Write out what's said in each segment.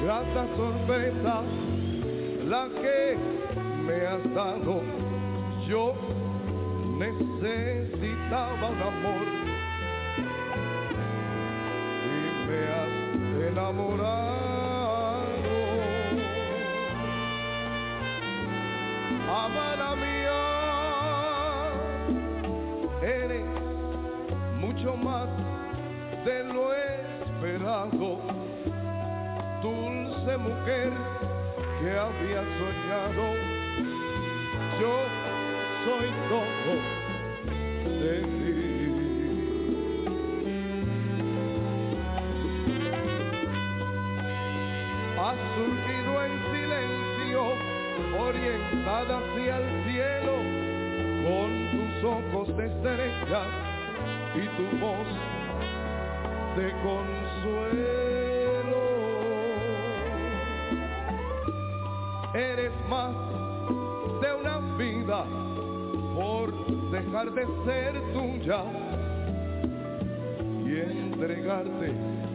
grata sorpresa la que me has dado. Yo necesitaba un amor y me has enamorado. Amada mía, eres mucho más de lo esperado, dulce mujer que había soñado. Yo soy todo de ti. Has surgido en silencio, orientada hacia el cielo, con tus ojos de estrellas y tu voz de consuelo. Eres más de una vida por dejar de ser tuya y entregarte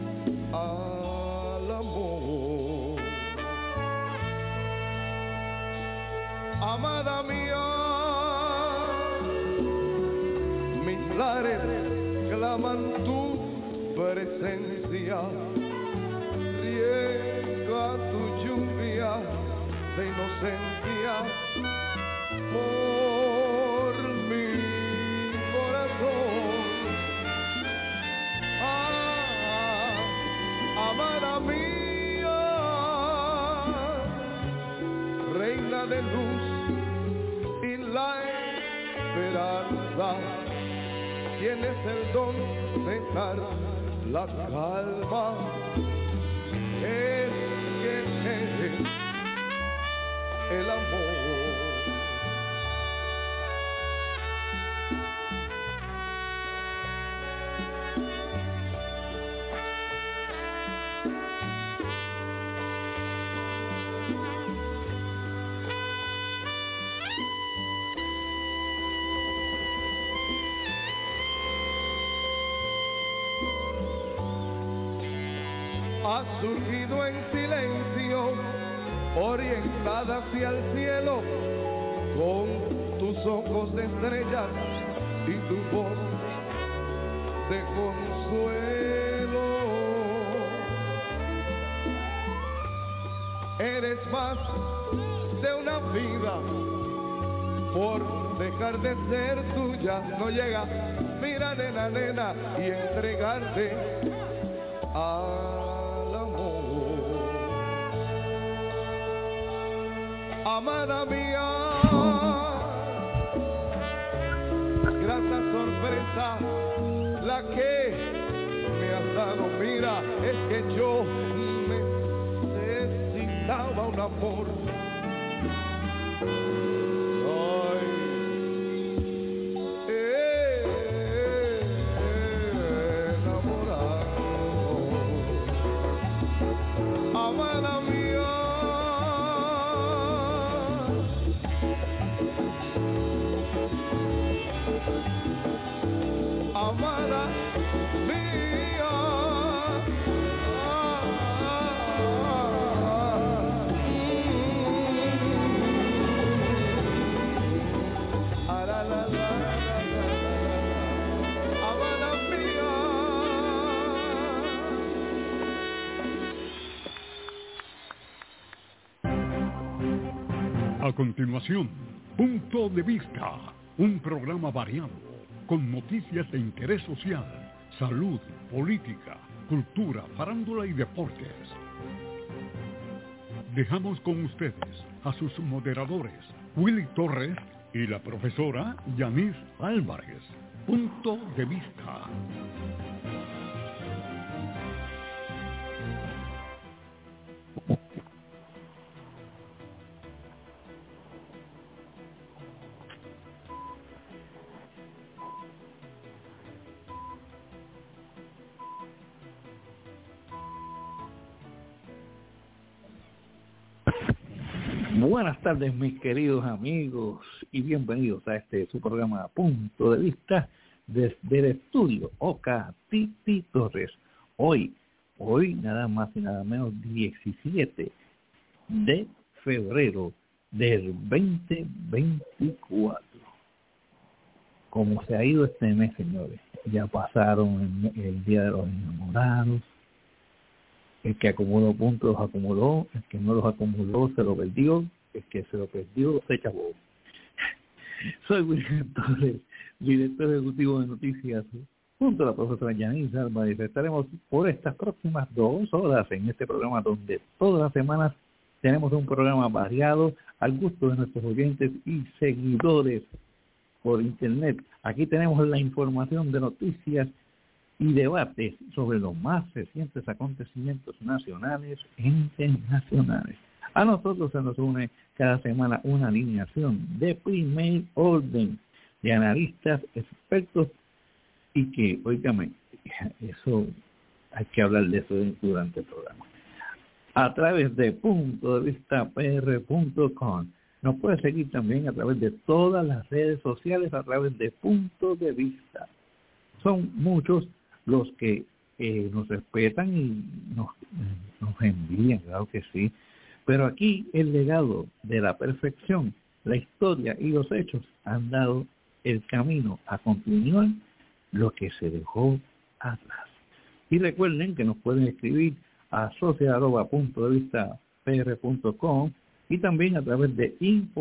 al amor. Amada mía, mis lares claman tu presencia, riega tu lluvia de inocencia por mi corazón. Amada mía, reina de luz y la esperanza, tienes el don de dar la calma. Es que eres el amor. Has surgido en silencio, orientada hacia el cielo, con tus ojos de estrellas y tu voz de consuelo. Eres más de una vida por dejar de ser tuya. No llega, mira nena, nena, y entregarte al amor. Amada mía, grata sorpresa la que me has dado. Mira, es que yo necesitaba un amor. Amada mía, amada mía, amada mía. A continuación, Punto de Vista, un programa variado, con noticias de interés social, salud, política, cultura, farándula y deportes. Dejamos con ustedes a sus moderadores, Willy Torres y la profesora Yanis Álvarez. Punto de Vista. Buenas tardes, mis queridos amigos, y bienvenidos a su programa Punto de Vista desde el estudio Oca Titi Torres. Hoy, hoy nada más y nada menos 17 de febrero del 2024. Como se ha ido este mes, señores. Ya pasaron el Día de los Enamorados. El que acumuló puntos los acumuló, el que no los acumuló se lo perdió, el que se lo perdió se chavó. Soy William Torres, director ejecutivo de Noticias, junto a la profesora Yanis Álvarez. Estaremos por estas próximas 2 horas en este programa donde todas las semanas tenemos un programa variado al gusto de nuestros oyentes y seguidores por internet. Aquí tenemos la información de noticias y debates sobre los más recientes acontecimientos nacionales e internacionales. A nosotros se nos une cada semana una alineación de primer orden de analistas, expertos y que, óigame, eso hay que hablar de eso durante el programa. A través de puntodevistapr.com. Nos puede seguir también a través de todas las redes sociales, a través de Punto de Vista. Son muchos los que nos respetan y nos envían, claro que sí. Pero aquí el legado de la perfección, la historia y los hechos han dado el camino a continuar lo que se dejó atrás. Y recuerden que nos pueden escribir a socia@puntodevistapr.com y también a través de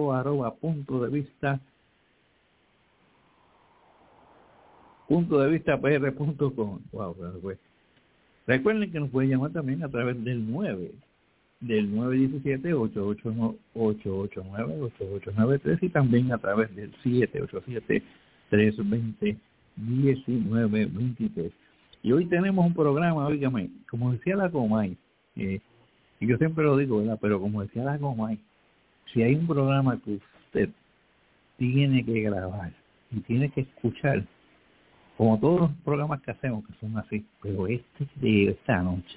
info@puntodevistapr.com. Wow, pues. Recuerden que nos pueden llamar también a través del 917-889-8893 y también a través del 787-320-1923. Y hoy tenemos un programa, óigame, como decía la Comay, y yo siempre lo digo, ¿verdad? Pero como decía la Comay, si hay un programa que usted tiene que grabar y tiene que escuchar, como todos los programas que hacemos, que son así, pero este de esta noche,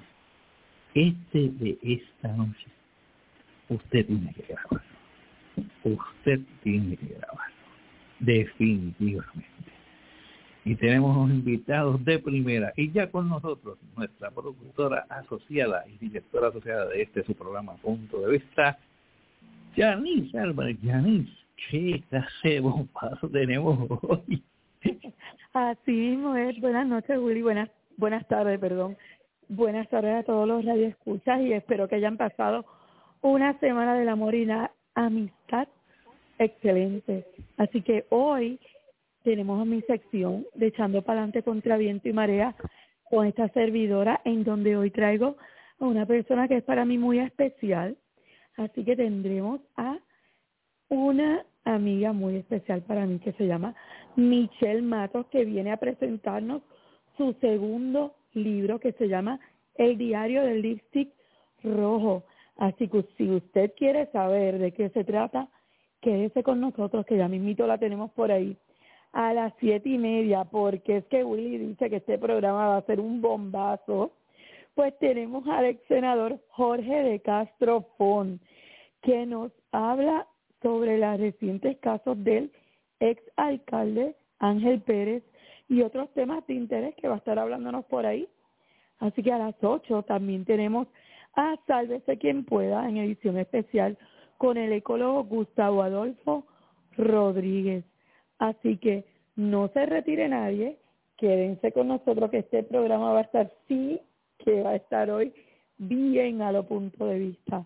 usted tiene que grabarlo. Usted tiene que grabarlo. Definitivamente. Y tenemos unos invitados de primera. Y ya con nosotros, nuestra productora asociada y directora asociada de su programa Punto de Vista, Yanis Álvarez. Yanis, ¿qué clase de bombazo tenemos hoy? Así mismo es. Buenas noches, Willy. Buenas tardes, perdón. Buenas tardes a todos los radioescuchas y espero que hayan pasado una semana del amor y la amistad excelente. Así que hoy tenemos mi sección de Echando Pa'lante contra Viento y Marea con esta servidora, en donde hoy traigo a una persona que es para mí muy especial. Así que tendremos a una amiga muy especial para mí que se llama Michelle Matos, que viene a presentarnos su segundo libro que se llama El Diario del Lipstick Rojo. Así que si usted quiere saber de qué se trata, quédese con nosotros, que ya mismito la tenemos por ahí a las 7:30, porque es que Willy dice que este programa va a ser un bombazo. Pues tenemos al ex senador Jorge de Castro Font, que nos habla sobre los recientes casos del ex alcalde Ángel Pérez y otros temas de interés que va a estar hablándonos por ahí. Así que a las 8 también tenemos a Sálvese Quien Pueda en edición especial con el ecólogo Gustavo Adolfo Rodríguez. Así que no se retire nadie, quédense con nosotros que este programa va a estar, sí, que va a estar hoy bien a lo Punto de Vista.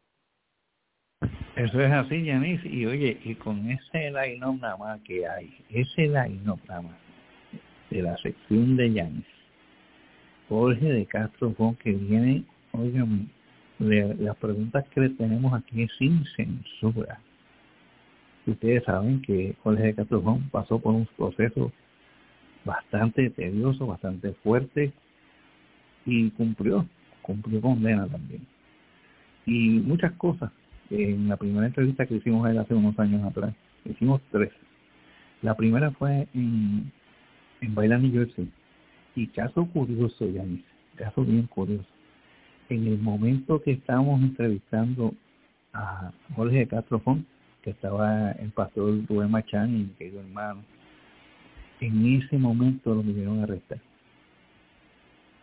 Eso es así, Yanis, y oye, y con ese line-up nada más que hay, ese line-up nada más de la sección de Yanis, Jorge de Castro Font, que viene, óigame, las preguntas que le tenemos aquí es sin censura. Ustedes saben que Jorge de Castro Font pasó por un proceso bastante tedioso, bastante fuerte, y cumplió condena también. Y muchas cosas. En la primera entrevista que hicimos a él hace unos años atrás, hicimos 3. La primera fue en Bayland, New Jersey. Y caso curioso, Yanis, caso bien curioso. En el momento que estábamos entrevistando a Jorge de Castro Font, que estaba el pastor Rubén Machán y mi querido hermano, en ese momento lo vinieron a arrestar.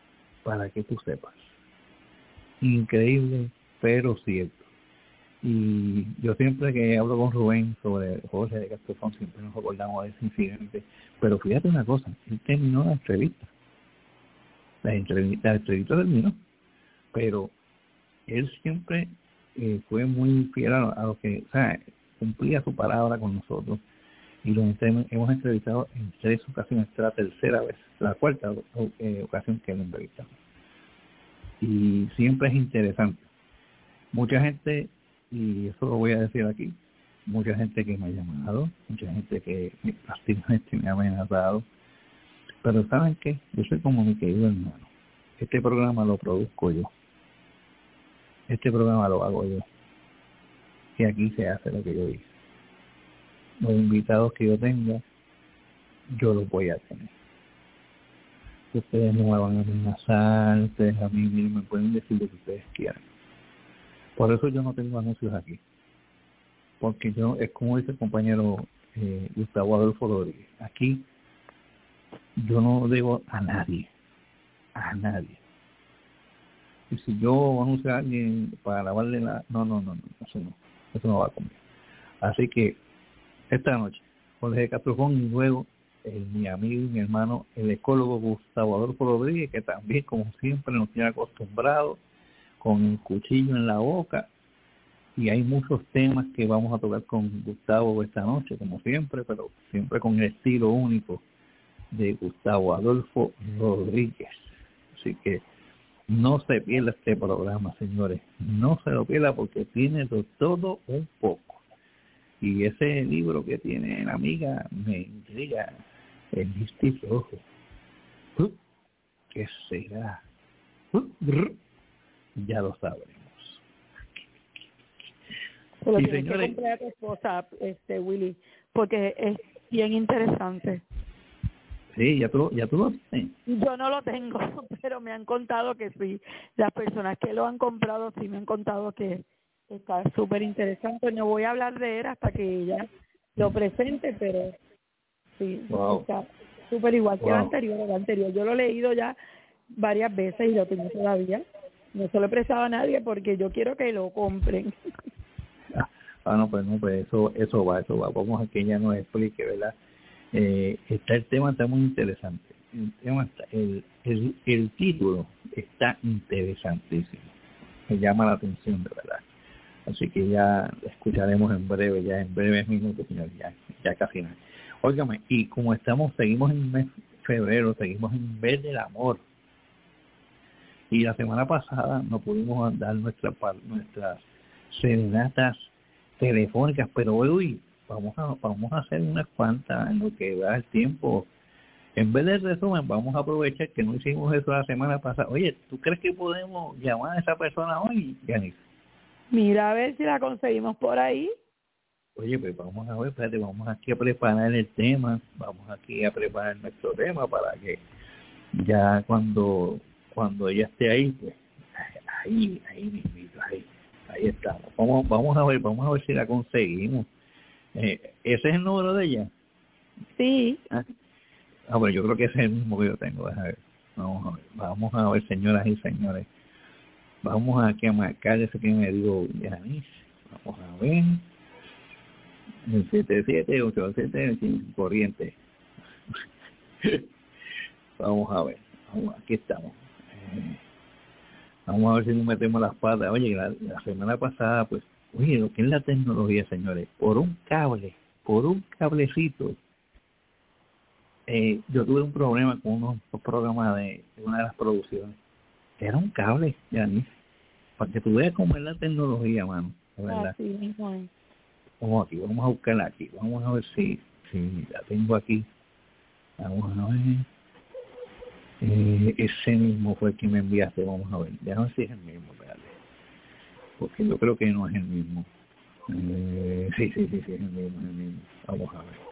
para que tú sepas. Increíble, pero cierto. Y yo siempre que hablo con Rubén sobre Jorge de Castrofón, siempre nos acordamos de ese incidente. Pero fíjate una cosa, él terminó la entrevista. La entrevista terminó, pero él siempre fue muy fiel a lo que, o sea, cumplía su palabra con nosotros. Y lo hemos entrevistado en 3 ocasiones, esta es la tercera vez, la cuarta ocasión que lo entrevistamos. Y siempre es interesante. Mucha gente, y eso lo voy a decir aquí, mucha gente que me ha llamado, mucha gente que prácticamente me ha amenazado, pero ¿saben qué? Yo soy como mi querido hermano. Este programa lo produzco yo. Este programa lo hago yo. Y aquí se hace lo que yo hice. Los invitados que yo tenga, yo los voy a tener. Ustedes no me van a amenazar, ustedes a mí me pueden decir lo que ustedes quieran. Por eso yo no tengo anuncios aquí. Porque yo, es como dice el compañero Gustavo Adolfo Rodríguez, aquí yo no debo a nadie. Y si yo anuncio a alguien para lavarle no, eso no va conmigo. Así que esta noche, Jorge Castrofón y luego mi amigo y mi hermano, el ecólogo Gustavo Adolfo Rodríguez, que también, como siempre, nos tiene acostumbrados con el cuchillo en la boca. Y hay muchos temas que vamos a tocar con Gustavo esta noche, como siempre, pero siempre con el estilo único de Gustavo Adolfo Rodríguez. Así que no se pierda este programa, señores. No se lo pierda porque tiene de todo un poco. Y ese libro que tiene la amiga me intriga. El listillo rojo. ¿Qué será? Ya lo sabremos. Pero tienes señores, que comprar a tu esposa, Willy, porque es bien interesante. Sí, ya tú lo tienes. Yo no lo tengo, pero me han contado que sí. Las personas que lo han comprado sí me han contado que está súper interesante. No voy a hablar de él hasta que ella lo presente, pero sí, wow. Está súper igual que el anterior. Yo lo he leído ya varias veces y lo tengo todavía. No se lo he prestado a nadie porque yo quiero que lo compren. No, pues eso va. Vamos a que ella nos explique, ¿verdad? El tema está muy interesante. El título está interesantísimo. Me llama la atención, de verdad. Así que ya escucharemos en breves minutos, señor, ya casi nada. Óigame, y como seguimos en el mes de febrero, seguimos en el mes del amor. Y la semana pasada no pudimos dar nuestras serenatas telefónicas, pero hoy vamos a hacer unas cuantas en lo que da el tiempo. En vez de resumen, vamos a aprovechar que no hicimos eso la semana pasada. Oye, ¿tú crees que podemos llamar a esa persona hoy, Yanis? Mira a ver si la conseguimos por ahí. Oye, pues vamos a ver, espérate, vamos aquí a preparar el tema, vamos aquí a preparar nuestro tema para que ya cuando ella esté ahí, pues ahí estamos. Vamos a ver si la conseguimos. ¿Ese es el número de ella? Sí. Bueno, yo creo que ese es el mismo que yo tengo. Vamos a ver, señoras y señores. Vamos aquí a marcar ese que me dio Yanis. Vamos a ver. El 7787 corriente. Vamos a ver. Aquí estamos. Vamos a ver si nos metemos las patas. Oye, la semana pasada, pues, oye, lo que es la tecnología, señores, por un cablecito, yo tuve un problema con unos programas de una de las producciones. Era un cable, Yanis, para que tú veas cómo es la tecnología, mano, de verdad. Sí, mismo. Vamos a buscarla aquí, vamos a ver si la tengo aquí. Vamos a ver. Ese mismo fue el que me enviaste, vamos a ver. Ya no sé si es el mismo, espérate. Porque yo creo que no es el mismo. Sí, es el mismo. Vamos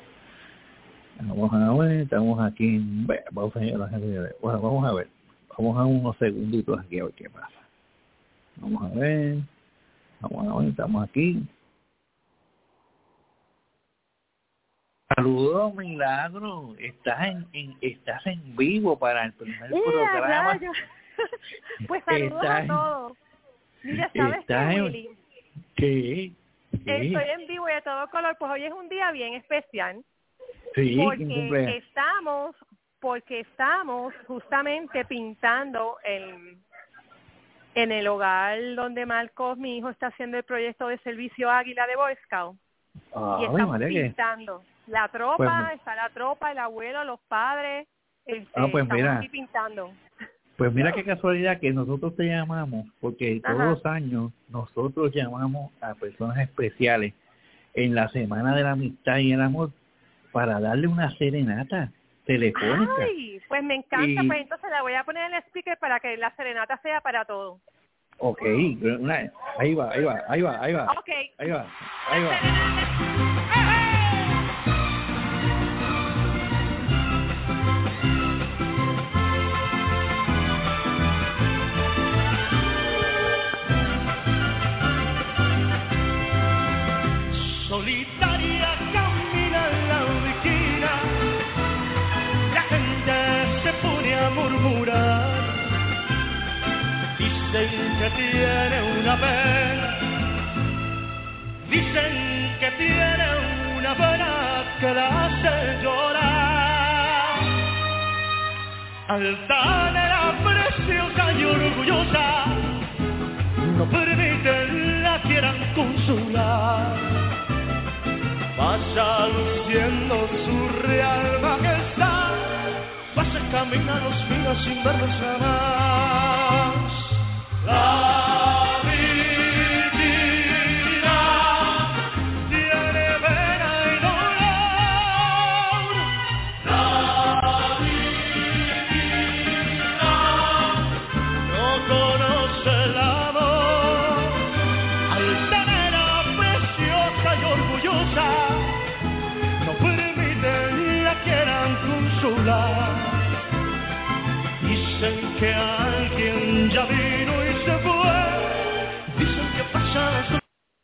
a ver, estamos aquí en... Vamos a ver. Vamos a unos segunditos aquí a ver qué pasa. Vamos a ver, estamos aquí. Saludos, Milagro. Estás en vivo para el primer programa. Pues saludos a todos. Mira, ¿sabes qué, Willy? ¿Qué? Estoy en vivo y a todo color, pues hoy es un día bien especial. Sí, porque estamos justamente pintando en el hogar donde Marcos, mi hijo, está haciendo el proyecto de servicio Águila de Boy Scout. Y estamos pintando. La tropa, pues, está la tropa, el abuelo, los padres. Pues mira, aquí pintando. Pues mira qué casualidad que nosotros te llamamos, porque todos los años nosotros llamamos a personas especiales en la Semana de la Amistad y el Amor para darle una serenata telefónica. Ay, pues me encanta, pues entonces la voy a poner en el speaker para que la serenata sea para todos. Ok, ahí va. Okay. Ahí va. Solitaria camina en la esquina, la gente se pone a murmurar, dicen que tiene una pena, dicen que tiene una pena que la hace llorar. Altanera, preciosa y orgullosa, no permiten la quieran consolar. Vaya luciendo su real majestad, pasa camina los días sin verlos jamás. La virginidad tiene pena y dolor. La virginidad no conoce el amor. Altanera, preciosa y orgullosa, dicen que alguien ya vino y se fue, dicen que pasa.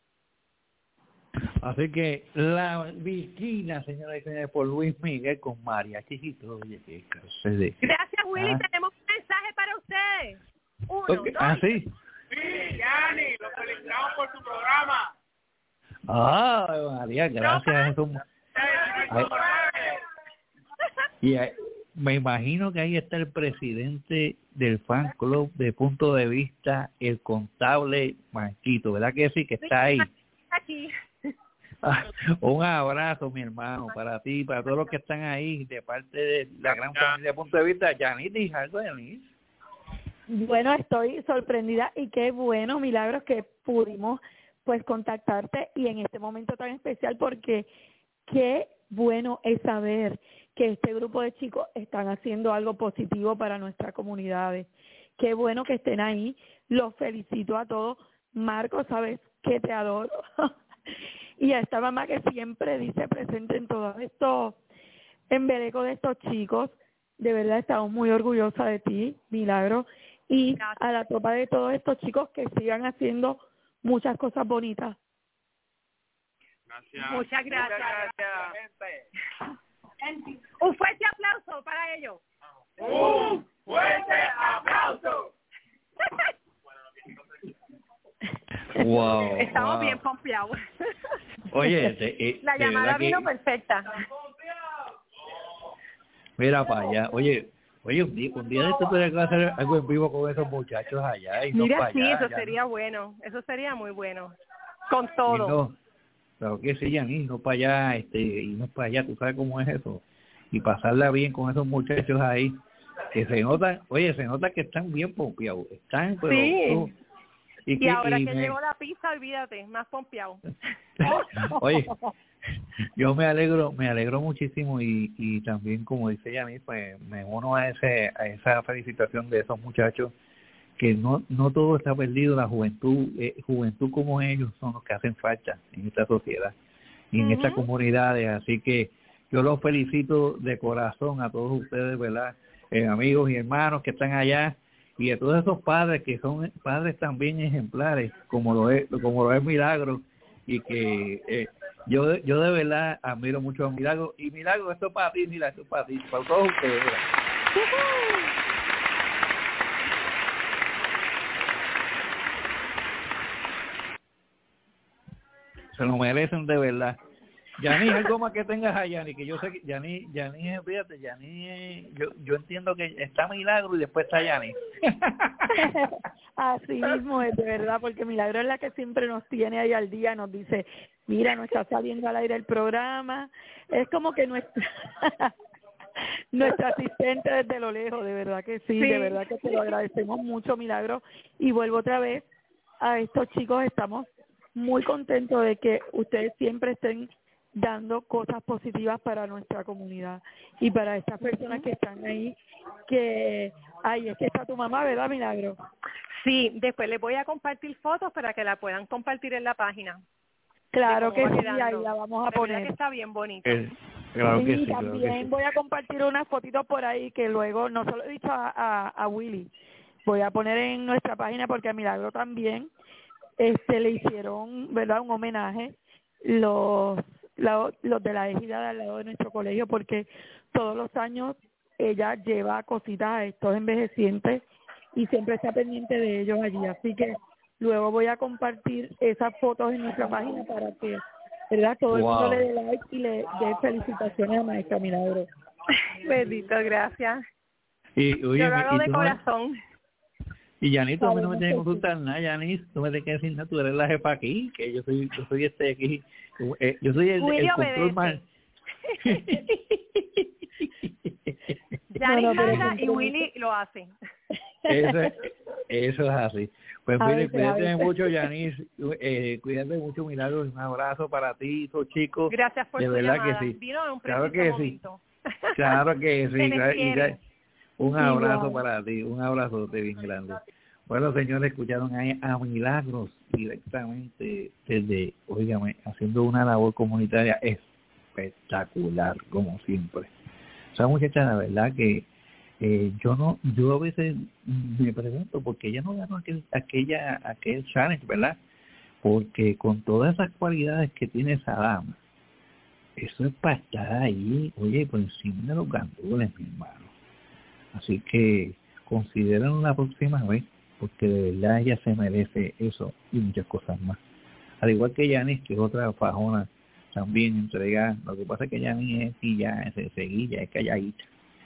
Así que la Virginia, señora y señores, por Luis Miguel con María Chiquito. Oye, qué clase de... Gracias, Willy, tenemos un mensaje para ustedes. ¿Sí? Sí, Yani, los felicitamos por tu programa. María, gracias. Y me imagino que ahí está el presidente del fan club de Punto de Vista, el contable Marquito, ¿verdad que sí? Que está ahí. Aquí. Un abrazo, mi hermano, para ti, para todos los que están ahí, de parte de la gran familia de Punto de Vista. Yanit, ¿dices algo, Yanit? Bueno, estoy sorprendida y qué bueno, Milagros, que pudimos pues contactarte y en este momento tan especial, porque qué bueno es saber que este grupo de chicos están haciendo algo positivo para nuestras comunidades. Qué bueno que estén ahí. Los felicito a todos. Marco, sabes que te adoro. Y a esta mamá que siempre dice presente en todo esto, embeleco de estos chicos. De verdad estamos muy orgullosa de ti, Milagro. Y a la tropa de todos estos chicos que sigan haciendo muchas cosas bonitas. Gracias. Muchas gracias. Un fuerte aplauso para ellos. ¡Un fuerte aplauso! Wow, estamos bien pompeados. Oye, la llamada vino perfecta. Mira para allá. Oye, un día de esto tendrás que hacer algo en vivo con esos muchachos allá. Y mira, no para sí, allá, eso sería bueno. Eso sería muy bueno. Con todo. Claro que sí, Yanis, no para allá, y no para allá, tú sabes cómo es eso. Y pasarla bien con esos muchachos ahí, que se nota que están bien pompeados. Están, pero... Sí. Y ahora que llegó la pizza, olvídate, más pompeado. Oye, yo me alegro muchísimo y también, como dice Yanis, pues me uno a esa felicitación de esos muchachos, que no todo está perdido. La juventud como ellos son los que hacen falta en esta sociedad y en estas comunidades. Así que yo los felicito de corazón a todos ustedes, ¿verdad? Amigos y hermanos que están allá, y a todos esos padres que son padres también ejemplares, como lo es Milagro, y que yo de verdad admiro mucho a Milagro. Y Milagro, esto es para ti, mira, esto es para ti, para todos ustedes. se lo merecen de verdad. Yanis, algo más que tengas a Yanis, que yo sé que Yanis, fíjate, Yanis, yo entiendo que está Milagro y después está Yanis. Así mismo es, de verdad, porque Milagro es la que siempre nos tiene ahí al día, nos dice, mira, no está saliendo al aire el programa, es como que nuestra asistente desde lo lejos, de verdad que sí, de verdad que te lo agradecemos mucho, Milagro, y vuelvo otra vez a estos chicos, estamos muy contentos de que ustedes siempre estén dando cosas positivas para nuestra comunidad y para estas personas que están ahí, que, es que está tu mamá, ¿verdad, Milagro? Sí, después les voy a compartir fotos para que la puedan compartir en la página. Claro que sí, ahí la vamos a poner. Que está bien bonita. Claro que sí, también claro que sí. Voy a compartir unas fotitos por ahí que luego, no solo he dicho a Willy, voy a poner en nuestra página porque a Milagro también le hicieron, ¿verdad?, un homenaje los de la ejida de al lado de nuestro colegio, porque todos los años ella lleva cositas a estos envejecientes y siempre está pendiente de ellos allí, así que luego voy a compartir esas fotos en nuestra página para que, ¿verdad?, todo el mundo le dé like y le dé felicitaciones a Maestra Milagro. Bendito, gracias. Y, oye, yo lo hago de corazón. Y Yanis, tú a mí no me tienes que consultar nada, Yanis, tú me tienes que decir nada, tú eres la jefa aquí, que yo soy aquí, yo soy el control más. Yanis manda y Willy lo hace. Eso es así. Pues mire, cuídate mucho, Yanis, cuídate mucho, Milagro, un abrazo para ti, esos chicos. Gracias por tu verdad llamada. Que sí. Vino en un claro que momento. Sí. Claro que sí. Un abrazo Igual. para ti, un abrazo bien grande. Bueno, señores, escucharon ahí a Milagros directamente desde, óigame, haciendo una labor comunitaria espectacular, como siempre. O sea, muchacha, la verdad que yo a veces me pregunto por qué ella no ganó aquel challenge, ¿verdad? Porque con todas esas cualidades que tiene esa dama, eso es para estar ahí, oye, por encima de los gandules, mi hermano. Así que consideren la próxima vez, porque de verdad ella se merece eso y muchas cosas más. Al igual que Yanis, que es otra fajona también entrega. Lo que pasa es que Yanis es ya se seguilla, es calladita.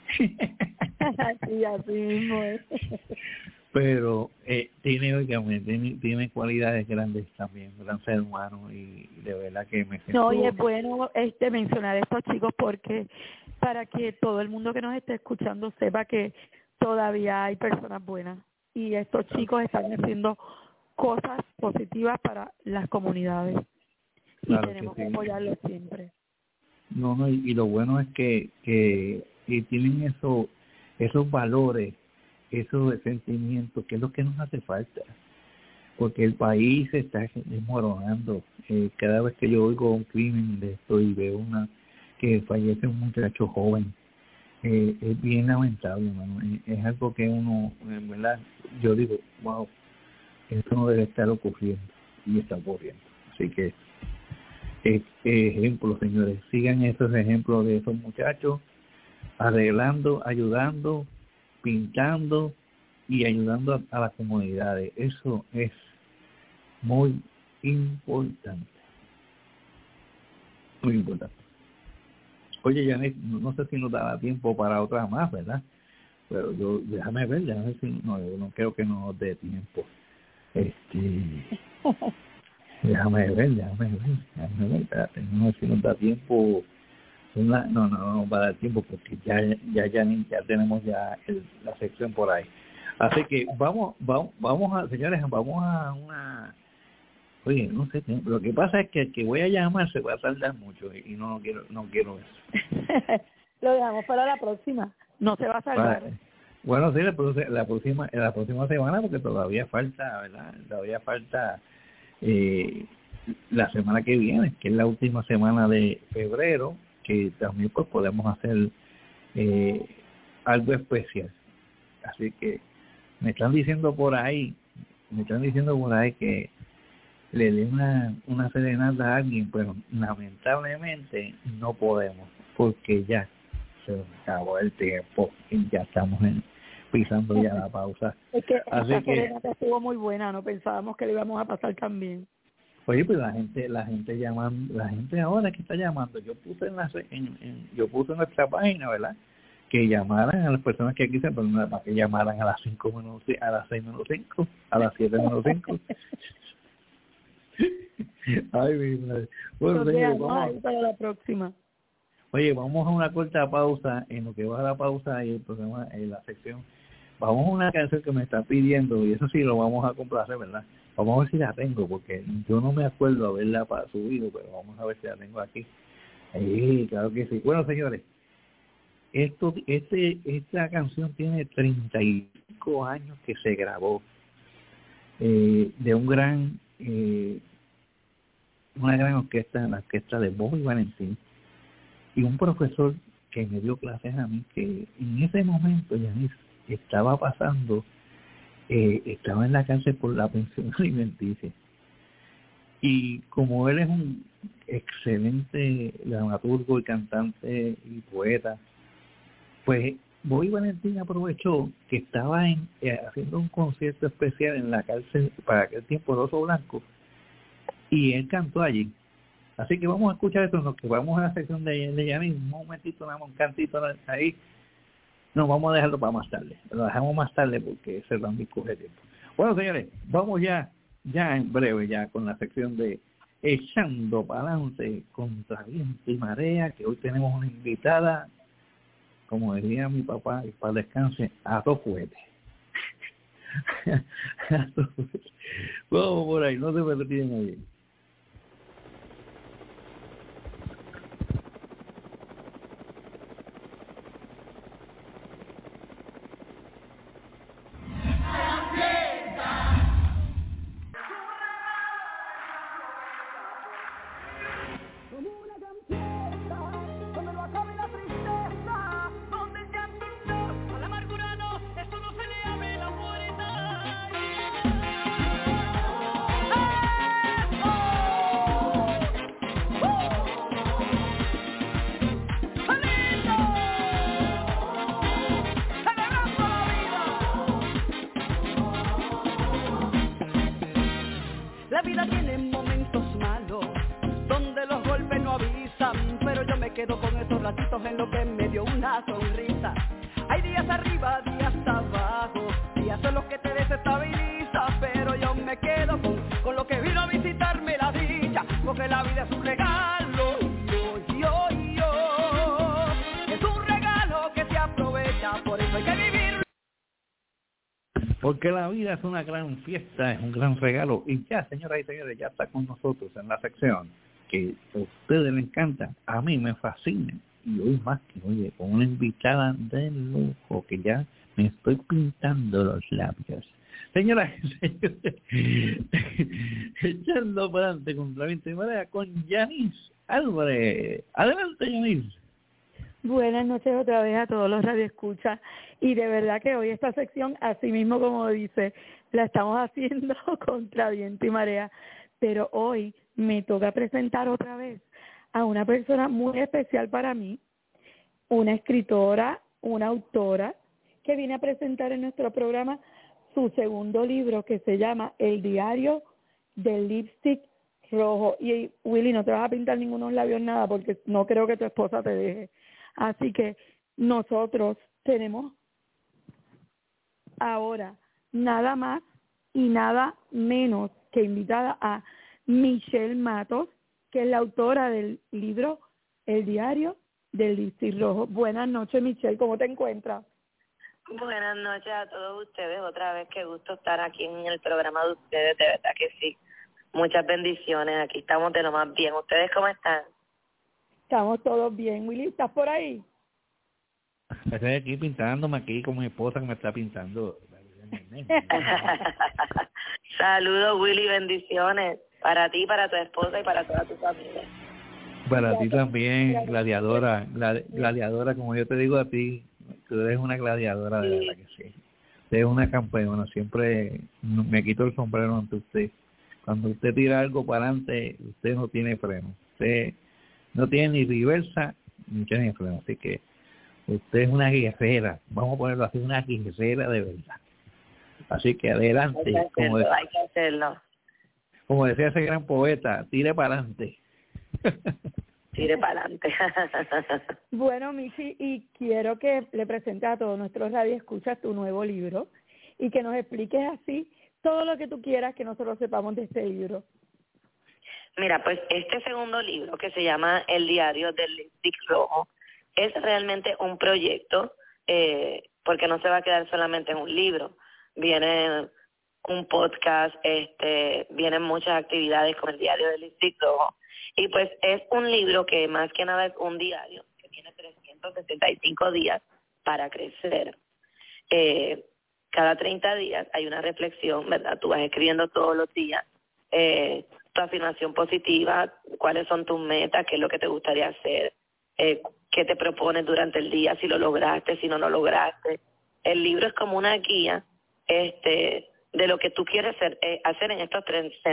Sí, así mismo es. Pero tiene cualidades grandes también, gran ser humano, y de verdad que me siento... No, y es bueno mencionar a estos chicos porque para que todo el mundo que nos esté escuchando sepa que todavía hay personas buenas y estos chicos están haciendo cosas positivas para las comunidades y claro tenemos que que apoyarlos siempre. No, y lo bueno es que tienen esos valores, esos sentimientos, que es lo que nos hace falta, porque el país se está desmoronando. Cada vez que yo oigo un crimen de esto y veo que fallece un muchacho joven, es bien lamentable, hermano. Es algo que uno, en verdad, yo digo, wow, esto no debe estar ocurriendo y está ocurriendo. Así que ejemplos, señores, sigan esos ejemplos de esos muchachos arreglando, ayudando, pintando y ayudando a las comunidades. Eso es muy importante. Muy importante. Oye, Janet, no sé si nos dará tiempo para otra más, ¿verdad? Pero déjame ver si yo no creo que nos dé tiempo. Déjame ver, espérate, no sé si nos da tiempo. No va a dar tiempo porque ya tenemos ya la sección por ahí. Así que vamos a, señores, vamos a una... Oye, no sé, lo que pasa es que el que voy a llamar se va a tardar mucho y no quiero eso. Lo dejamos para la próxima, no se va a salvar. Bueno, sí, la próxima semana, porque todavía falta, ¿verdad? Todavía falta la semana que viene, que es la última semana de febrero, que también pues podemos hacer algo especial. Así que me están diciendo por ahí que le dé una serenata a alguien, pero lamentablemente no podemos, porque ya se acabó el tiempo y ya estamos pisando ya la pausa. Es que así esta que serenata estuvo muy buena, no pensábamos que le íbamos a pasar tan bien. Oye, pues la gente llamando, la gente ahora que está llamando, yo puse en nuestra página, ¿verdad? Que llamaran a las personas que quisieran, pero no para que llamaran a las 5 menos, a las 6 menos 5, a las 7 menos 5. Ay, mi madre. Bueno, señores, vamos para la próxima. Oye, vamos a una corta pausa. En lo que va a la pausa y el programa, en la sección, vamos a una canción que me está pidiendo, y eso sí lo vamos a complacer, ¿verdad? Vamos a ver si la tengo, porque yo no me acuerdo haberla subido, pero vamos a ver si la tengo aquí. Claro que sí. Bueno, señores, esta canción tiene 35 años que se grabó, de una gran orquesta, la orquesta de Bobby Valentín, y un profesor que me dio clases a mí, que en ese momento, Yanis, estaba en la cárcel por la pensión alimenticia. Y como él es un excelente dramaturgo y cantante y poeta, pues Bobby Valentín aprovechó que estaba haciendo un concierto especial en la cárcel para aquel tiempo de Oso Blanco, y él cantó allí. Así que vamos a escuchar eso, nos que vamos a la sección de Yanis, un momentito, un cantito ahí. No, vamos a dejarlo para más tarde. Lo dejamos más tarde porque ese es el único tiempo. Bueno, señores, vamos ya en breve, ya con la sección de Echando Pa'lante contra viento y marea, que hoy tenemos una invitada, como diría mi papá, y para descanse, a dos fuertes. Vamos por ahí, no se me retires nadie. La vida tiene momentos malos, donde los golpes no avisan, pero yo me quedo con esos ratitos en lo que me dio una sonrisa. Hay días arriba, días abajo, días son los que te desestabilizan, pero yo me quedo con lo que vino a visitarme la dicha, porque la vida es un regalo, es un regalo que se aprovecha, por eso hay que vivir. Porque la vida es una gran fiesta, es un gran regalo. Y ya, señoras y señores, ya está con nosotros en la sección que a ustedes les encanta, a mí me fascina. Y hoy más que, oye, con una invitada de lujo, que ya me estoy pintando los labios. Señoras y señores, echando para adelante contra viento y marea con Yanis Álvarez. Adelante, Yanis. Buenas noches otra vez a todos los radioescuchas, y de verdad que hoy esta sección, así mismo como dice, la estamos haciendo contra viento y marea, pero hoy me toca presentar otra vez a una persona muy especial para mí, una escritora, una autora, que viene a presentar en nuestro programa su segundo libro, que se llama El diario del lipstick rojo. Y Willy, no te vas a pintar ningunos labios, nada, porque no creo que tu esposa te deje. Así que nosotros tenemos ahora nada más y nada menos que invitada a Michelle Matos, que es la autora del libro El diario del lipstick rojo. Buenas noches, Michelle, ¿cómo te encuentras? Buenas noches a todos ustedes, otra vez, qué gusto estar aquí en el programa de ustedes, de verdad que sí. Muchas bendiciones, aquí estamos de lo más bien. ¿Ustedes cómo están? Estamos todos bien. Willy, ¿estás por ahí? Estoy aquí pintándome aquí con mi esposa que me está pintando. Saludos, Willy, bendiciones para ti, para tu esposa y para toda tu familia. Para ti también, gladiadora, gladiadora, como yo te digo a ti, tú eres una gladiadora, de verdad que sí. Usted es una campeona, siempre me quito el sombrero ante usted. Cuando usted tira algo para adelante, usted no tiene freno. Usted no tiene ni reversa ni tiene freno, así que usted es una guerrera, vamos a ponerlo así, una guerrera de verdad. Así que adelante. Hay que hacerlo. Como decía ese gran poeta, tire para adelante. Tire para adelante. Bueno, Michi, y quiero que le presentes a todos nuestros radioescuchas tu nuevo libro y que nos expliques así todo lo que tú quieras que nosotros sepamos de este libro. Mira, pues este segundo libro, que se llama El diario del lipstick rojo, es realmente un proyecto, porque no se va a quedar solamente en un libro. Viene un podcast, vienen muchas actividades con el diario del lipstick rojo. Y pues es un libro que más que nada es un diario, que tiene 365 días para crecer. Cada 30 días hay una reflexión, ¿verdad? Tú vas escribiendo todos los días tu afirmación positiva, cuáles son tus metas, qué es lo que te gustaría hacer, qué te propones durante el día, si lo lograste, si no lo lograste. El libro es como una guía de lo que tú quieres hacer en estos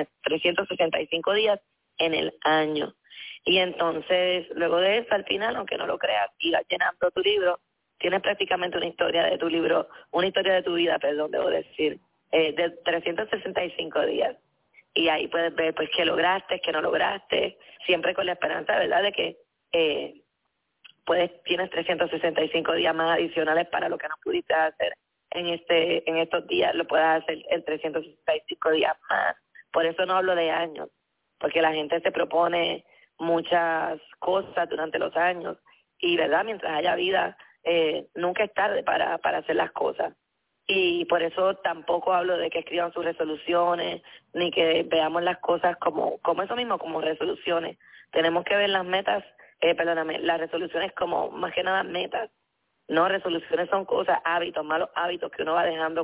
365 días en el año. Y entonces, luego de eso, al final, aunque no lo creas, sigas llenando tu libro, tienes prácticamente una historia de tu libro, una historia de tu vida, debo decir, de 365 días. Y ahí puedes ver pues qué lograste, qué no lograste, siempre con la esperanza, ¿verdad?, de que tienes 365 días más adicionales para lo que no pudiste hacer en estos días, lo puedas hacer en 365 días más. Por eso no hablo de años, porque la gente se propone muchas cosas durante los años y, ¿verdad?, mientras haya vida, nunca es tarde para hacer las cosas. Y por eso tampoco hablo de que escriban sus resoluciones, ni que veamos las cosas como eso mismo, como resoluciones. Tenemos que ver las metas, las resoluciones como más que nada metas. No, resoluciones son cosas, hábitos, malos hábitos que uno va dejando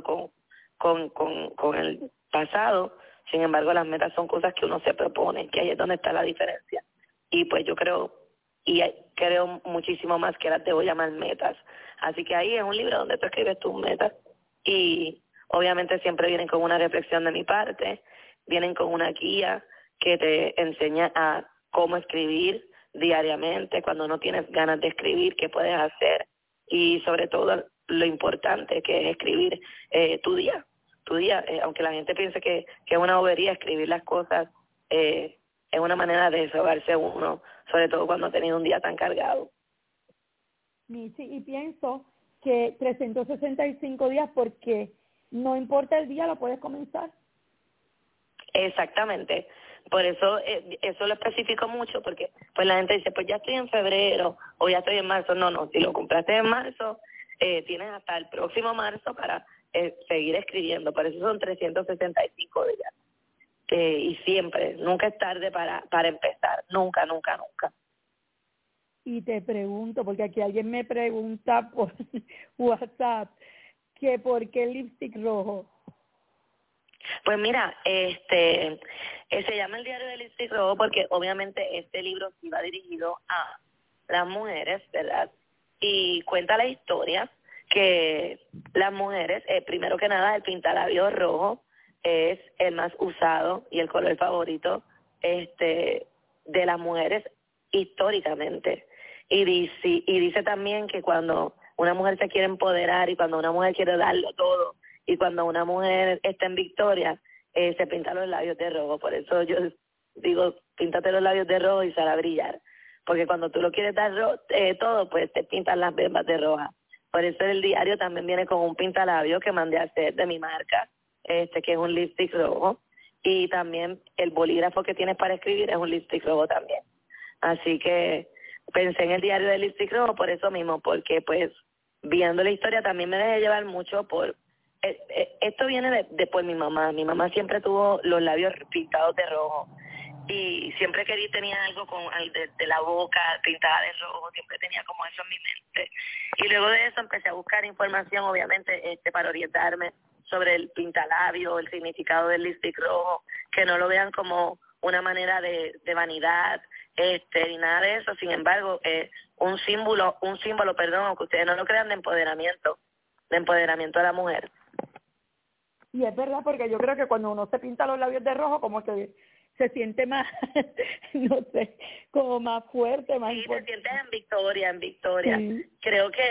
con el pasado. Sin embargo, las metas son cosas que uno se propone, que ahí es donde está la diferencia. Y pues yo creo muchísimo más que las debo llamar metas. Así que ahí es un libro donde tú escribes tus metas y obviamente siempre vienen con una reflexión de mi parte, vienen con una guía que te enseña a cómo escribir diariamente, cuando no tienes ganas de escribir, qué puedes hacer y sobre todo lo importante que es escribir tu día, aunque la gente piense que es una bobería escribir las cosas, es una manera de desahogarse uno, sobre todo cuando ha tenido un día tan cargado. Michi, y pienso que 365 días, porque no importa el día, lo puedes comenzar. Exactamente. Por eso eso lo especifico mucho, porque pues la gente dice, pues ya estoy en febrero o ya estoy en marzo. No, si lo compraste en marzo, tienes hasta el próximo marzo para seguir escribiendo. Por eso son 365 días. Y siempre, nunca es tarde para empezar. Nunca, nunca, nunca. Y te pregunto, porque aquí alguien me pregunta por WhatsApp, que por qué el lipstick rojo. Pues mira, se llama El diario del lipstick rojo porque obviamente este libro sí va dirigido a las mujeres, ¿verdad? Y cuenta la historia que las mujeres, primero que nada, el pintalabios rojo es el más usado y el color favorito de las mujeres históricamente. Y dice también que cuando una mujer se quiere empoderar y cuando una mujer quiere darlo todo y cuando una mujer está en victoria, se pinta los labios de rojo. Por eso yo digo, píntate los labios de rojo y sal a brillar. Porque cuando tú lo quieres dar todo, pues te pintan las bembas de roja. Por eso el diario también viene con un pintalabios que mandé a hacer de mi marca, que es un lipstick rojo. Y también el bolígrafo que tienes para escribir es un lipstick rojo también. Así que pensé en el diario del lipstick rojo por eso mismo, porque pues viendo la historia también me dejé llevar mucho por... esto viene de por mi mamá. Mi mamá siempre tuvo los labios pintados de rojo y siempre tenía algo de la boca pintada de rojo, siempre tenía como eso en mi mente. Y luego de eso empecé a buscar información, obviamente, para orientarme sobre el pintalabio, el significado del lipstick rojo, que no lo vean como una manera de vanidad, ni nada de eso. Sin embargo, un símbolo, aunque ustedes no lo crean, de empoderamiento a la mujer. Y es verdad, porque yo creo que cuando uno se pinta los labios de rojo, como que se siente más, no sé, como más fuerte, más te sientes en victoria. Sí. Creo que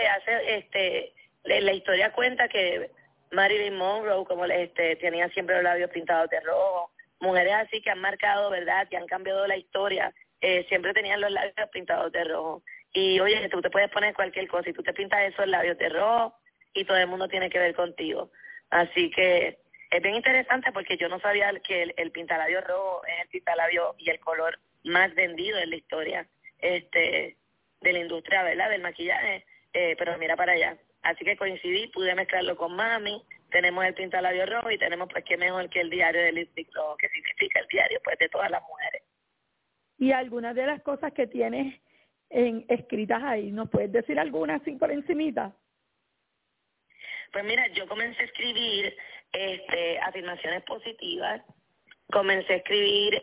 la historia cuenta que Marilyn Monroe, como tenía siempre los labios pintados de rojo, mujeres así que han marcado, ¿verdad?, que han cambiado la historia, siempre tenían los labios pintados de rojo. Y oye, tú te puedes poner cualquier cosa y tú te pintas esos labios de rojo y todo el mundo tiene que ver contigo. Así que es bien interesante porque yo no sabía que el pintalabios rojo es el pintalabios y el color más vendido en la historia de la industria, ¿verdad?, del maquillaje, pero mira para allá. Así que coincidí, pude mezclarlo con mami, tenemos el pintalabios rojo y tenemos pues qué mejor que el diario de Lipstick Rojo, que significa el diario pues de todas las mujeres. Y algunas de las cosas que tienes escritas ahí, ¿nos puedes decir algunas así por encimita? Pues mira, yo comencé a escribir afirmaciones positivas, comencé a escribir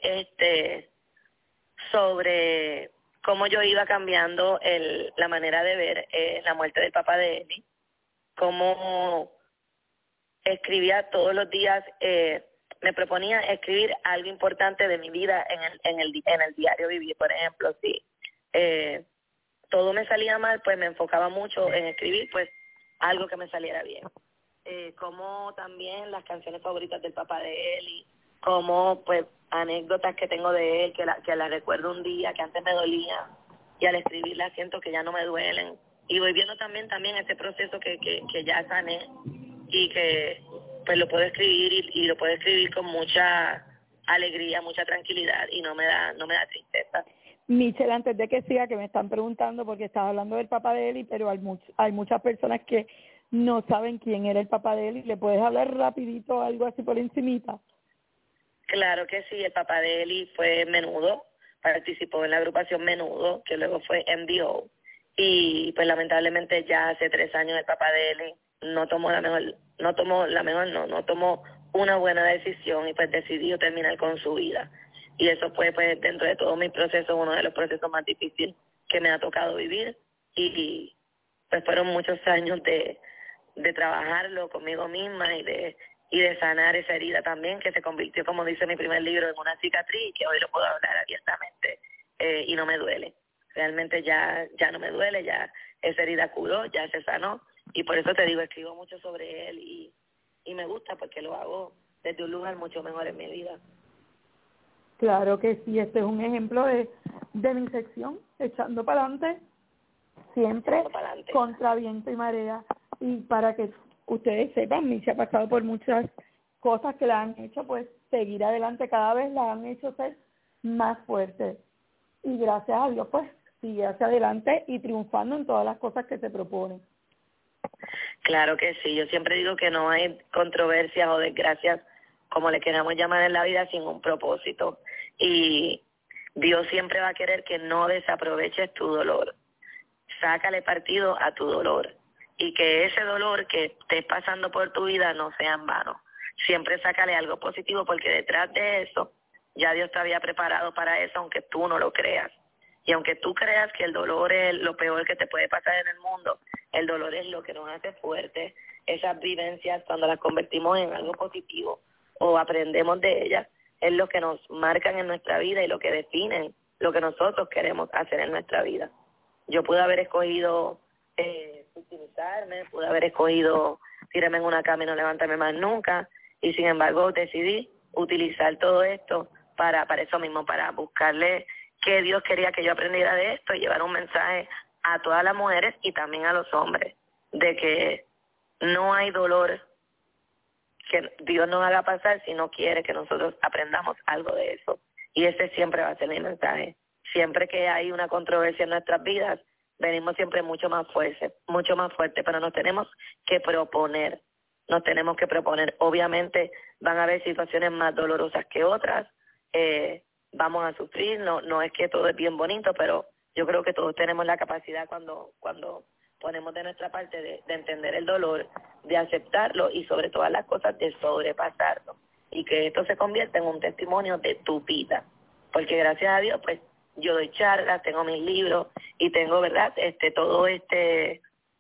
sobre cómo yo iba cambiando la manera de ver la muerte del papá de Eli, cómo escribía todos los días, me proponía escribir algo importante de mi vida en el diario vivir, por ejemplo, si todo me salía mal, pues me enfocaba mucho en escribir pues algo que me saliera bien. Como también las canciones favoritas del papá de Eli, como pues anécdotas que tengo de él, que la recuerdo un día, que antes me dolía, y al escribirlas siento que ya no me duelen. Y voy viendo también este proceso que ya sané, y que pues lo puedo escribir y lo puedo escribir con mucha alegría, mucha tranquilidad, y no me da tristeza. Michelle, antes de que siga, que me están preguntando, porque estás hablando del papá de Eli, pero hay muchas personas que no saben quién era el papá de Eli. ¿Le puedes hablar rapidito algo así por encimita? Claro que sí, el papá de Eli fue Menudo, participó en la agrupación Menudo, que luego fue MDO, y pues lamentablemente ya hace 3 años el papá de Eli no tomó una buena decisión y pues decidió terminar con su vida. Y eso fue pues dentro de todo mi proceso, uno de los procesos más difíciles que me ha tocado vivir, y pues fueron muchos años de trabajarlo conmigo misma y de sanar esa herida también, que se convirtió, como dice mi primer libro, en una cicatriz, que hoy lo puedo hablar abiertamente y no me duele. Realmente ya no me duele, ya esa herida curó, ya se sanó, y por eso te digo, escribo mucho sobre él y me gusta porque lo hago desde un lugar mucho mejor en mi vida. Claro que sí, este es un ejemplo de mi sección, echando para adelante, siempre contra viento y marea. Y para que ustedes sepan, Michi ha pasado por muchas cosas que la han hecho pues seguir adelante, cada vez la han hecho ser más fuerte. Y gracias a Dios pues sigue hacia adelante y triunfando en todas las cosas que se proponen. Claro que sí, yo siempre digo que no hay controversias o desgracias, como le queramos llamar en la vida, sin un propósito. Y Dios siempre va a querer que no desaproveches tu dolor. Sácale partido a tu dolor. Y que ese dolor que estés pasando por tu vida no sea en vano. Siempre sácale algo positivo, porque detrás de eso ya Dios te había preparado para eso, aunque tú no lo creas. Y aunque tú creas que el dolor es lo peor que te puede pasar en el mundo, el dolor es lo que nos hace fuertes. Esas vivencias, cuando las convertimos en algo positivo o aprendemos de ellas, es lo que nos marcan en nuestra vida y lo que definen lo que nosotros queremos hacer en nuestra vida. Yo pude haber escogido victimizarme, pude haber escogido tirarme en una cama y no levantarme más nunca, y sin embargo decidí utilizar todo esto para eso mismo, para buscarle que Dios quería que yo aprendiera de esto y llevar un mensaje a todas las mujeres y también a los hombres, de que no hay dolor que Dios nos haga pasar si no quiere que nosotros aprendamos algo de eso. Y ese siempre va a ser mi mensaje. Siempre que hay una controversia en nuestras vidas, venimos siempre mucho más fuerte, pero nos tenemos que proponer. Obviamente van a haber situaciones más dolorosas que otras, vamos a sufrir, no es que todo es bien bonito, pero yo creo que todos tenemos la capacidad cuando ponemos de nuestra parte de entender el dolor, de aceptarlo y sobre todas las cosas de sobrepasarlo, y que esto se convierta en un testimonio de tu vida, porque gracias a Dios pues yo doy charlas, tengo mis libros y tengo, ¿verdad?, todo este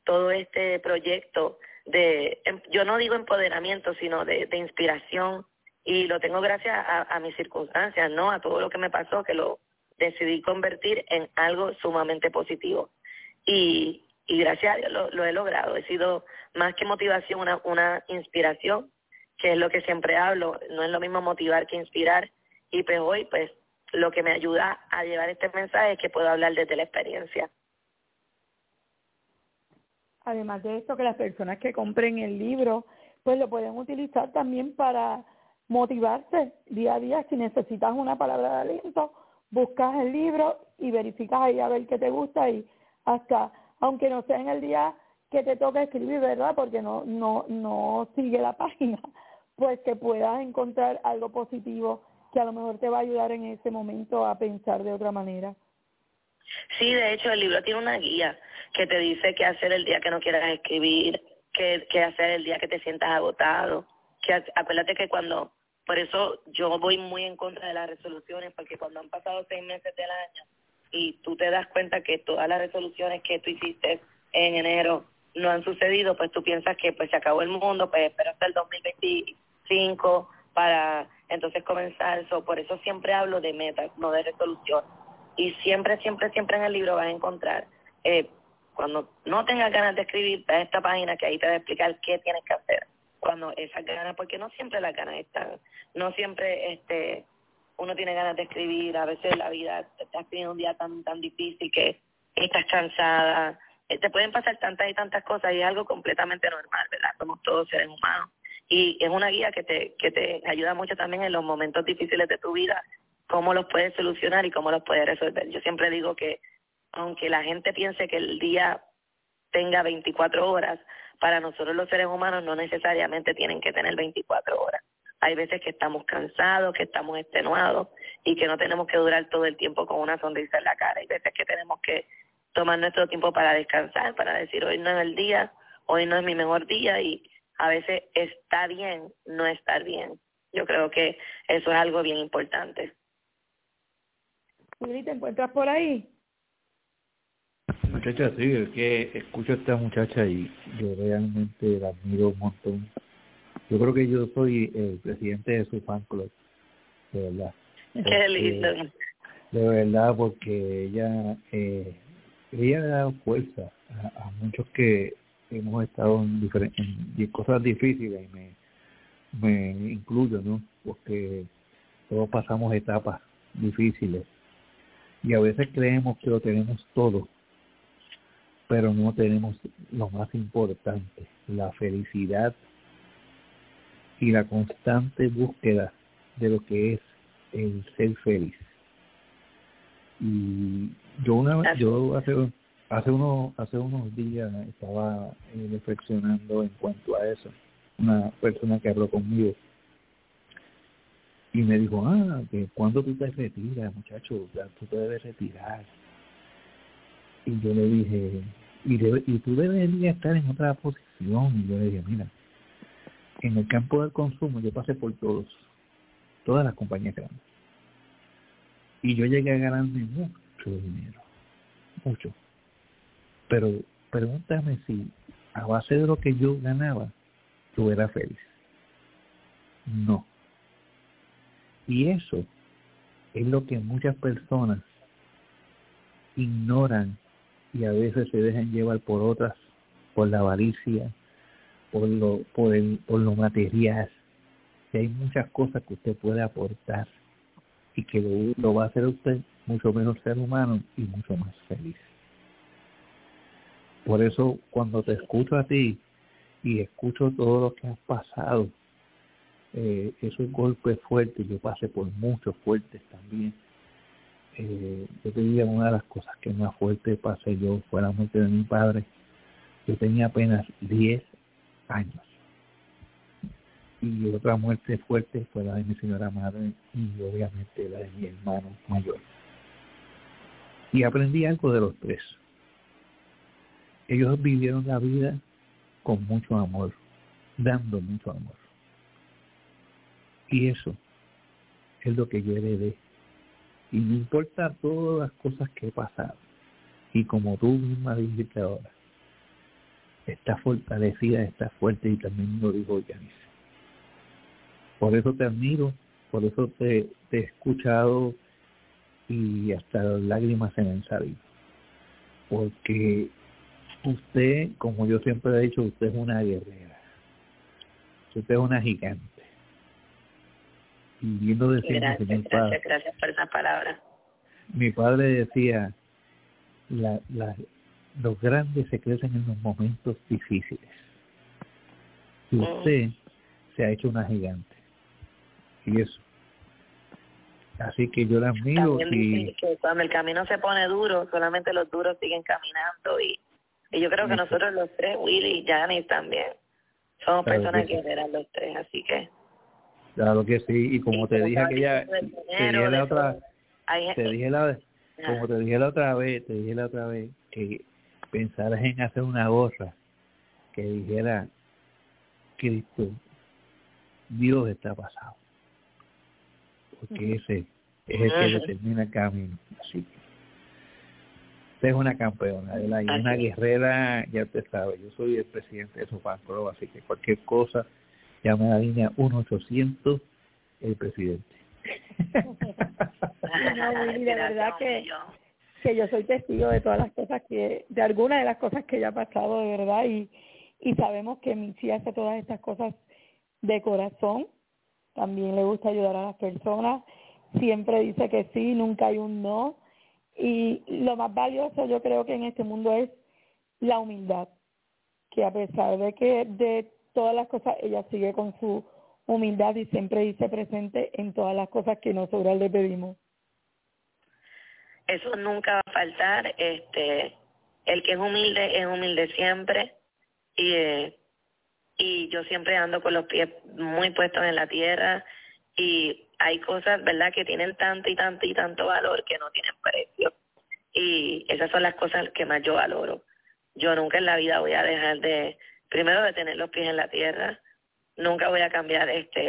proyecto yo no digo empoderamiento, sino de inspiración, y lo tengo gracias a mis circunstancias, ¿no?, a todo lo que me pasó, que lo decidí convertir en algo sumamente positivo. Y gracias a Dios lo he logrado. He sido más que motivación, una inspiración, que es lo que siempre hablo, no es lo mismo motivar que inspirar, y pues hoy pues lo que me ayuda a llevar este mensaje es que puedo hablar desde la experiencia. Además de esto, que las personas que compren el libro pues lo pueden utilizar también para motivarse día a día. Si necesitas una palabra de aliento, buscas el libro y verificas ahí a ver qué te gusta, y hasta, aunque no sea en el día que te toca escribir, ¿verdad? Porque no sigue la página, pues que puedas encontrar algo positivo que a lo mejor te va a ayudar en ese momento a pensar de otra manera. Sí, de hecho el libro tiene una guía que te dice qué hacer el día que no quieras escribir, qué hacer el día que te sientas agotado. Acuérdate que por eso yo voy muy en contra de las resoluciones, porque cuando han pasado 6 meses del año y tú te das cuenta que todas las resoluciones que tú hiciste en enero no han sucedido, pues tú piensas que pues se acabó el mundo, pues espera hasta el 2025 para entonces comenzar. Por eso siempre hablo de metas, no de resolución. Y siempre en el libro vas a encontrar, cuando no tengas ganas de escribir, ve a esta página que ahí te va a explicar qué tienes que hacer. Cuando esas ganas, porque no siempre las ganas están, no siempre uno tiene ganas de escribir, a veces la vida te has tenido un día tan difícil que estás cansada, te pueden pasar tantas y tantas cosas, y es algo completamente normal, ¿verdad? Somos todos seres humanos, y es una guía que te ayuda mucho también en los momentos difíciles de tu vida, cómo los puedes solucionar y cómo los puedes resolver. Yo siempre digo que aunque la gente piense que el día tenga 24 horas, para nosotros los seres humanos no necesariamente tienen que tener 24 horas. Hay veces que estamos cansados, que estamos extenuados y que no tenemos que durar todo el tiempo con una sonrisa en la cara. Hay veces que tenemos que tomar nuestro tiempo para descansar, para decir hoy no es el día, hoy no es mi mejor día, y a veces está bien no estar bien. Yo creo que eso es algo bien importante. Willy, ¿te encuentras por ahí? Muchacha, sí, es que escucho a esta muchacha y yo realmente la admiro un montón. Yo creo que yo soy el presidente de su fan club, de verdad. Qué lindo. De verdad, porque ella le ha dado fuerza a muchos que hemos estado en cosas difíciles, y me incluyo, ¿no? Porque todos pasamos etapas difíciles y a veces creemos que lo tenemos todo, pero no tenemos lo más importante, la felicidad y la constante búsqueda de lo que es el ser feliz. Y yo hace unos días estaba reflexionando en cuanto a eso. Una persona que habló conmigo y me dijo, que cuando tú te retiras, muchacho, tú te debes retirar. Y yo le dije, y tú deberías estar en otra posición. Y yo le dije, mira, en el campo del consumo yo pasé por todas las compañías grandes. Y yo llegué a ganarme mucho dinero, mucho. Pero pregúntame si a base de lo que yo ganaba, yo era feliz. No. Y eso es lo que muchas personas ignoran y a veces se dejan llevar por otras, por la avaricia, por lo material. Que hay muchas cosas que usted puede aportar y que lo va a hacer usted mucho menos ser humano y mucho más feliz. Por eso cuando te escucho a ti y escucho todo lo que has pasado, esos golpes fuertes, yo pasé por muchos fuertes también. Yo te diría, una de las cosas que más fuerte pasé yo fue la muerte de mi padre. Yo tenía apenas 10 años. Y otra muerte fuerte fue la de mi señora madre y obviamente la de mi hermano mayor. Y aprendí algo de los tres. Ellos vivieron la vida con mucho amor, dando mucho amor. Y eso es lo que yo heredé. Y no importa todas las cosas que he pasado. Y como tú misma dijiste ahora, está fortalecida, está fuerte, y también lo dijo Yanis. Por eso te admiro, por eso te he escuchado y hasta las lágrimas se me han salido. Porque usted, como yo siempre he dicho, usted es una guerrera. Usted es una gigante. Y viendo decir gracias por esa palabra. Mi padre decía, los grandes se crecen en los momentos difíciles. Y usted se ha hecho una gigante. Y eso. Así que yo la admiro. También que cuando el camino se pone duro, solamente los duros siguen caminando. Y yo creo que nosotros los tres, Willy y Janice también, somos personas guerreras los tres, así que... Claro que sí, y como te dije aquella, te dije la otra vez que pensaras en hacer una gorra que dijera Cristo, Dios está pasado, porque ese es el que determina el camino. Así que usted es una campeona, y una guerrera, ya usted sabe, yo soy el presidente de su fan club, así que cualquier cosa, llame a la línea 1-800 el presidente. No, Willy, de verdad que yo soy testigo de todas las cosas de algunas de las cosas que ella ha pasado, de verdad, y sabemos que Michi hace todas estas cosas de corazón. También le gusta ayudar a las personas, siempre dice que sí, nunca hay un no, y lo más valioso yo creo que en este mundo es la humildad, que a pesar de todas las cosas, ella sigue con su humildad y siempre dice presente en todas las cosas que nosotros le pedimos. Eso nunca va a faltar. El que es humilde siempre, y yo siempre ando con los pies muy puestos en la tierra, y hay cosas, ¿verdad?, que tienen tanto y tanto y tanto valor que no tienen precio, y esas son las cosas que más yo valoro. Yo nunca en la vida voy a dejar primero de tener los pies en la tierra, nunca voy a cambiar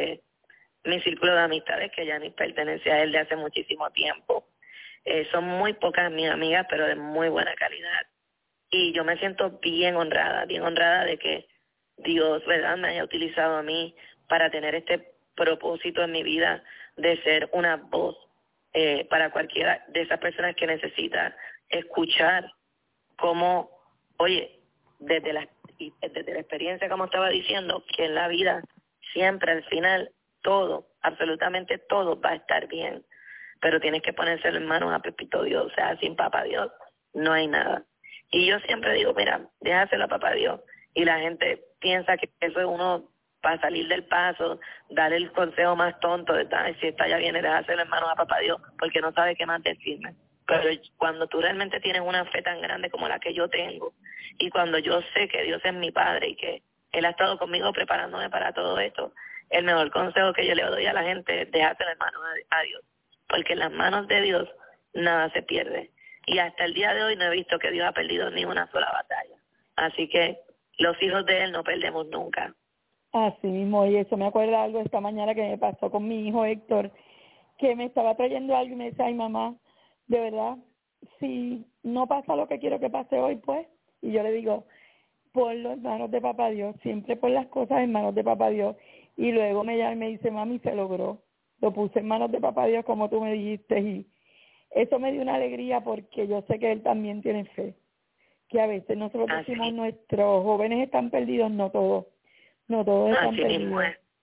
mi círculo de amistades, que ya ni pertenece a él de hace muchísimo tiempo. Son muy pocas mis amigas, pero de muy buena calidad. Y yo me siento bien honrada de que Dios, ¿verdad?, me haya utilizado a mí para tener este propósito en mi vida de ser una voz para cualquiera de esas personas que necesita escuchar cómo, oye, desde la experiencia, como estaba diciendo, que en la vida siempre al final todo, absolutamente todo va a estar bien, pero tienes que ponérselo en manos a Pepito Dios, o sea, sin Papá Dios no hay nada. Y yo siempre digo, mira, déjaselo a Papá Dios, y la gente piensa que eso es uno para salir del paso, darle el consejo más tonto de si está ya bien, déjaselo en manos a Papá Dios, porque no sabe qué más decirme. Pero cuando tú realmente tienes una fe tan grande como la que yo tengo, y cuando yo sé que Dios es mi Padre y que Él ha estado conmigo preparándome para todo esto, el mejor consejo que yo le doy a la gente es dejárselo en manos a Dios, porque en las manos de Dios nada se pierde. Y hasta el día de hoy no he visto que Dios ha perdido ni una sola batalla. Así que los hijos de Él no perdemos nunca. Así mismo, y eso me acuerda algo esta mañana que me pasó con mi hijo Héctor, que me estaba trayendo algo y me decía, ay mamá, de verdad, si no pasa lo que quiero que pase hoy, pues, y yo le digo, ponlo en manos de Papá Dios, siempre pon las cosas en manos de Papá Dios. Y luego me llama y me dice, mami, se logró, lo puse en manos de Papá Dios como tú me dijiste, y eso me dio una alegría porque yo sé que él también tiene fe, que a veces nosotros decimos nuestros jóvenes están perdidos, no todos están perdidos.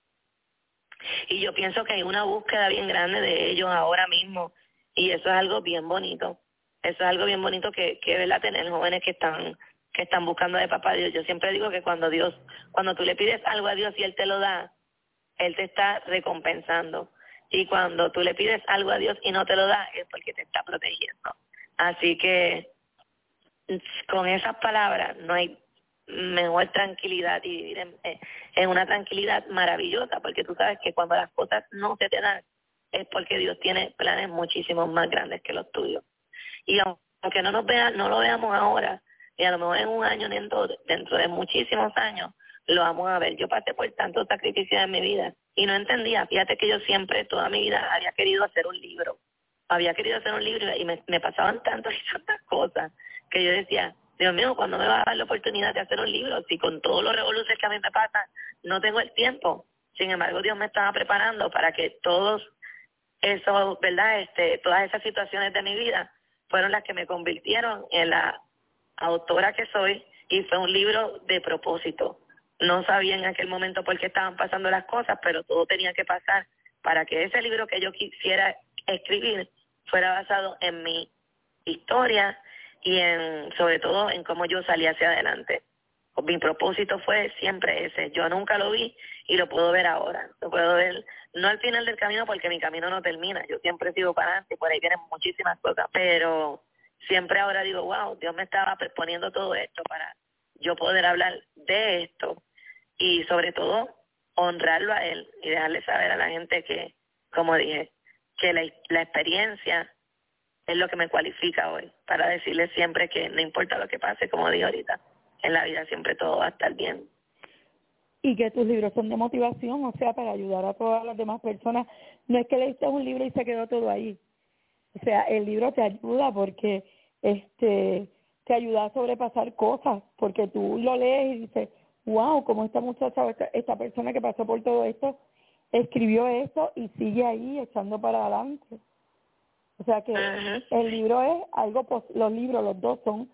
Y yo pienso que hay una búsqueda bien grande de ellos ahora mismo, y eso es algo bien bonito. Eso es algo bien bonito que ¿verdad?, tener jóvenes que están buscando de Papá Dios. Yo siempre digo que cuando tú le pides algo a Dios y Él te lo da, Él te está recompensando. Y cuando tú le pides algo a Dios y no te lo da, es porque te está protegiendo. Así que con esas palabras no hay mejor tranquilidad, y vivir en una tranquilidad maravillosa, porque tú sabes que cuando las cosas no se te dan es porque Dios tiene planes muchísimos más grandes que los tuyos. Y aunque no lo veamos ahora, y a lo mejor en un año, dentro de muchísimos años, lo vamos a ver. Yo pasé por tantos sacrificios en mi vida y no entendía. Fíjate que yo siempre, toda mi vida, había querido hacer un libro. Y me pasaban tantas y tantas cosas que yo decía, Dios mío, ¿cuándo me va a dar la oportunidad de hacer un libro? Si con todos los revoluciones que a mí me pasan, no tengo el tiempo. Sin embargo, Dios me estaba preparando para que todos esos, ¿verdad?, todas esas situaciones de mi vida fueron las que me convirtieron en la autora que soy, y fue un libro de propósito, no sabía en aquel momento por qué estaban pasando las cosas, pero todo tenía que pasar para que ese libro que yo quisiera escribir fuera basado en mi historia y sobre todo en cómo yo salí hacia adelante. Mi propósito fue siempre ese. Yo nunca lo vi y lo puedo ver ahora. Lo puedo ver, no al final del camino porque mi camino no termina. Yo siempre sigo para adelante y por ahí vienen muchísimas cosas. Pero siempre ahora digo, wow, Dios me estaba poniendo todo esto para yo poder hablar de esto y sobre todo honrarlo a Él y dejarle saber a la gente que, como dije, que la experiencia es lo que me cualifica hoy para decirle siempre que no importa lo que pase, como dije ahorita, en la vida siempre todo va a estar bien. Y que tus libros son de motivación, o sea, para ayudar a todas las demás personas. No es que leíste un libro y se quedó todo ahí. O sea, el libro te ayuda porque te ayuda a sobrepasar cosas, porque tú lo lees y dices, wow, como esta muchacha, esta persona que pasó por todo esto, escribió esto y sigue ahí echando para adelante. O sea que el libro es algo, los libros, los dos son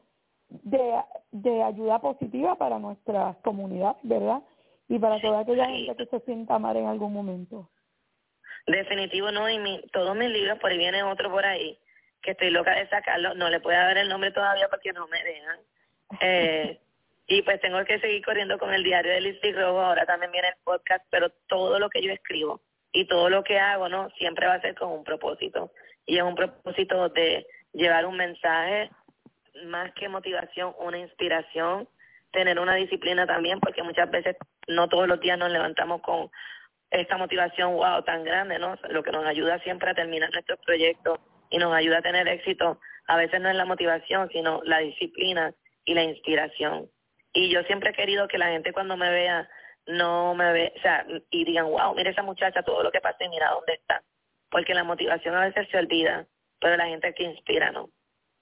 de ayuda positiva para nuestra comunidad, ¿verdad? Y para toda aquella gente que se sienta mal en algún momento. Definitivo no, y todos mis libros, por ahí viene otro por ahí, que estoy loca de sacarlo, no le puedo dar el nombre todavía porque no me dejan. Y pues tengo que seguir corriendo con el diario de Liz Rojo, ahora también viene el podcast, pero todo lo que yo escribo y todo lo que hago, ¿no? Siempre va a ser con un propósito. Y es un propósito de llevar un mensaje, más que motivación, una inspiración, tener una disciplina también, porque muchas veces no todos los días nos levantamos con esta motivación, wow, tan grande, ¿no? Lo que nos ayuda siempre a terminar nuestros proyectos y nos ayuda a tener éxito, a veces no es la motivación, sino la disciplina y la inspiración. Y yo siempre he querido que la gente cuando me vea, no me ve, o sea, y digan, wow, mira esa muchacha, todo lo que pasa y mira dónde está. Porque la motivación a veces se olvida, pero la gente que inspira, ¿no?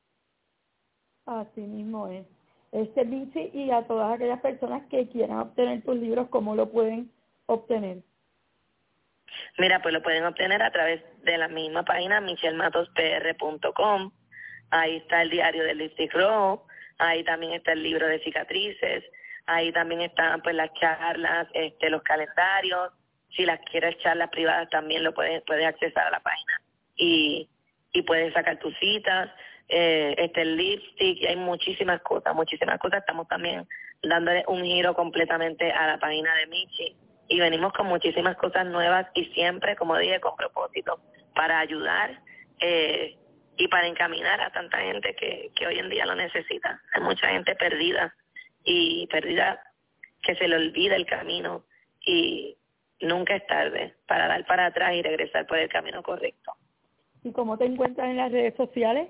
Así mismo es. Michi, y a todas aquellas personas que quieran obtener tus libros, ¿cómo lo pueden obtener? Mira, pues lo pueden obtener a través de la misma página, michelmatospr.com. Ahí está el diario del Lipstick Rojo, ahí también está el libro de cicatrices, ahí también están pues las charlas, los calendarios. Si las quieres charlas privadas también lo puedes accesar a la página y puedes sacar tus citas. El lipstick, y hay muchísimas cosas. Estamos también dándole un giro completamente a la página de Michi y venimos con muchísimas cosas nuevas y siempre, como dije, con propósito para ayudar y para encaminar a tanta gente que hoy en día lo necesita. Hay mucha gente perdida que se le olvida el camino y nunca es tarde para dar para atrás y regresar por el camino correcto. ¿Y cómo te encuentras en las redes sociales?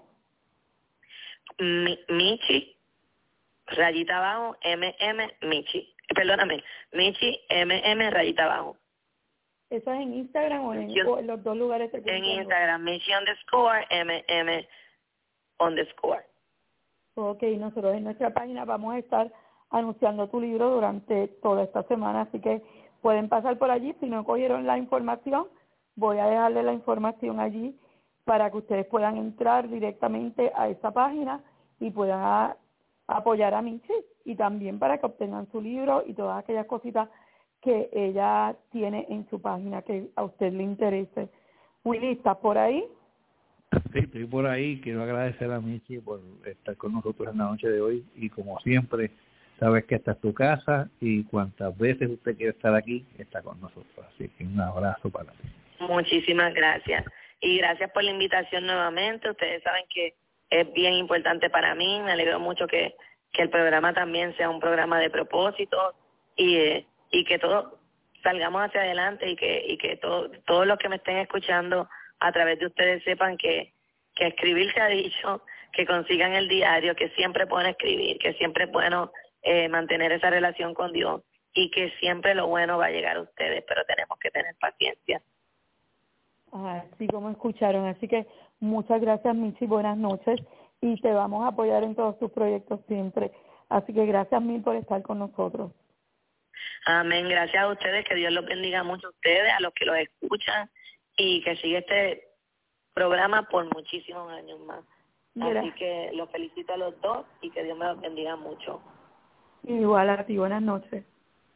Michi, rayita abajo, Michi. Perdóname, Michi, rayita abajo. ¿Eso es en Instagram o en los dos lugares? En Instagram, Michi _, _. Ok, nosotros en nuestra página vamos a estar anunciando tu libro durante toda esta semana, así que pueden pasar por allí. Si no cogieron la información, voy a dejarle la información allí para que ustedes puedan entrar directamente a esa página y puedan apoyar a Michi y también para que obtengan su libro y todas aquellas cositas que ella tiene en su página que a usted le interese. Willy, ¿estás por ahí? Sí, estoy por ahí. Quiero agradecer a Michi por estar con nosotros en la noche de hoy y como siempre, sabes que esta es tu casa y cuantas veces usted quiere estar aquí, está con nosotros. Así que un abrazo para ti. Muchísimas gracias. Y gracias por la invitación nuevamente. Ustedes saben que es bien importante para mí. Me alegro mucho que el programa también sea un programa de propósito y que todos salgamos hacia adelante y que todos los que me estén escuchando a través de ustedes sepan que escribir se ha dicho, que consigan el diario, que siempre pueden escribir, que siempre es bueno mantener esa relación con Dios y que siempre lo bueno va a llegar a ustedes, pero tenemos que tener paciencia. Así como escucharon. Así que muchas gracias, Michi, buenas noches y te vamos a apoyar en todos tus proyectos siempre. Así que gracias mil por estar con nosotros. Amén, gracias a ustedes, que Dios los bendiga mucho a ustedes, a los que los escuchan y que siga este programa por muchísimos años más. Así que los felicito a los dos y que Dios me los bendiga mucho. Igual a ti, buenas noches.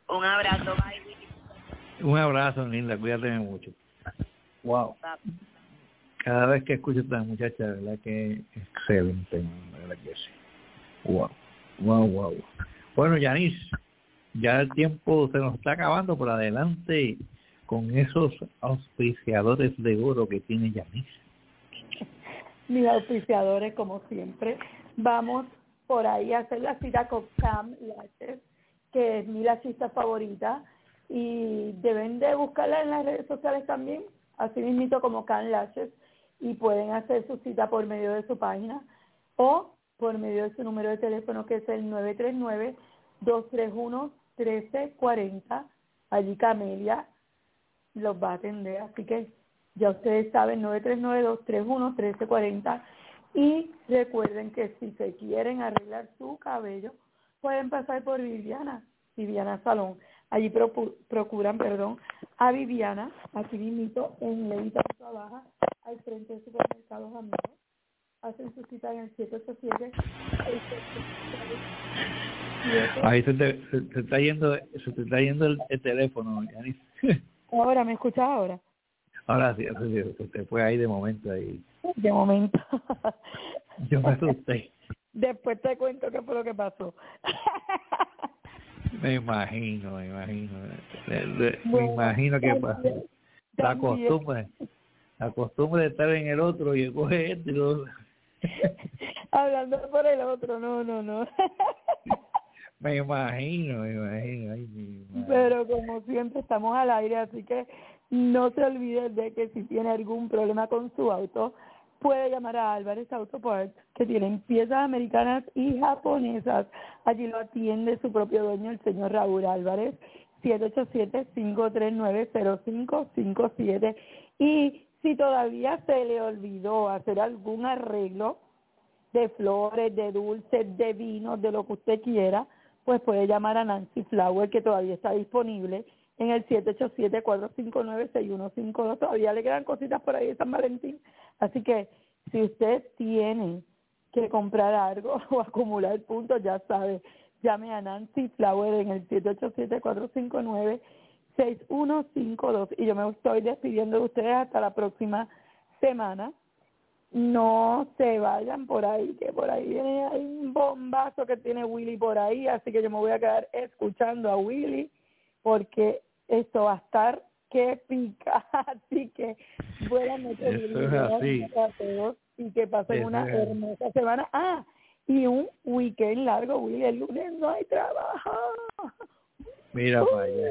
Un abrazo, bye. Un abrazo, Linda, cuídate mucho. Wow. Cada vez que escucho a esta muchacha, la verdad que es excelente, la verdad que sí. Wow. Bueno, Yanis, ya el tiempo se nos está acabando, por adelante con esos auspiciadores de oro que tiene Yanis. Mis auspiciadores, como siempre, vamos por ahí a hacer la cita con Cam Lashes, que es mi lashista favorita, y deben de buscarla en las redes sociales también, así mismito como Cam Lashes, y pueden hacer su cita por medio de su página o por medio de su número de teléfono, que es el 939-231-1340. Allí Camelia los va a atender, así que ya ustedes saben, 939-231-1340. Y recuerden que si se quieren arreglar su cabello, pueden pasar por Viviana Salón. Allí procuran a Viviana, así mismito, en Levita Baja, al frente del supermercado Amigos. Hacen su cita en el 787. Ahí se te está yendo el teléfono, Yanis. Ahora, ¿me escuchas ahora? Ahora sí, se te fue ahí de momento. De momento. Yo me asusté. Después te cuento qué fue lo que pasó. Me imagino que pasó. La costumbre de estar en el otro y coge este y lo... Hablando por el otro, no. Me imagino. Pero como siempre estamos al aire, así que no se olviden de que si tiene algún problema con su auto, puede llamar a Álvarez Auto Parts, que tienen piezas americanas y japonesas. Allí lo atiende su propio dueño, el señor Raúl Álvarez, 787-539-0557. Y si todavía se le olvidó hacer algún arreglo de flores, de dulces, de vinos, de lo que usted quiera, pues puede llamar a Nancy Flower, que todavía está disponible en el 787-459-6152. Todavía le quedan cositas por ahí de San Valentín. Así que si usted tiene que comprar algo o acumular puntos, ya sabe, llame a Nancy Flower en el 787-459-6152. Y yo me estoy despidiendo de ustedes hasta la próxima semana. No se vayan por ahí, que por ahí viene hay un bombazo que tiene Willy por ahí, así que yo me voy a quedar escuchando a Willy, porque esto va a estar que pica. Así que buenas noches, Willy, a todos, y que pasen una hermosa semana. Y un weekend largo, Willy. El lunes no hay trabajo. Mira para allá.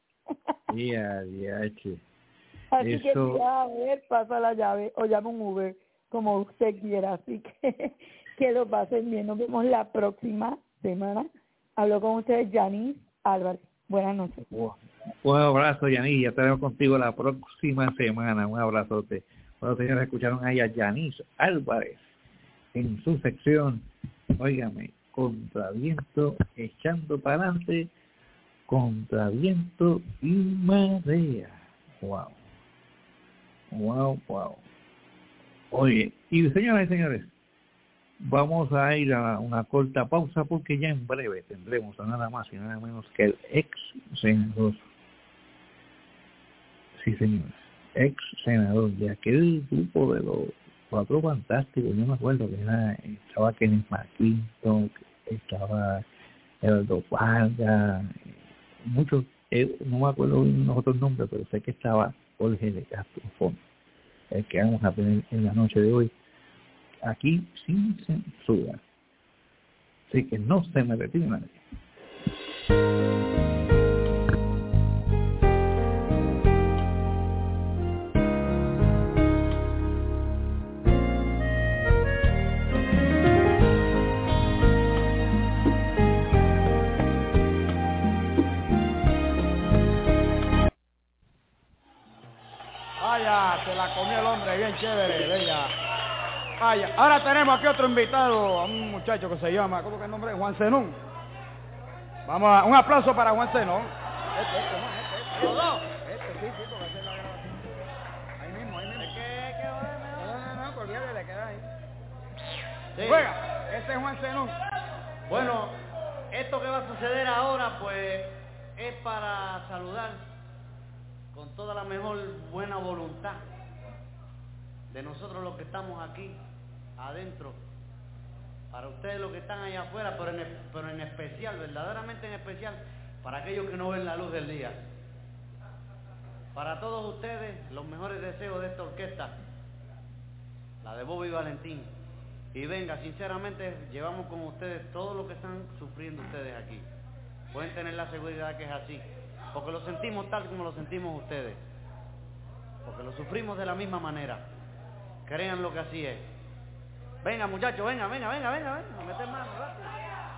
Así que si va a ver, pasa la llave o llama un Uber, como usted quiera. Así que lo pasen bien. Nos vemos la próxima semana. Hablo con ustedes, Yanis Álvarez. Buenas noches. Un abrazo, Yanis. Ya estaremos contigo la próxima semana. Un abrazote. Bueno, señores, escucharon ahí a Yanis Álvarez en su sección, óigame, Contraviento, echando para adelante, Contraviento y marea. Wow. Oye, y señoras y señores, vamos a ir a una corta pausa, porque ya en breve tendremos a nada más y nada menos que el ex senador. Sí, señores, ex senador de aquel grupo de los Cuatro Fantásticos. Yo me acuerdo que estaba Kenneth McClintock, estaba Eduardo Vargas, muchos, no me acuerdo bien los otros nombres, pero sé que estaba Jorge de Castro Fondo, el que vamos a tener en la noche de hoy, aquí sin censura. Así que no se me retire nadie. Se la comió el hombre, bien chévere, bella. Vaya, ahora tenemos aquí otro invitado, a un muchacho que se llama, ¿cómo que el nombre? Juan Zenón. Vamos a un aplauso para Juan Zenón. Sí, porque es la grabación. Ahí mismo. Es que no, porque le queda ahí. Sí. Juega, este es Juan Zenón. Bueno, esto que va a suceder ahora, pues, es para saludar con toda la mejor buena voluntad de nosotros los que estamos aquí adentro, para ustedes los que están allá afuera, pero en especial, verdaderamente en especial, para aquellos que no ven la luz del día. Para todos ustedes, los mejores deseos de esta orquesta, la de Bobby Valentín. Y venga, sinceramente, llevamos con ustedes todo lo que están sufriendo ustedes aquí. Pueden tener la seguridad que es así, porque lo sentimos tal como lo sentimos ustedes, porque lo sufrimos de la misma manera. Crean lo que así es. Venga, muchachos, venga, a meter mano, rápido.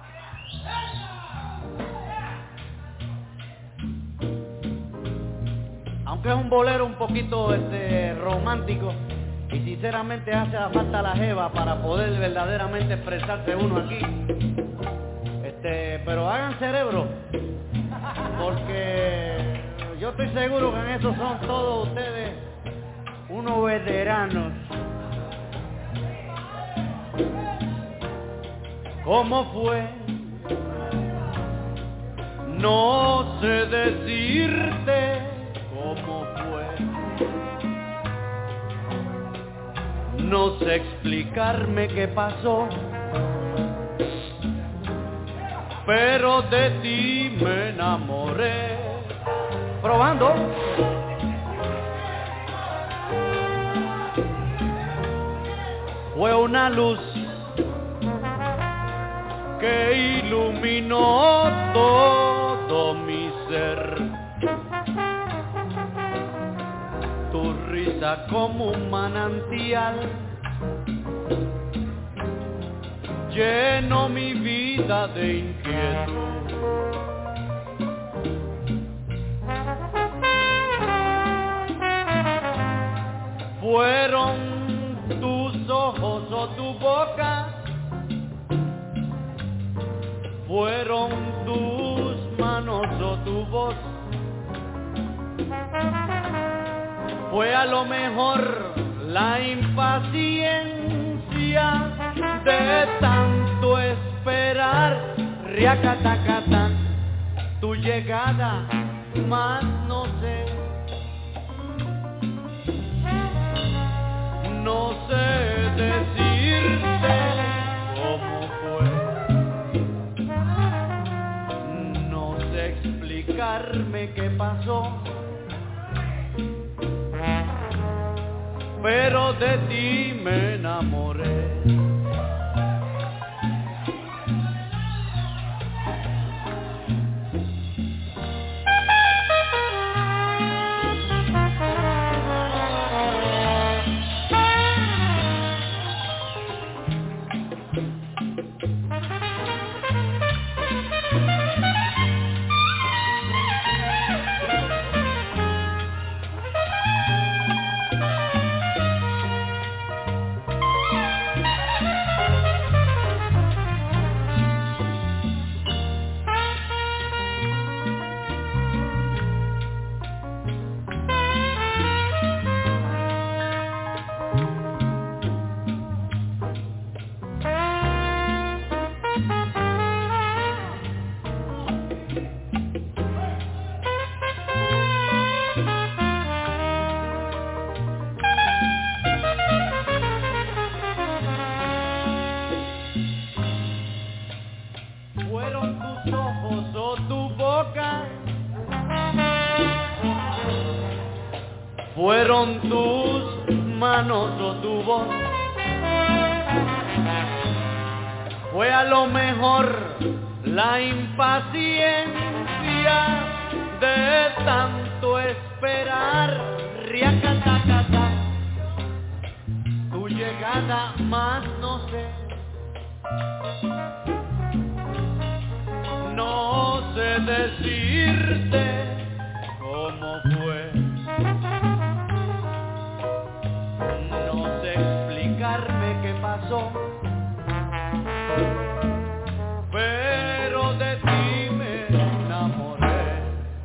Aunque es un bolero un poquito romántico, y sinceramente hace falta la jeva para poder verdaderamente expresarse uno aquí. Pero hagan cerebro, porque yo estoy seguro que en eso son todos ustedes unos veteranos. ¿Cómo fue? No sé decirte cómo fue. No sé explicarme qué pasó, pero de ti me enamoré. Probando. Fue una luz que iluminó todo mi ser. Tu risa como un manantial llenó mi vida de inquietud. Fueron tus ojos o tu boca, fueron tus manos o tu voz. Fue a lo mejor la impaciencia de tanto esperar, riacatacata, tu llegada, más no sé. No sé decirte cómo fue, no sé explicarme qué pasó, pero de ti me enamoré. Fueron tus manos o tu voz, fue a lo mejor la impaciencia de tanto esperar, riacatacata, tu llegada, más no sé. No sé decirte cómo fue, no sé explicarme qué pasó, pero de ti me enamoré.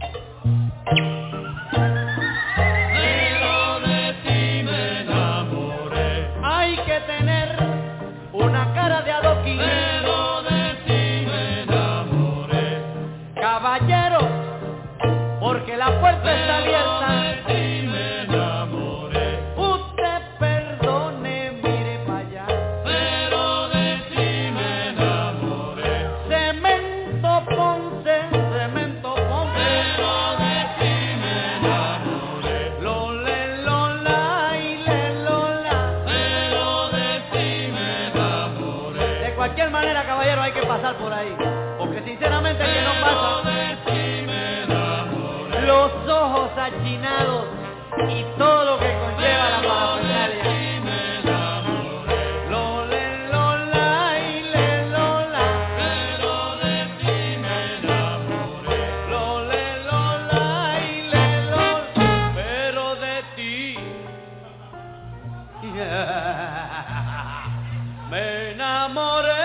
Pero de ti me enamoré. Hay que tener una cara de adoquín. Pero de ti me enamoré. Caballero, la puerta está abierta. Hay que pasar por ahí, porque sinceramente que no pasa, los ojos achinados y todo lo que conlleva la parafernalia. Pero de ti me enamoré.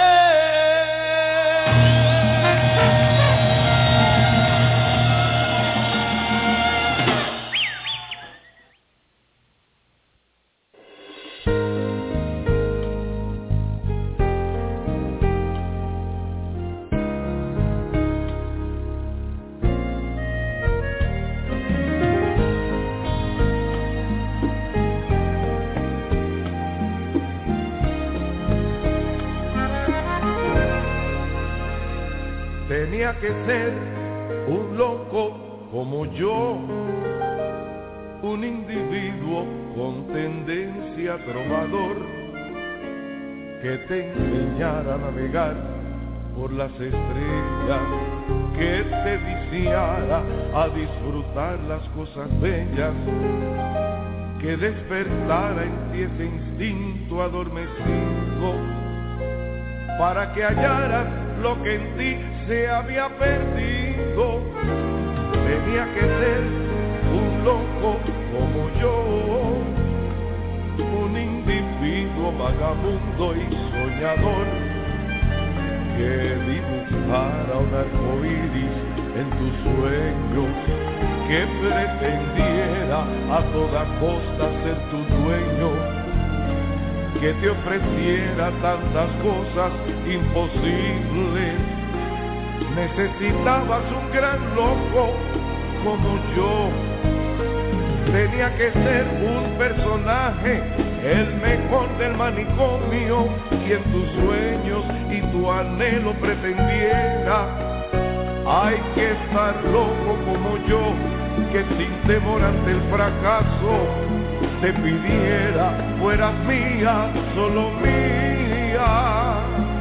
Tenía que ser un loco como yo, un individuo con tendencia trovador, que te enseñara a navegar por las estrellas, que te viciara a disfrutar las cosas bellas, que despertara en ti ese instinto adormecido, para que hallaras lo que en ti se había perdido. Tenía que ser un loco como yo, un individuo vagabundo y soñador, que dibujara un arco iris en tus sueños, que pretendiera a toda costa ser tu dueño, que te ofreciera tantas cosas imposibles. Necesitabas un gran loco como yo. Tenía que ser un personaje, el mejor del manicomio, y en tus sueños y tu anhelo pretendiera. Hay que estar loco como yo, que sin temor ante el fracaso te pidiera fueras mía, solo mía.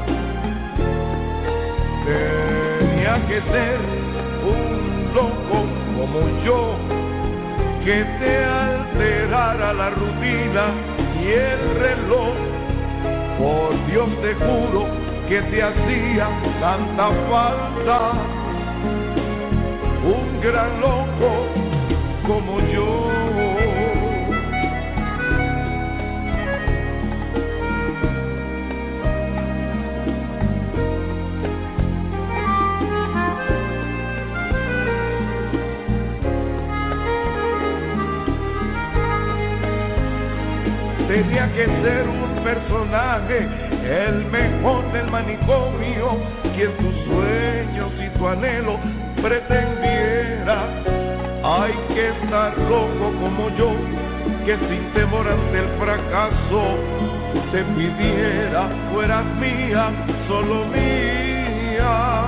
Tenía que ser un loco como yo, que te alterara la rutina y el reloj. Por Dios te juro que te hacía tanta falta un gran loco como yo. Tenía que ser un personaje, el mejor del manicomio, quien tus sueños y tu anhelo pretendiera. Hay que estar loco como yo, que sin temor ante el fracaso te pidiera fueras mía, solo mía.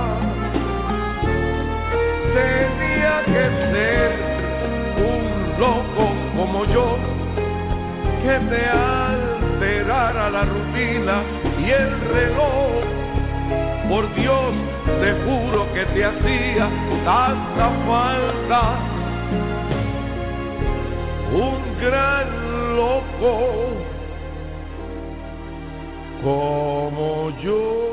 Tenía que ser un loco como yo, que te alterara la rutina y el reloj. Por Dios te juro que te hacía tanta falta un gran loco como yo.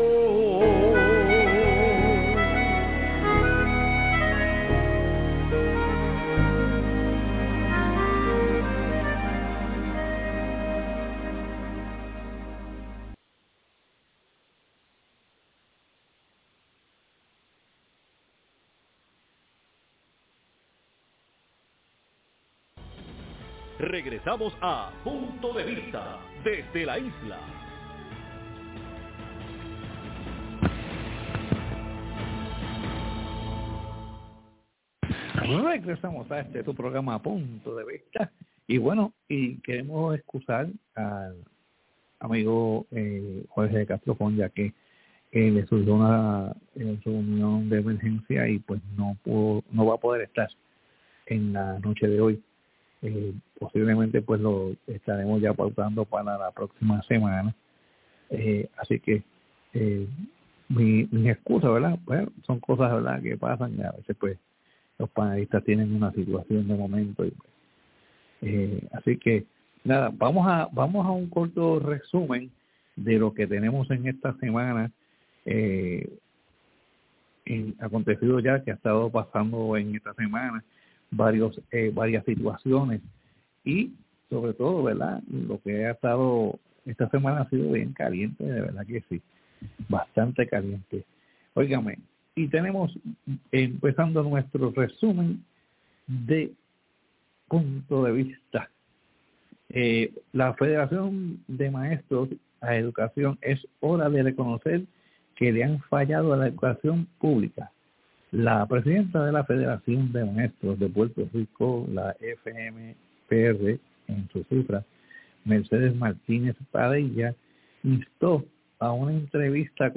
Regresamos a Punto de Vista desde la isla. Regresamos a tu programa Punto de Vista. Y bueno, y queremos excusar al amigo Jorge de Castro Fon, ya que le surgió una reunión de emergencia y pues no va a poder estar en la noche de hoy. Posiblemente pues lo estaremos ya pautando para la próxima semana. Así que mi excusa, ¿verdad? Pues son cosas, ¿verdad?, que pasan y a veces pues los panelistas tienen una situación de momento y pues, así que nada, vamos a un corto resumen de lo que tenemos en esta semana acontecido ya, que ha estado pasando en esta semana, varias situaciones y sobre todo, ¿verdad?, lo que ha estado esta semana ha sido bien caliente, de verdad que sí, bastante caliente. Óigame, y tenemos, empezando nuestro resumen de Punto de Vista. La Federación de Maestros a Educación, es hora de reconocer que le han fallado a la educación pública. La presidenta de la Federación de Maestros de Puerto Rico, la FMPR, en su cifra, Mercedes Martínez Padilla, instó a una entrevista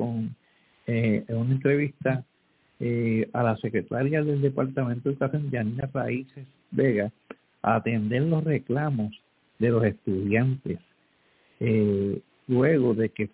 a la secretaria del Departamento de Educación, Yanina Raíces Vega, a atender los reclamos de los estudiantes luego de que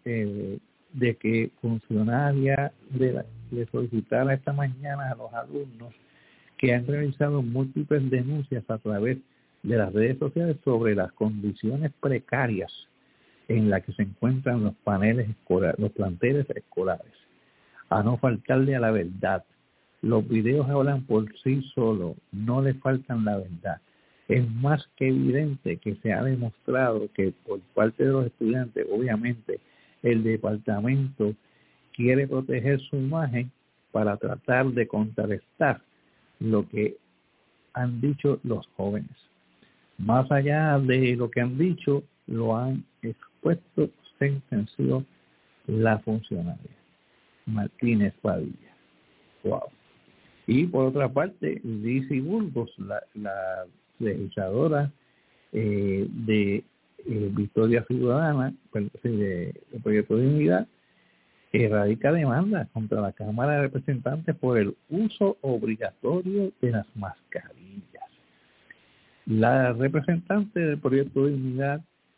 funcionaria le solicitara esta mañana a los alumnos que han realizado múltiples denuncias a través de las redes sociales sobre las condiciones precarias en las que se encuentran los planteles escolares. A no faltarle a la verdad. Los videos hablan por sí solos, no le faltan la verdad. Es más que evidente que se ha demostrado que por parte de los estudiantes, obviamente, el departamento quiere proteger su imagen para tratar de contrarrestar lo que han dicho los jóvenes. Más allá de lo que han dicho, lo han expuesto, sentenció la funcionaria Martínez Padilla. Wow. Y por otra parte, Lizzy Burgos, la legisladora de Victoria Ciudadana, de Proyecto de Unidad, radica demanda contra la Cámara de Representantes por el uso obligatorio de las mascarillas. La representante del Proyecto de Unidad,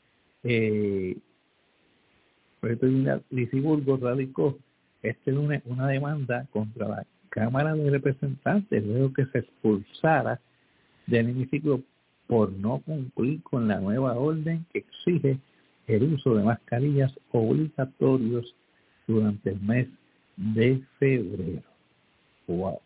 Lizzy Burgos, radicó este lunes una demanda contra la Cámara de Representantes luego que se expulsara del hemiciclo por no cumplir con la nueva orden que exige el uso de mascarillas obligatorios durante el mes de febrero. Wow.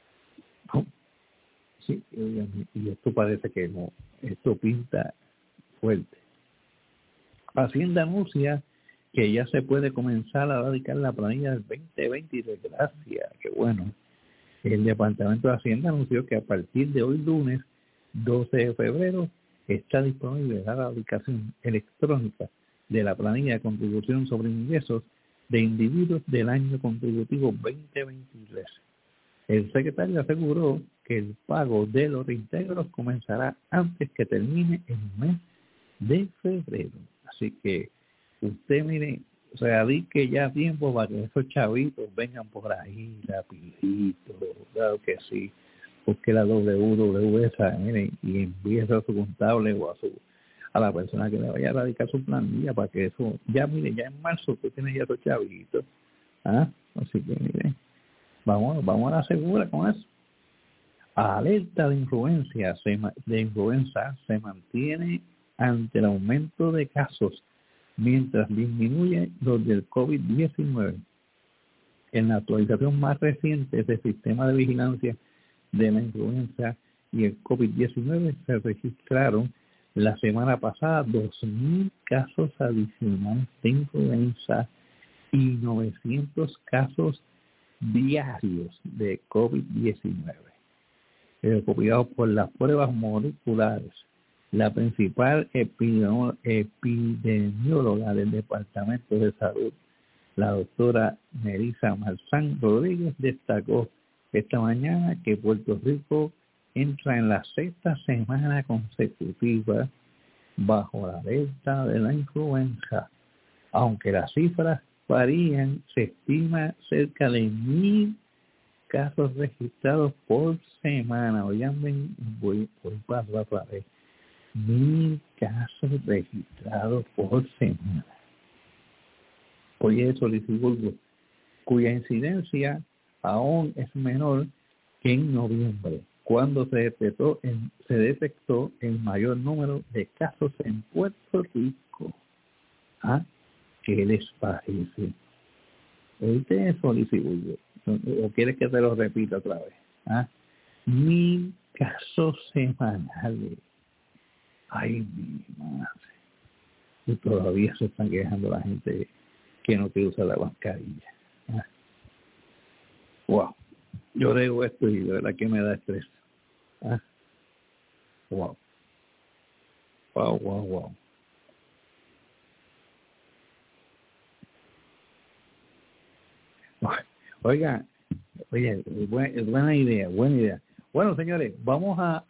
Sí, y esto parece que no, esto pinta fuerte. Hacienda anuncia que ya se puede comenzar a radicar la planilla del 2020 y desgracia, que bueno. El Departamento de Hacienda anunció que a partir de hoy lunes 12 de febrero está disponible la radicación electrónica de la planilla de contribución sobre ingresos de individuos del año contributivo 2023. El secretario aseguró que el pago de los reintegros comenzará antes que termine el mes de febrero. Así que usted, mire, radique ya tiempo para que esos chavitos vengan por ahí rapidito, claro que sí, busque la WWS, mire, y envíe a su contable o a la persona que le vaya a radicar su planilla para que eso, ya mire, ya en marzo usted tiene ya esos chavitos, así que mire, vamos a la segura con eso. Alerta de influenza se mantiene ante el aumento de casos mientras disminuye los del COVID-19. En la actualización más reciente del sistema de vigilancia de la influenza y el COVID-19 se registraron la semana pasada 2.000 casos adicionales de influenza y 900 casos diarios de COVID-19. Recopilados por las pruebas moleculares. La principal epidemióloga del Departamento de Salud, la doctora Melissa Marzán Rodríguez, destacó esta mañana que Puerto Rico entra en la 6ª semana consecutiva bajo la alerta de la influenza. Aunque las cifras varían, se estima cerca de 1,000 casos registrados por semana. Oigan, voy para otra vez. 1,000 casos registrados por semana. Oye, eso, Lisigulgo, cuya incidencia aún es menor que en noviembre, cuando se detectó el mayor número de casos en Puerto Rico. ¿Ah? ¿Qué les parece? ¿Oíste eso, Lisigulgo? ¿O quieres que te lo repita otra vez? ¿Ah? 1,000 casos semanales. Ay, mi madre. Y todavía se están quejando la gente que no quiere usar la mascarilla. ¿Ah? Wow. Yo leo esto y de verdad que me da estrés. ¿Ah? Wow. Wow, wow, wow. Oiga, oye, buena idea. Bueno, señores, vamos a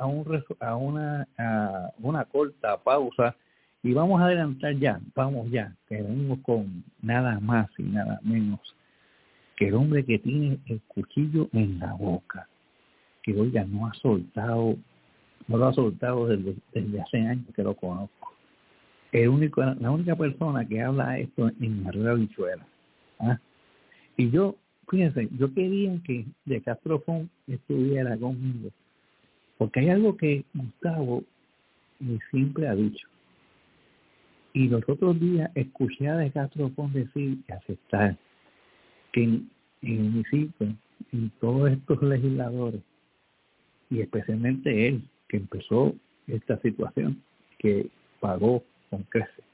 una corta pausa y vamos a adelantar ya, que venimos con nada más y nada menos que el hombre que tiene el cuchillo en la boca, que oiga, no lo ha soltado desde hace años que lo conozco. La única persona que habla esto en Arroyo Habichuela. ¿Ah? Y fíjense, yo quería que De Castro Fon estuviera conmigo, porque hay algo que Gustavo siempre ha dicho. Y los otros días escuché a De Castro Fon decir y aceptar que en el municipio, en todos estos legisladores, y especialmente él, que empezó esta situación, que pagó con creces,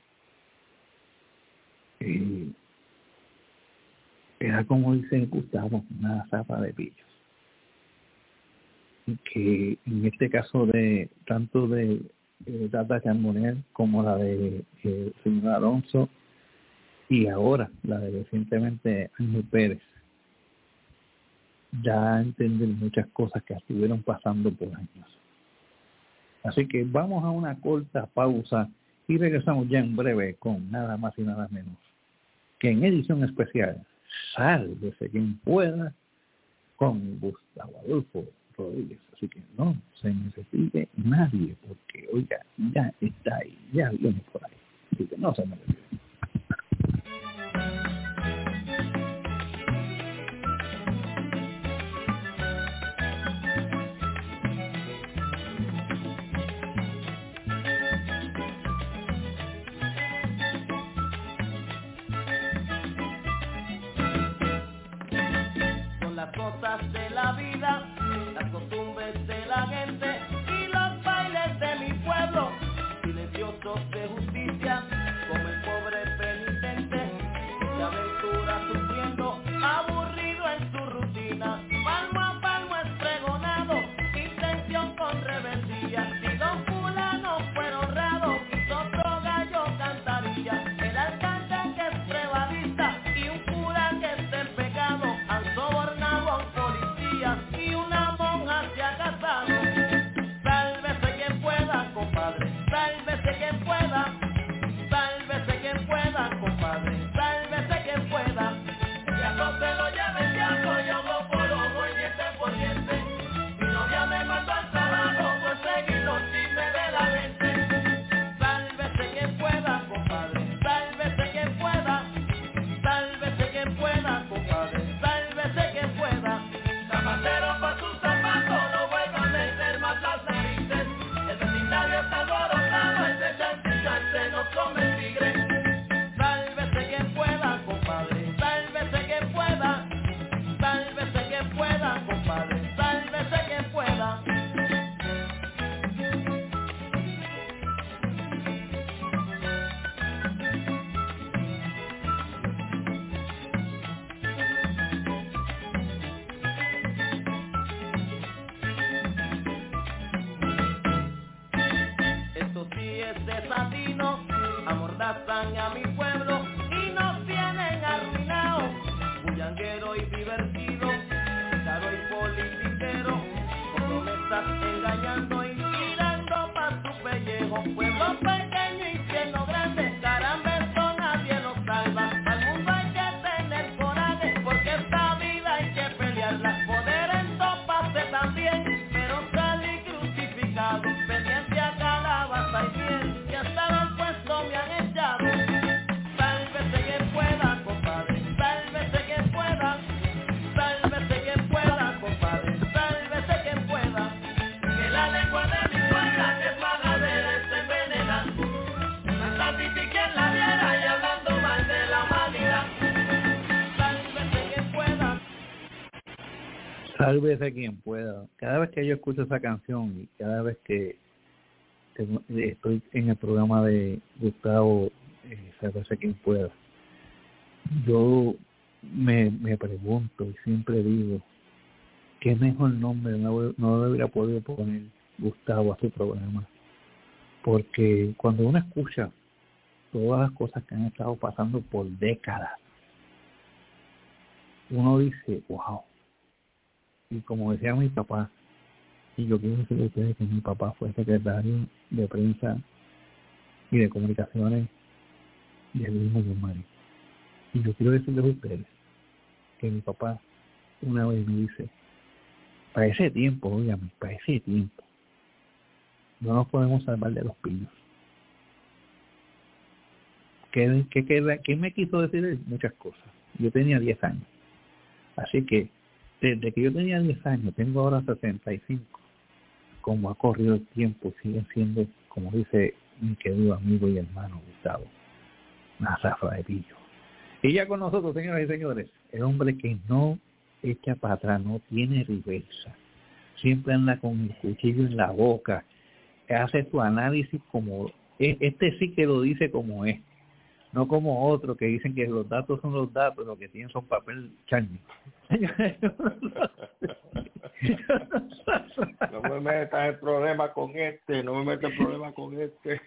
era como dice Gustavo, una zapa de pillos. Que en este caso tanto de Tata Carbonell como la de señor Alonso y ahora la de recientemente Ángel Pérez, da a entender muchas cosas que estuvieron pasando por años. Así que vamos a una corta pausa y regresamos ya en breve con nada más y nada menos que en edición especial Sálvese quien pueda con Gustavo Adolfo Rodríguez. Así que no se necesite nadie, porque oiga, ya está ahí, ya viene por ahí. Así que no se me olvide. Las cosas de la vida, las costumbres de la gente y los bailes de mi pueblo, silenciosos de justicia, como el pobre penitente que se aventura sufriendo, aburrido en su rutina, palmo a palmo es pregonado, intención con rebeldía. Si don fulano fuera honrado, quizá otro gallo cantaría. El alcalde que es prevalista y un cura que esté en pecado han sobornado a un policía y una monja se ha casado. Sálvese quien pueda, compadre, sálvese quien pueda, sálvese quien pueda, compadre, sálvese quien pueda. Ya no se lo lleve el diablo, yo ojo por ojo y diente por diente. Mi novia me mandó al trabajo por seguir los chismes de la gente. Sálvese quien pueda, compadre, sálvese quien pueda, sálvese quien pueda, compadre, sálvese quien pueda. Zapatero pa' sus zapatos, no vuelva a meter más las narices. El vecindario está alborotado, ese chance nos come el tigre. Sálvese quien pueda, compadre, sálvese quien pueda, sálvese quien pueda, compadre, sálvese quien pueda. Esto sí es desatino, amordazan a mi pueblo y nos tienen arruinados. Bullanguero y divertido, caro y poli Sálvese quien pueda. Cada vez que yo escucho esa canción y cada vez que estoy en el programa de Gustavo, Sálvese quien pueda, yo me pregunto y siempre digo, ¿qué mejor nombre no debería poder poner Gustavo a su programa? Porque cuando uno escucha todas las cosas que han estado pasando por décadas, uno dice, wow. Y como decía mi papá, y yo quiero decirle a ustedes que mi papá fue secretario de prensa y de comunicaciones de Luis Muñoz Marín. Y yo quiero decirles a ustedes que mi papá una vez me dice, para ese tiempo, óigame, para ese tiempo, no nos podemos salvar de los pinos. ¿Qué me quiso decir? Muchas cosas. Yo tenía 10 años. Así que, desde que yo tenía 10 años, tengo ahora 65. Como ha corrido el tiempo, siguen siendo, como dice mi querido amigo y hermano Gustavo, una zafra de pillo. Y ya con nosotros, señoras y señores, el hombre que no echa para atrás, no tiene reversa. Siempre anda con el cuchillo en la boca, hace su análisis como... Este sí que lo dice como es. No como otros que dicen que los datos son los datos, lo que tienen son papel charmi. No me metas en problema con no me metas en problema con este.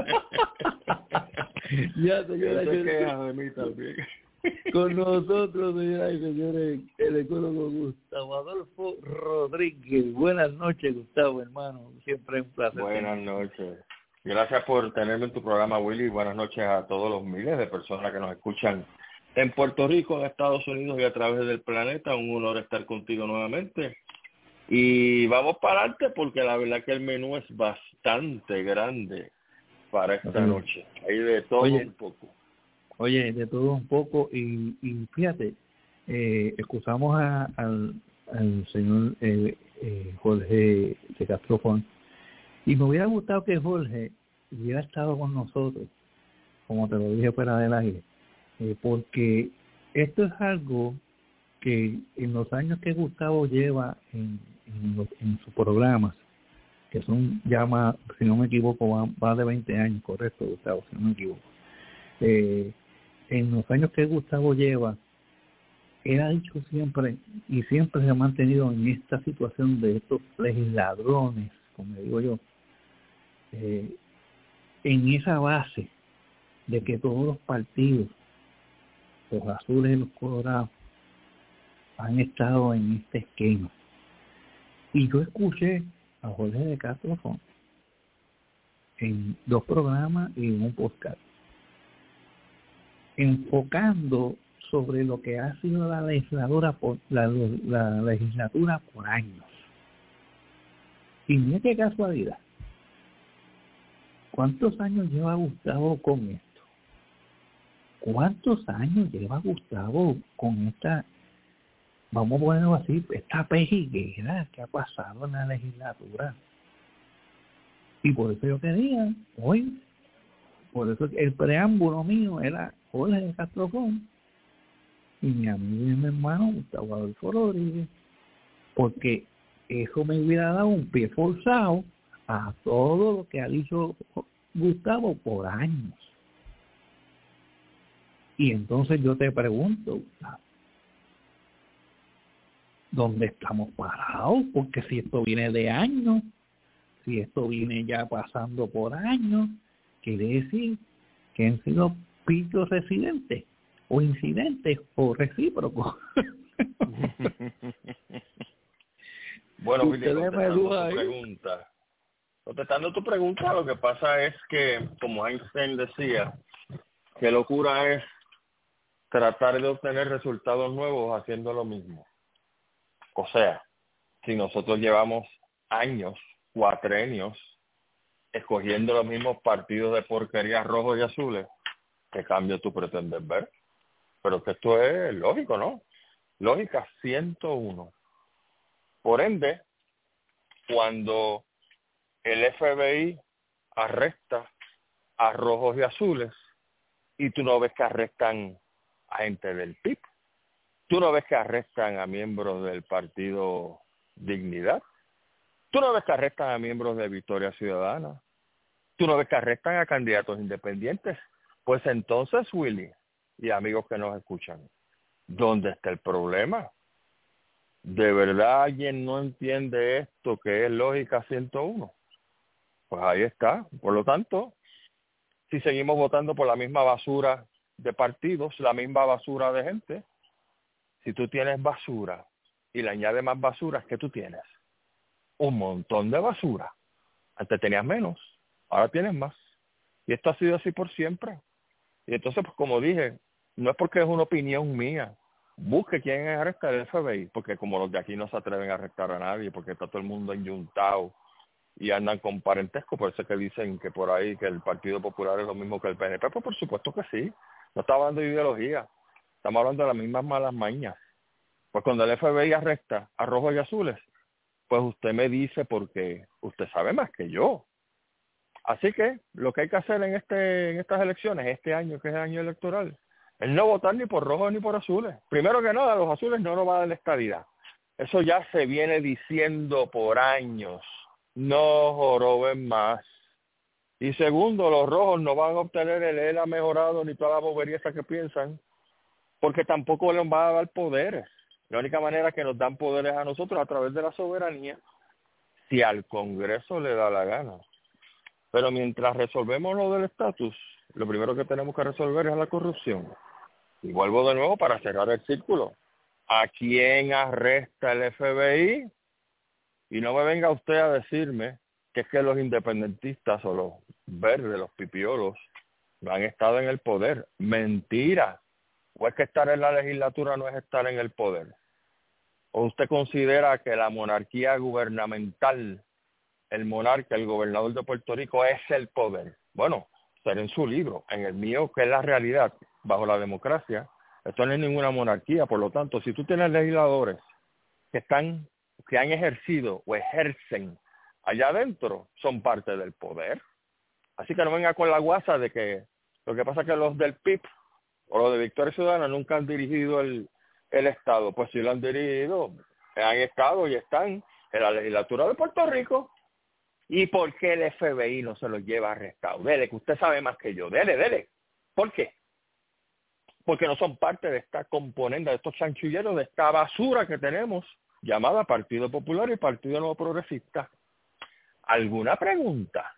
Ya, señora, se queja de mí también. Con nosotros, señoras y señores, el ecólogo Gustavo Adolfo Rodríguez. Buenas noches, Gustavo, hermano. Siempre un placer. Buenas noches. Gracias por tenerme en tu programa, Willy. Buenas noches a todos los miles de personas que nos escuchan en Puerto Rico, en Estados Unidos y a través del planeta. Un honor estar contigo nuevamente. Y vamos para adelante porque la verdad que el menú es bastante grande para esta noche. Hay de todo un poco. Oye, de todo un poco. Y fíjate, excusamos al señor Jorge de Castrofón. Y me hubiera gustado que Jorge hubiera estado con nosotros, como te lo dije fuera del aire, porque esto es algo que en los años que Gustavo lleva en sus programas, que son ya más, si no me equivoco, más de 20 años, correcto, Gustavo, si no me equivoco. En los años que Gustavo lleva, él ha dicho siempre, y siempre se ha mantenido en esta situación de estos legisladrones, como digo yo, en esa base de que todos los partidos, los azules y los colorados, han estado en este esquema. Y yo escuché a Jorge de Castro en 2 programas y en un podcast, enfocando sobre lo que ha sido la legislatura por años. Y mira qué casualidad. ¿Cuántos años lleva Gustavo con esto? ¿Cuántos años lleva Gustavo con esta, vamos a ponerlo así, esta pejiguera que ha pasado en la legislatura? Y por eso yo quería, hoy, por eso el preámbulo mío era Jorge de Castrofón y mi amigo y mi hermano Gustavo Adolfo Rodríguez, porque eso me hubiera dado un pie forzado a todo lo que ha dicho Gustavo por años. Y entonces yo te pregunto, Gustavo, ¿dónde estamos parados? Porque si esto viene de años, si esto viene ya pasando por años, quiere decir que han sido pitos residentes, o incidentes, o recíprocos. Bueno, Willy, contestando tu pregunta, lo que pasa es que, como Einstein decía, que locura es tratar de obtener resultados nuevos haciendo lo mismo. O sea, si nosotros llevamos años, cuatrenios, escogiendo los mismos partidos de porquerías rojos y azules, ¿qué cambio tú pretendes ver? Pero que esto es lógico, ¿no? Lógica 101. Por ende, cuando el FBI arresta a rojos y azules y tú no ves que arrestan a gente del PIB, Tú no ves que arrestan a miembros del partido Dignidad. Tú no ves que arrestan a miembros de Victoria Ciudadana. Tú no ves que arrestan a candidatos independientes. Pues entonces, Willy, y amigos que nos escuchan, ¿dónde está el problema? ¿De verdad alguien no entiende esto que es lógica 101? Pues ahí está. Por lo tanto, si seguimos votando por la misma basura de partidos, la misma basura de gente, si tú tienes basura y le añades más basura, ¿qué tú tienes? Un montón de basura. Antes tenías menos, ahora tienes más. Y esto ha sido así por siempre. Y entonces, pues como dije, no es porque es una opinión mía. Busque quién arresta el FBI, porque como los de aquí no se atreven a arrestar a nadie, porque está todo el mundo enyuntado y andan con parentesco, por eso que dicen que por ahí que el Partido Popular es lo mismo que el PNP, pues por supuesto que sí. No estamos hablando de ideología, estamos hablando de las mismas malas mañas. Pues cuando el FBI arresta a rojos y azules, pues usted me dice porque usted sabe más que yo. Así que lo que hay que hacer en estas elecciones, este año que es el año electoral, es no votar ni por rojos ni por azules. Primero que nada, los azules no nos van a dar la estadidad. Eso ya se viene diciendo por años. No joroben más. Y segundo, los rojos no van a obtener el ELA mejorado ni toda la bobería esa que piensan, porque tampoco les van a dar poderes. La única manera que nos dan poderes a nosotros a través de la soberanía, si al Congreso le da la gana. Pero mientras resolvemos lo del estatus, lo primero que tenemos que resolver es la corrupción. Y vuelvo de nuevo para cerrar el círculo. ¿A quién arresta el FBI? Y no me venga usted a decirme que es que los independentistas o los verdes, los pipiolos, no han estado en el poder. Mentira. ¿O es que estar en la legislatura no es estar en el poder? ¿O usted considera que la monarquía gubernamental, el monarca, el gobernador de Puerto Rico, es el poder? Bueno, será en su libro. En el mío, que es la realidad, bajo la democracia, esto no es ninguna monarquía. Por lo tanto, si tú tienes legisladores que han ejercido o ejercen allá adentro, son parte del poder. Así que no venga con la guasa de que lo que pasa es que los del PIB o los de Victoria Ciudadana nunca han dirigido el Estado. Pues sí lo han dirigido, han estado y están en la legislatura de Puerto Rico. ¿Y por qué el FBI no se los lleva arrestados? Dele, que usted sabe más que yo. Dele. ¿Por qué? Porque no son parte de esta componente, de estos chanchulleros, de esta basura que tenemos, llamada Partido Popular y Partido Nuevo Progresista. ¿Alguna pregunta?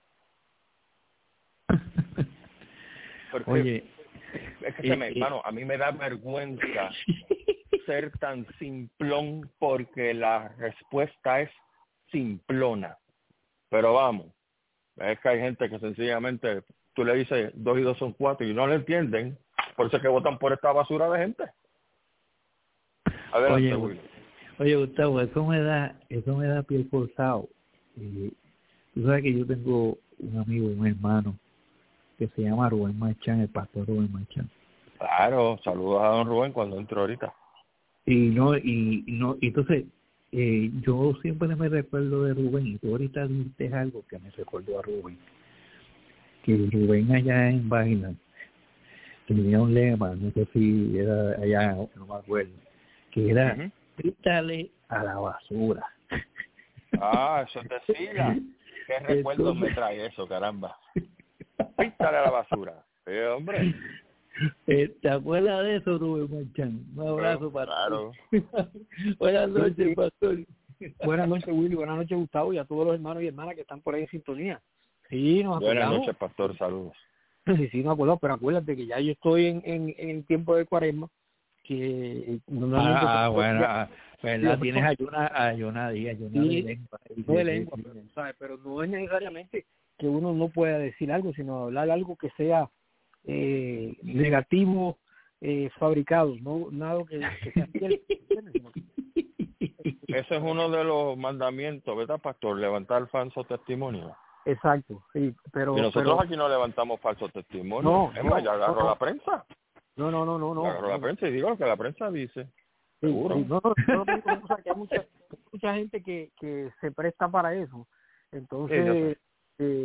Porque, oye, es que hermano, a mí me da vergüenza ser tan simplón, porque la respuesta es simplona. Pero vamos, es que hay gente que sencillamente tú le dices 2 y 2 son 4 y no lo entienden, por eso es que votan por esta basura de gente. Adelante, oye, Gustavo, eso me da piel forzado. Tú sabes que yo tengo un amigo, un hermano, que se llama Rubén Marchán, el pastor Rubén Marchán. Claro, saludos a don Rubén cuando entro ahorita. Y entonces, yo siempre me recuerdo de Rubén, y tú ahorita dijiste algo que me recordó a Rubén. Que Rubén allá en Vaina tenía un lema, no sé si era allá, no me acuerdo, que era, grítale a la basura. Ah, eso te siga. ¿Qué recuerdos me trae eso, caramba? Píntale a la basura. Hombre. ¿Te acuerdas de eso, Rubén Marchán? Un abrazo para claro. Buenas noches, pastor. Buenas noches, Willy. Buenas noches, Gustavo, y a todos los hermanos y hermanas que están por ahí en sintonía. Sí, nos acordamos. Buenas noches, pastor. Saludos. Sí, nos acordamos, pero acuérdate que ya yo estoy en el tiempo de Cuaresma, que normalmente... bueno, ¿verdad? Tienes ayuna de lengua, pero no es necesariamente que uno no pueda decir algo, sino hablar algo que sea negativo, fabricado, no nada que sea fiel. Ese es uno de los mandamientos, ¿verdad, pastor? Levantar falso testimonio. Exacto, sí, pero... Y nosotros aquí no levantamos falso testimonio. No, es más, yo agarro la prensa. No. Agarro la prensa y digo lo que la prensa dice. Sí, seguro. Sí, que hay mucha gente que se presta para eso. Entonces,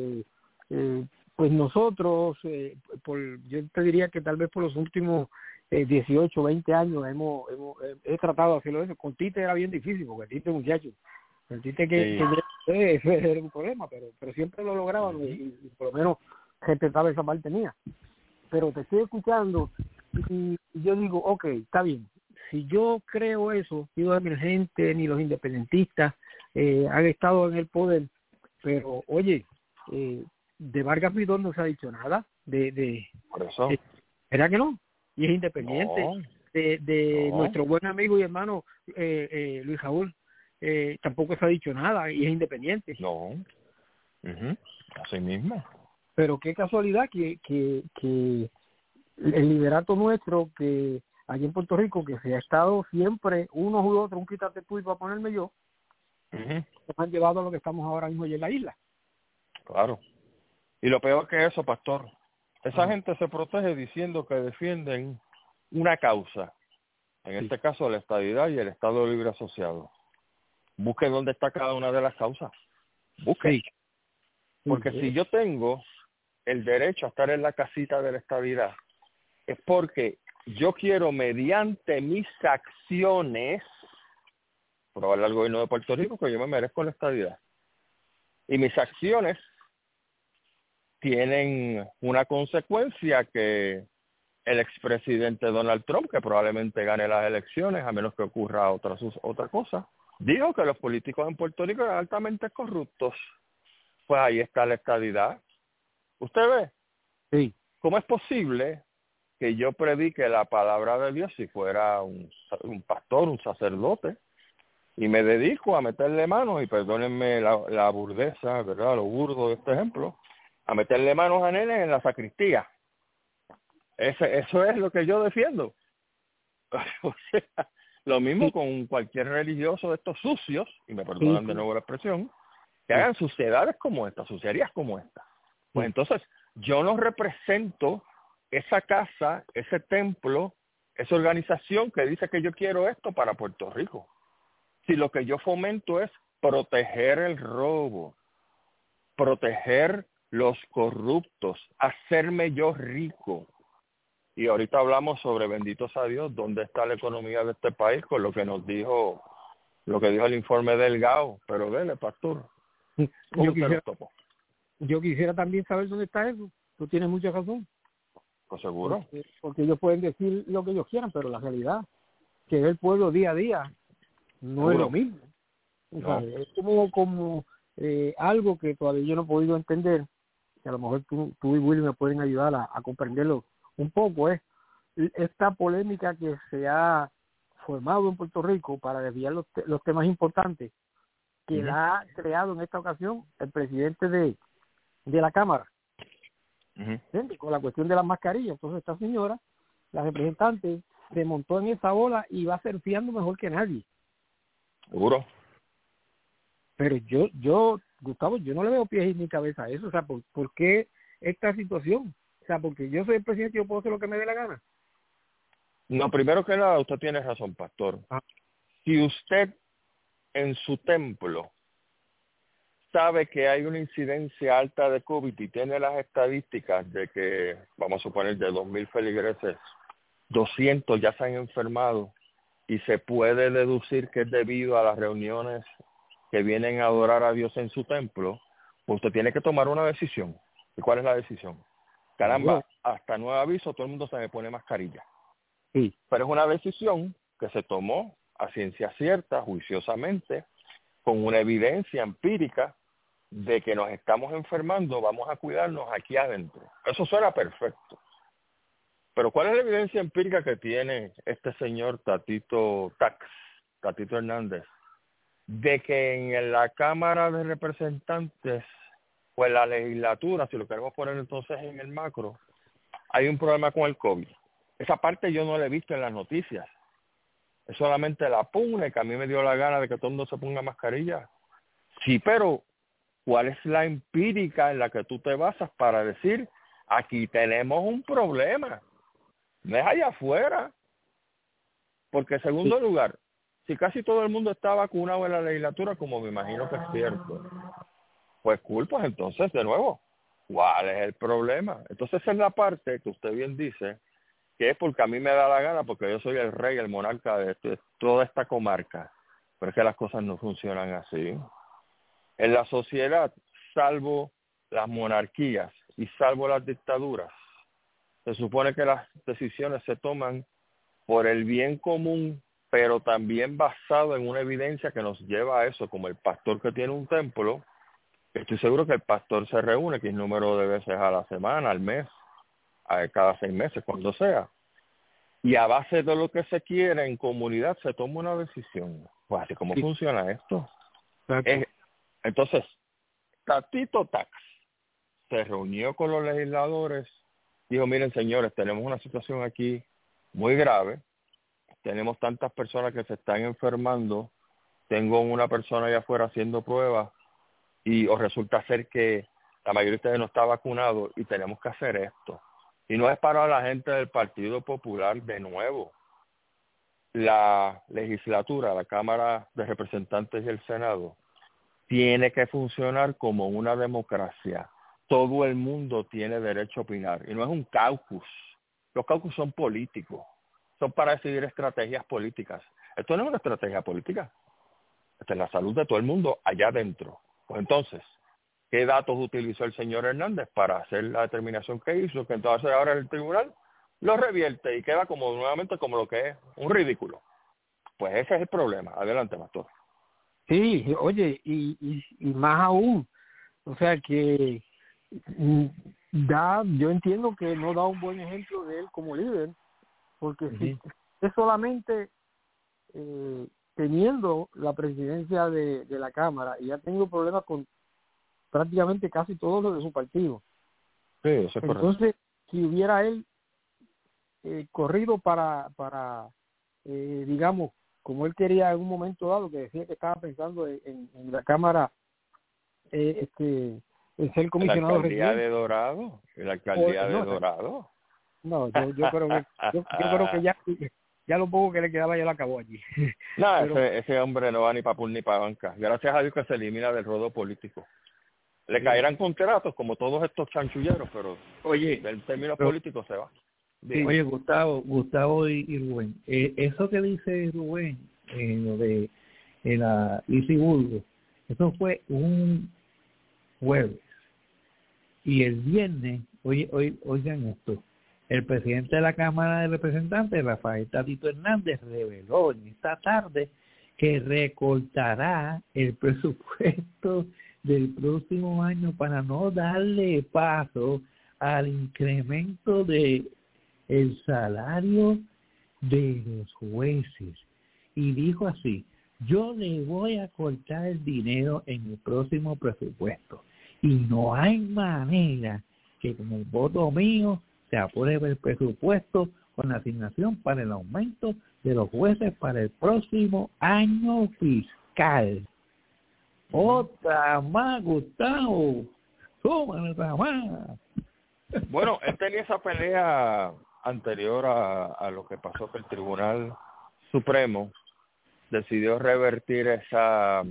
pues nosotros, yo te diría que tal vez por los últimos 18, 20 años he tratado de hacerlo eso. Con Tite era bien difícil, porque Tite, muchacho, el Tite eso era un problema, pero siempre lo lograban y por lo menos respetaba esa parte mía. Pero te estoy escuchando y yo digo, ok, está bien. Si yo creo eso, ni los emergentes ni los independentistas han estado en el poder, pero oye, de Vargas Vidal no se ha dicho nada, por eso. ¿Verdad que no? Y es independiente. No. Nuestro buen amigo y hermano Luis Raúl, tampoco se ha dicho nada y es independiente. No, así mismo. Pero qué casualidad que el liderato nuestro, que allí en Puerto Rico, que se ha estado siempre unos u otros, un quítate tú y para ponerme yo, nos han llevado a lo que estamos ahora mismo allí en la isla. Claro. Y lo peor que eso, pastor, esa gente se protege diciendo que defienden una causa, en este caso la estadidad y el Estado Libre Asociado. Busque dónde está cada una de las causas. Busque. Porque si yo tengo el derecho a estar en la casita de la estadidad, es porque yo quiero, mediante mis acciones, probarle al gobierno de Puerto Rico que yo me merezco la estadidad. Y mis acciones tienen una consecuencia, que el expresidente Donald Trump, que probablemente gane las elecciones, a menos que ocurra otra cosa, dijo que los políticos en Puerto Rico eran altamente corruptos. Pues ahí está la estadidad. ¿Usted ve? Sí. ¿Cómo es posible que yo predique la palabra de Dios si fuera un pastor, un sacerdote, y me dedico a meterle manos, y perdónenme la burdeza, ¿verdad?, lo burdo de este ejemplo, a meterle manos a nenes en la sacristía? Eso es lo que yo defiendo. O sea, lo mismo con cualquier religioso de estos sucios, y me perdonan de nuevo la expresión, que hagan suciedades como esta, suciedades como esta. Pues entonces, yo no represento esa casa, ese templo, esa organización que dice que yo quiero esto para Puerto Rico. Si lo que yo fomento es proteger el robo, proteger los corruptos, hacerme yo rico. Y ahorita hablamos sobre, benditos a Dios, dónde está la economía de este país, con lo que nos dijo, lo que dijo el informe del GAO. Pero dele, pastor. Yo quisiera también saber dónde está eso. Tú tienes mucha razón. Pues seguro. Porque ellos pueden decir lo que ellos quieran, pero la realidad, que es el pueblo día a día, no es lo mismo. No. Es como algo que todavía yo no he podido entender, que a lo mejor tú y Willy me pueden ayudar a comprenderlo un poco, es esta polémica que se ha formado en Puerto Rico para desviar los temas importantes, que la ha creado en esta ocasión el presidente de la Cámara, con la cuestión de las mascarillas. Entonces esta señora, la representante, se montó en esa ola y va surfeando mejor que nadie. Seguro. Pero yo, Gustavo, yo no le veo pies ni cabeza a eso. O sea, ¿por qué esta situación? O sea, porque yo soy el presidente y yo puedo hacer lo que me dé la gana. No, primero que nada, usted tiene razón, pastor. Si usted en su templo sabe que hay una incidencia alta de COVID y tiene las estadísticas de que, vamos a suponer, de 2,000 feligreses, 200 ya se han enfermado, y se puede deducir que es debido a las reuniones que vienen a adorar a Dios en su templo, pues usted tiene que tomar una decisión. ¿Y cuál es la decisión? Caramba, hasta nuevo aviso todo el mundo se me pone mascarilla. Sí. Pero es una decisión que se tomó a ciencia cierta, juiciosamente, con una evidencia empírica de que nos estamos enfermando, vamos a cuidarnos aquí adentro. Eso suena perfecto. Pero ¿cuál es la evidencia empírica que tiene este señor Tatito Hernández, de que en la Cámara de Representantes o en la legislatura, si lo queremos poner entonces en el macro, hay un problema con el COVID? Esa parte yo no la he visto en las noticias. Es solamente la pugna, que a mí me dio la gana de que todo el mundo se ponga mascarilla. Sí, pero ¿cuál es la empírica en la que tú te basas para decir, aquí tenemos un problema? No es allá afuera. Porque en segundo lugar, si casi todo el mundo está vacunado en la legislatura, como me imagino que es cierto, pues cool, pues entonces, de nuevo, ¿cuál es el problema? Entonces esa es la parte que usted bien dice, que es porque a mí me da la gana, porque yo soy el rey, el monarca de toda esta comarca. Pero es que las cosas no funcionan así. En la sociedad, salvo las monarquías y salvo las dictaduras, se supone que las decisiones se toman por el bien común, pero también basado en una evidencia que nos lleva a eso, como el pastor que tiene un templo. Estoy seguro que el pastor se reúne, que es número de veces a la semana, al mes, cada 6 meses, cuando sea. Y a base de lo que se quiere en comunidad se toma una decisión. Pues así como funciona esto. Entonces, Tatito Tax se reunió con los legisladores, dijo, miren señores, tenemos una situación aquí muy grave, tenemos tantas personas que se están enfermando, tengo una persona allá afuera haciendo pruebas y os resulta ser que la mayoría de ustedes no está vacunado y tenemos que hacer esto. Y no es para la gente del Partido Popular de nuevo. La legislatura, la Cámara de Representantes y el Senado, tiene que funcionar como una democracia. Todo el mundo tiene derecho a opinar. Y no es un caucus. Los caucus son políticos. Son para decidir estrategias políticas. Esto no es una estrategia política. Esta es la salud de todo el mundo allá adentro. Pues entonces, ¿qué datos utilizó el señor Hernández para hacer la determinación que hizo? Que entonces ahora el tribunal lo revierte y queda como nuevamente como lo que es, un ridículo. Pues ese es el problema. Adelante, pastor. Sí, oye, y más aún, o sea que yo entiendo que no da un buen ejemplo de él como líder, porque si es solamente teniendo la presidencia de la Cámara y ha tenido problemas con prácticamente casi todos los de su partido. Sí, eso es correcto. Entonces, si hubiera él corrido para digamos, como él quería en un momento dado, que decía que estaba pensando en la Cámara, en ser comisionado residente. ¿La alcaldía de Dorado? ¿La alcaldía de Dorado? No, yo creo que yo creo que ya lo poco que le quedaba ya lo acabó allí. No, pero, ese hombre no va ni para PUR ni para banca. Gracias a Dios que se elimina del ruedo político. Le caerán contratos como todos estos chanchulleros, pero en términos políticos se va. Sí. Oye, Gustavo y Rubén, eso que dice Rubén, lo de la Isiburgo, eso fue un jueves. Y el viernes, oigan esto, el presidente de la Cámara de Representantes, Rafael Tatito Hernández, reveló en esta tarde que recortará el presupuesto del próximo año para no darle paso al incremento de el salario de los jueces. Y dijo así: yo le voy a cortar el dinero en el próximo presupuesto y no hay manera que con el voto mío se apruebe el presupuesto con la asignación para el aumento de los jueces para el próximo año fiscal. Otra más, Gustavo. Súmale otra más. Bueno, él tenía esa pelea anterior a lo que pasó, que el Tribunal Supremo decidió revertir esa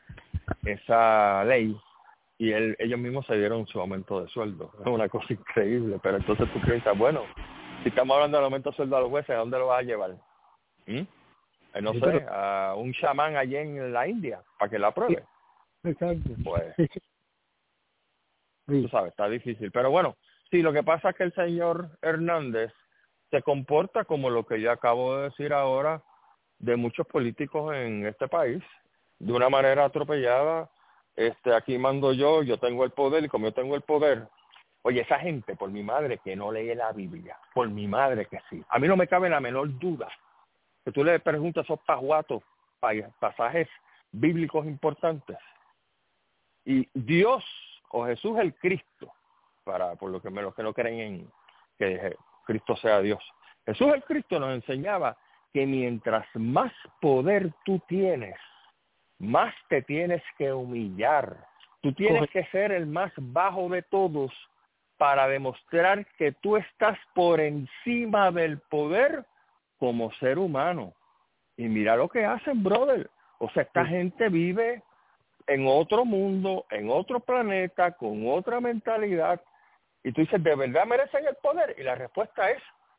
ley y ellos mismos se dieron su aumento de sueldo. Es una cosa increíble, pero entonces tú piensas, bueno, si estamos hablando del aumento de sueldo a los jueces, ¿a dónde lo vas a llevar? No sé, a un chamán allí en la India para que la apruebe. Exacto. Pues, tú sabes, está difícil. Pero bueno, sí, lo que pasa es que el señor Hernández se comporta como lo que yo acabo de decir ahora de muchos políticos en este país, de una manera atropellada. Aquí mando yo tengo el poder, y como yo tengo el poder, oye, esa gente, por mi madre, que no lee la Biblia, por mi madre que sí. A mí no me cabe la menor duda que tú le preguntas a esos pajuatos pasajes bíblicos importantes, y Dios o Jesús el Cristo, por lo que los que no creen en que Cristo sea Dios, Jesús el Cristo nos enseñaba que mientras más poder tú tienes, más te tienes que humillar. Tú tienes que ser el más bajo de todos para demostrar que tú estás por encima del poder como ser humano. Y mira lo que hacen, brother. O sea, esta gente vive en otro mundo, en otro planeta, con otra mentalidad. Y tú dices, ¿de verdad merecen el poder? Y la respuesta es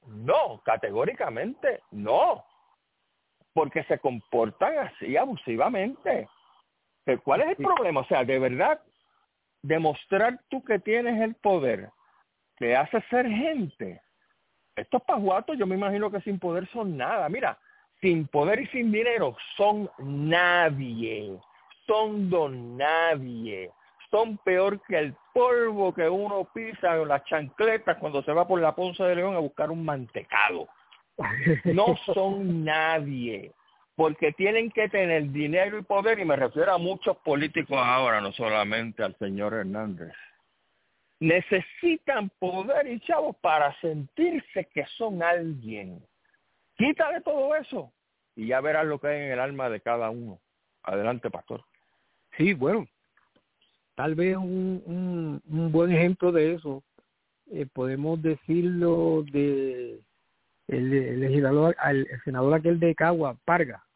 No, categóricamente no. Porque se comportan así abusivamente. ¿Cuál es el problema? O sea, de verdad, demostrar tú que tienes el poder te hace ser gente. Estos pajuatos yo me imagino que sin poder son nada. Mira, sin poder y sin dinero son nadie. Son don nadie. Son peor que el polvo que uno pisa en las chancletas cuando se va por la Ponce de León a buscar un mantecado. No son nadie, porque tienen que tener dinero y poder, y me refiero a muchos políticos ahora, no solamente al señor Hernández. Necesitan poder y chavos para sentirse que son alguien. Quítale todo eso y ya verás lo que hay en el alma de cada uno. Adelante, pastor. Sí, bueno, tal vez un buen ejemplo de eso, podemos decirlo de el legislador, el senador aquel de Cagua, Parga.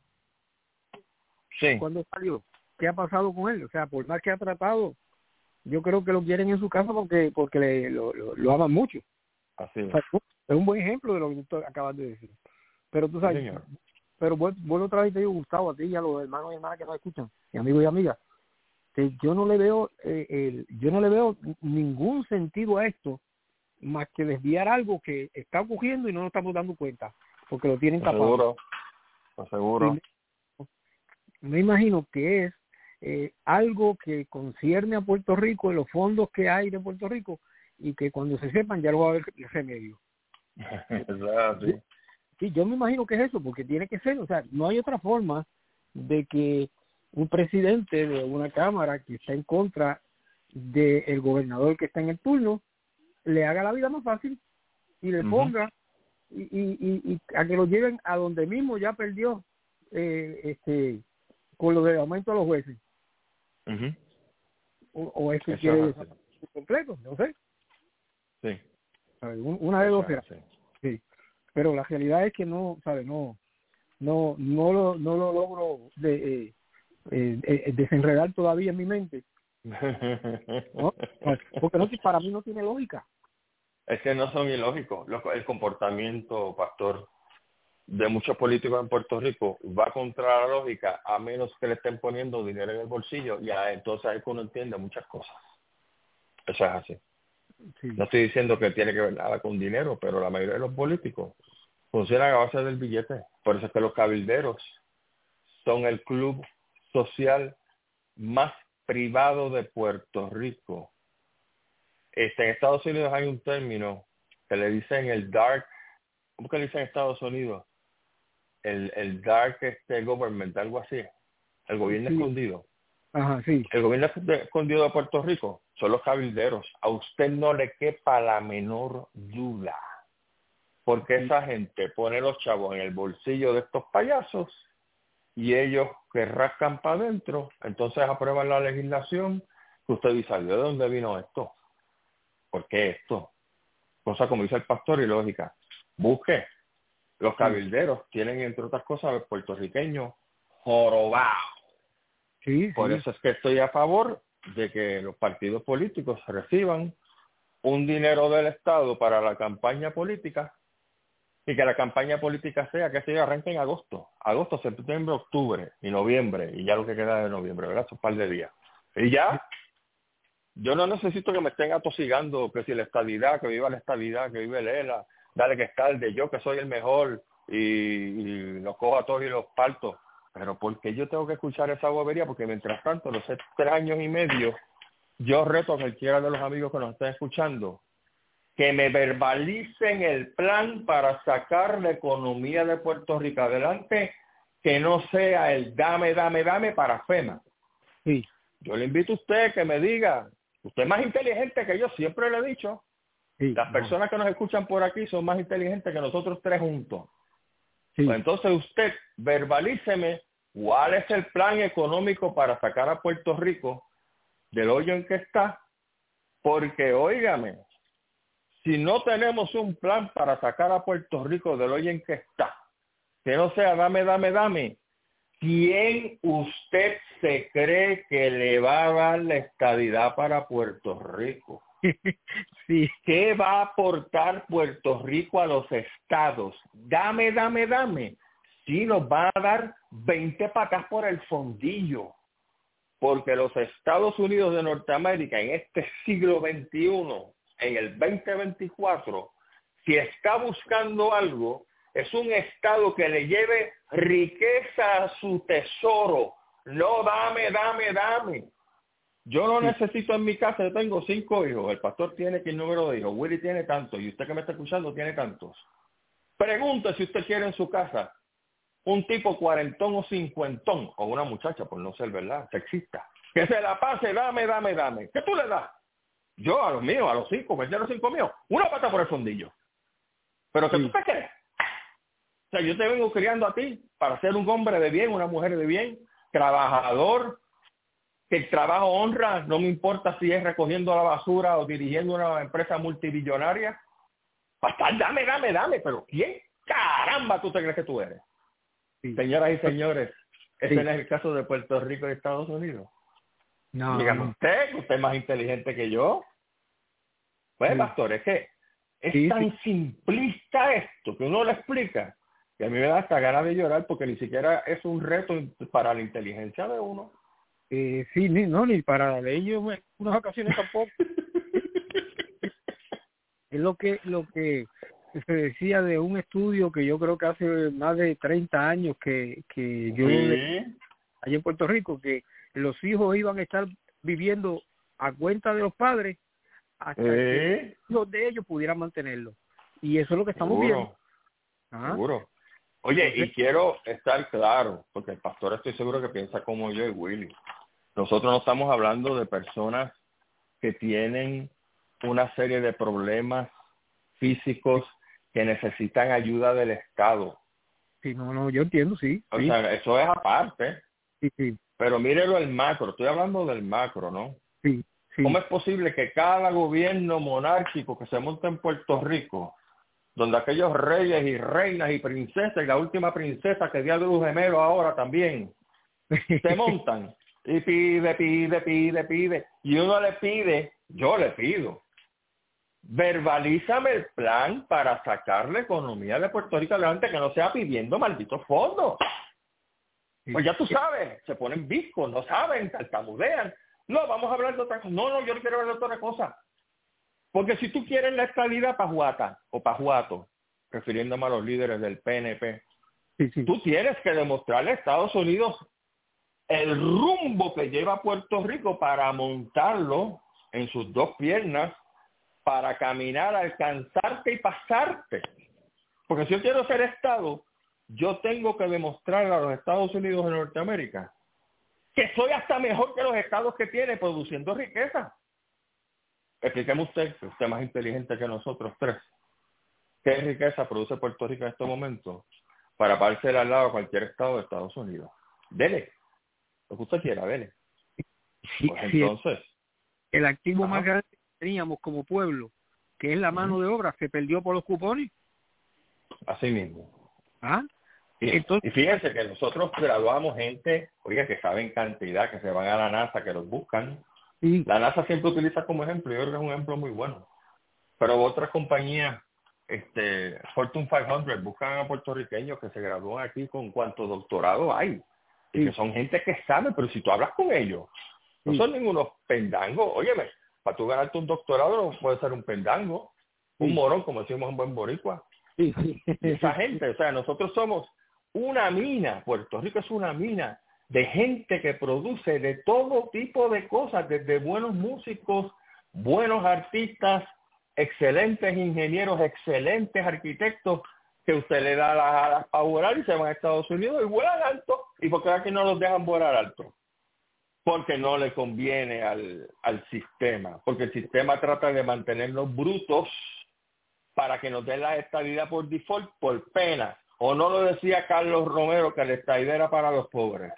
Sí. ¿Cuándo salió? ¿Qué ha pasado con él? O sea, por más que ha tratado, yo creo que lo quieren en su casa porque lo aman mucho. Así es. O sea, es un buen ejemplo de lo que tú acabas de decir. Pero tú sabes, señor. Pero vuelvo otra vez y te digo, Gustavo, a ti y a los hermanos y hermanas que nos escuchan, y amigos y amigas, que yo no le veo ningún sentido a esto más que desviar algo que está ocurriendo y no nos estamos dando cuenta, porque lo tienen tapado. Seguro. Me imagino que es algo que concierne a Puerto Rico, en los fondos que hay de Puerto Rico, y que cuando se sepan ya lo va a haber remedio. Sí. Sí, yo me imagino que es eso, porque tiene que ser, o sea, no hay otra forma de que un presidente de una cámara que está en contra del gobernador que está en el turno le haga la vida más fácil y le ponga y a que lo lleven a donde mismo ya perdió con lo del aumento a los jueces. O es que eso quiere es completo, no sé. Sí. Una de dos será. Sí. Pero la realidad es que no, ¿sabes? No lo logro desenredar todavía en mi mente. ¿No? Porque para mí no tiene lógica. Es que no son ilógicos. El comportamiento, pastor, de muchos políticos en Puerto Rico va contra la lógica, a menos que le estén poniendo dinero en el bolsillo, y entonces ahí uno entiende muchas cosas. Eso es así. Sí. No estoy diciendo que tiene que ver nada con dinero, pero la mayoría de los políticos funcionan a base del billete. Por eso es que los cabilderos son el club social más privado de Puerto Rico. En Estados Unidos hay un término que le dicen el dark, ¿cómo que le dicen en Estados Unidos? El dark government, algo así. El gobierno escondido. Ajá, sí. El gobierno escondido de Puerto Rico son los cabilderos. A usted no le quepa la menor duda. Porque esa gente pone los chavos en el bolsillo de estos payasos y ellos que rascan para adentro, entonces aprueban la legislación que usted dice, ¿de dónde vino esto? ¿Por qué esto? Cosa como dice el pastor y lógica. Busque. Los cabilderos tienen, entre otras cosas, los puertorriqueños jorobados. Sí, Por eso es que estoy a favor de que los partidos políticos reciban un dinero del Estado para la campaña política y que la campaña política sea, que se arranque en agosto, septiembre, octubre y noviembre, y ya lo que queda de noviembre, ¿verdad? Son un par de días. Y ya, yo no necesito que me estén atosigando que si la estadidad, que viva la estadidad, que vive Lela, dale que escalde, yo que soy el mejor y los cojo a todos y los parto. Pero porque yo tengo que escuchar esa bobería, porque mientras tanto, los 3 años y medio, yo reto a cualquiera de los amigos que nos estén escuchando que me verbalicen el plan para sacar la economía de Puerto Rico adelante, que no sea el dame para FEMA. Sí. Yo le invito a usted que me diga, usted es más inteligente que yo, siempre le he dicho. Sí. Las personas que nos escuchan por aquí son más inteligentes que nosotros 3 juntos. Sí. Pues entonces usted verbalíceme cuál es el plan económico para sacar a Puerto Rico del hoyo en que está, porque óigame, si no tenemos un plan para sacar a Puerto Rico del hoyo en que está, que no sea dame, ¿quién usted se cree que le va a dar la estadidad para Puerto Rico? Sí. ¿Qué va a aportar Puerto Rico a los estados? Dame. Sí, nos va a dar 20 patas por el fondillo. Porque los Estados Unidos de Norteamérica en este siglo XXI, en el 2024, si está buscando algo, es un estado que le lleve riqueza a su tesoro. No dame. Yo no necesito en mi casa, yo tengo 5 hijos. El pastor tiene ¿qué número de hijos? Willy tiene tantos. Y usted que me está escuchando tiene tantos. Pregunte si usted quiere en su casa un tipo 40 o 50, o una muchacha, por no ser verdad, sexista, que se la pase, dame. ¿Qué tú le das? Yo a los míos, a los 5, a los 5 míos, una pata por el fondillo. ¿Pero qué tú te crees? O sea, yo te vengo criando a ti para ser un hombre de bien, una mujer de bien, trabajador, que el trabajo honra, no me importa si es recogiendo la basura o dirigiendo una empresa multimillonaria. Basta, dame, pero ¿quién caramba tú te crees que tú eres? Sí. Señoras y señores, ese no es el caso de Puerto Rico y Estados Unidos. No. Dígame usted es más inteligente que yo. Pues, pastor, es que es tan simplista esto que uno le explica que a mí me da hasta ganas de llorar porque ni siquiera es un reto para la inteligencia de uno. Ni para ellos en unas ocasiones tampoco. Es lo que se decía de un estudio que yo creo que hace más de 30 años que yo allá en Puerto Rico, que los hijos iban a estar viviendo a cuenta de los padres hasta que los de ellos pudieran mantenerlo. Y eso es lo que estamos viendo. Seguro. Oye, entonces, y quiero estar claro, porque el pastor estoy seguro que piensa como yo y Willy. Nosotros no estamos hablando de personas que tienen una serie de problemas físicos que necesitan ayuda del Estado. Sí, no, yo entiendo, sí. O sea, eso es aparte. Sí. Pero mírelo el macro. Estoy hablando del macro, ¿no? Sí. ¿Cómo es posible que cada gobierno monárquico que se monta en Puerto Rico, donde aquellos reyes y reinas y princesas, y la última princesa que dio a luz gemelo ahora también, se montan y pide, y uno le pide, yo le pido, verbalízame el plan para sacar la economía de Puerto Rico adelante, que no sea pidiendo malditos fondos. Pues ya tú sabes, se ponen viscos, no saben, tartamudean. No, vamos a hablar de otra cosa. No, yo no quiero hablar de otra cosa. Porque si tú quieres la estadidad pajuata o pajuato, refiriéndome a los líderes del PNP, tú tienes que demostrarle a Estados Unidos el rumbo que lleva Puerto Rico para montarlo en sus dos piernas, para caminar, alcanzarte y pasarte. Porque si yo quiero ser Estado, yo tengo que demostrar a los Estados Unidos de Norteamérica que soy hasta mejor que los estados que tiene produciendo riqueza. Explíqueme usted es más inteligente que nosotros tres. ¿Qué riqueza produce Puerto Rico en este momento para pararse al lado de cualquier estado de Estados Unidos? Dele. Lo que usted quiera, dele. Pues entonces. El activo más grande que teníamos como pueblo, que es la mano de obra, se perdió por los cupones. Así mismo. Entonces, y fíjense que nosotros graduamos gente, oiga, que saben cantidad, que se van a la NASA, que los buscan. La NASA siempre utiliza como ejemplo, yo creo que es un ejemplo muy bueno. Pero otras compañías, Fortune 500, buscan a puertorriqueños que se gradúan aquí con cuánto doctorado hay. Y que son gente que sabe, pero si tú hablas con ellos, no son ningunos pendangos. Óyeme, para tú ganarte un doctorado no puede ser un pendango, un morón, como decimos en buen boricua. Y esa gente, o sea, nosotros somos una mina, Puerto Rico es una mina de gente que produce de todo tipo de cosas, desde buenos músicos, buenos artistas, excelentes ingenieros, excelentes arquitectos, que usted le da las alas para volar y se van a Estados Unidos y vuelan alto. ¿Y por qué aquí no los dejan volar alto? Porque no le conviene al sistema, porque el sistema trata de mantenernos brutos para que nos den la estadidad por default, por pena. ¿O no lo decía Carlos Romero que la estadidad era para los pobres?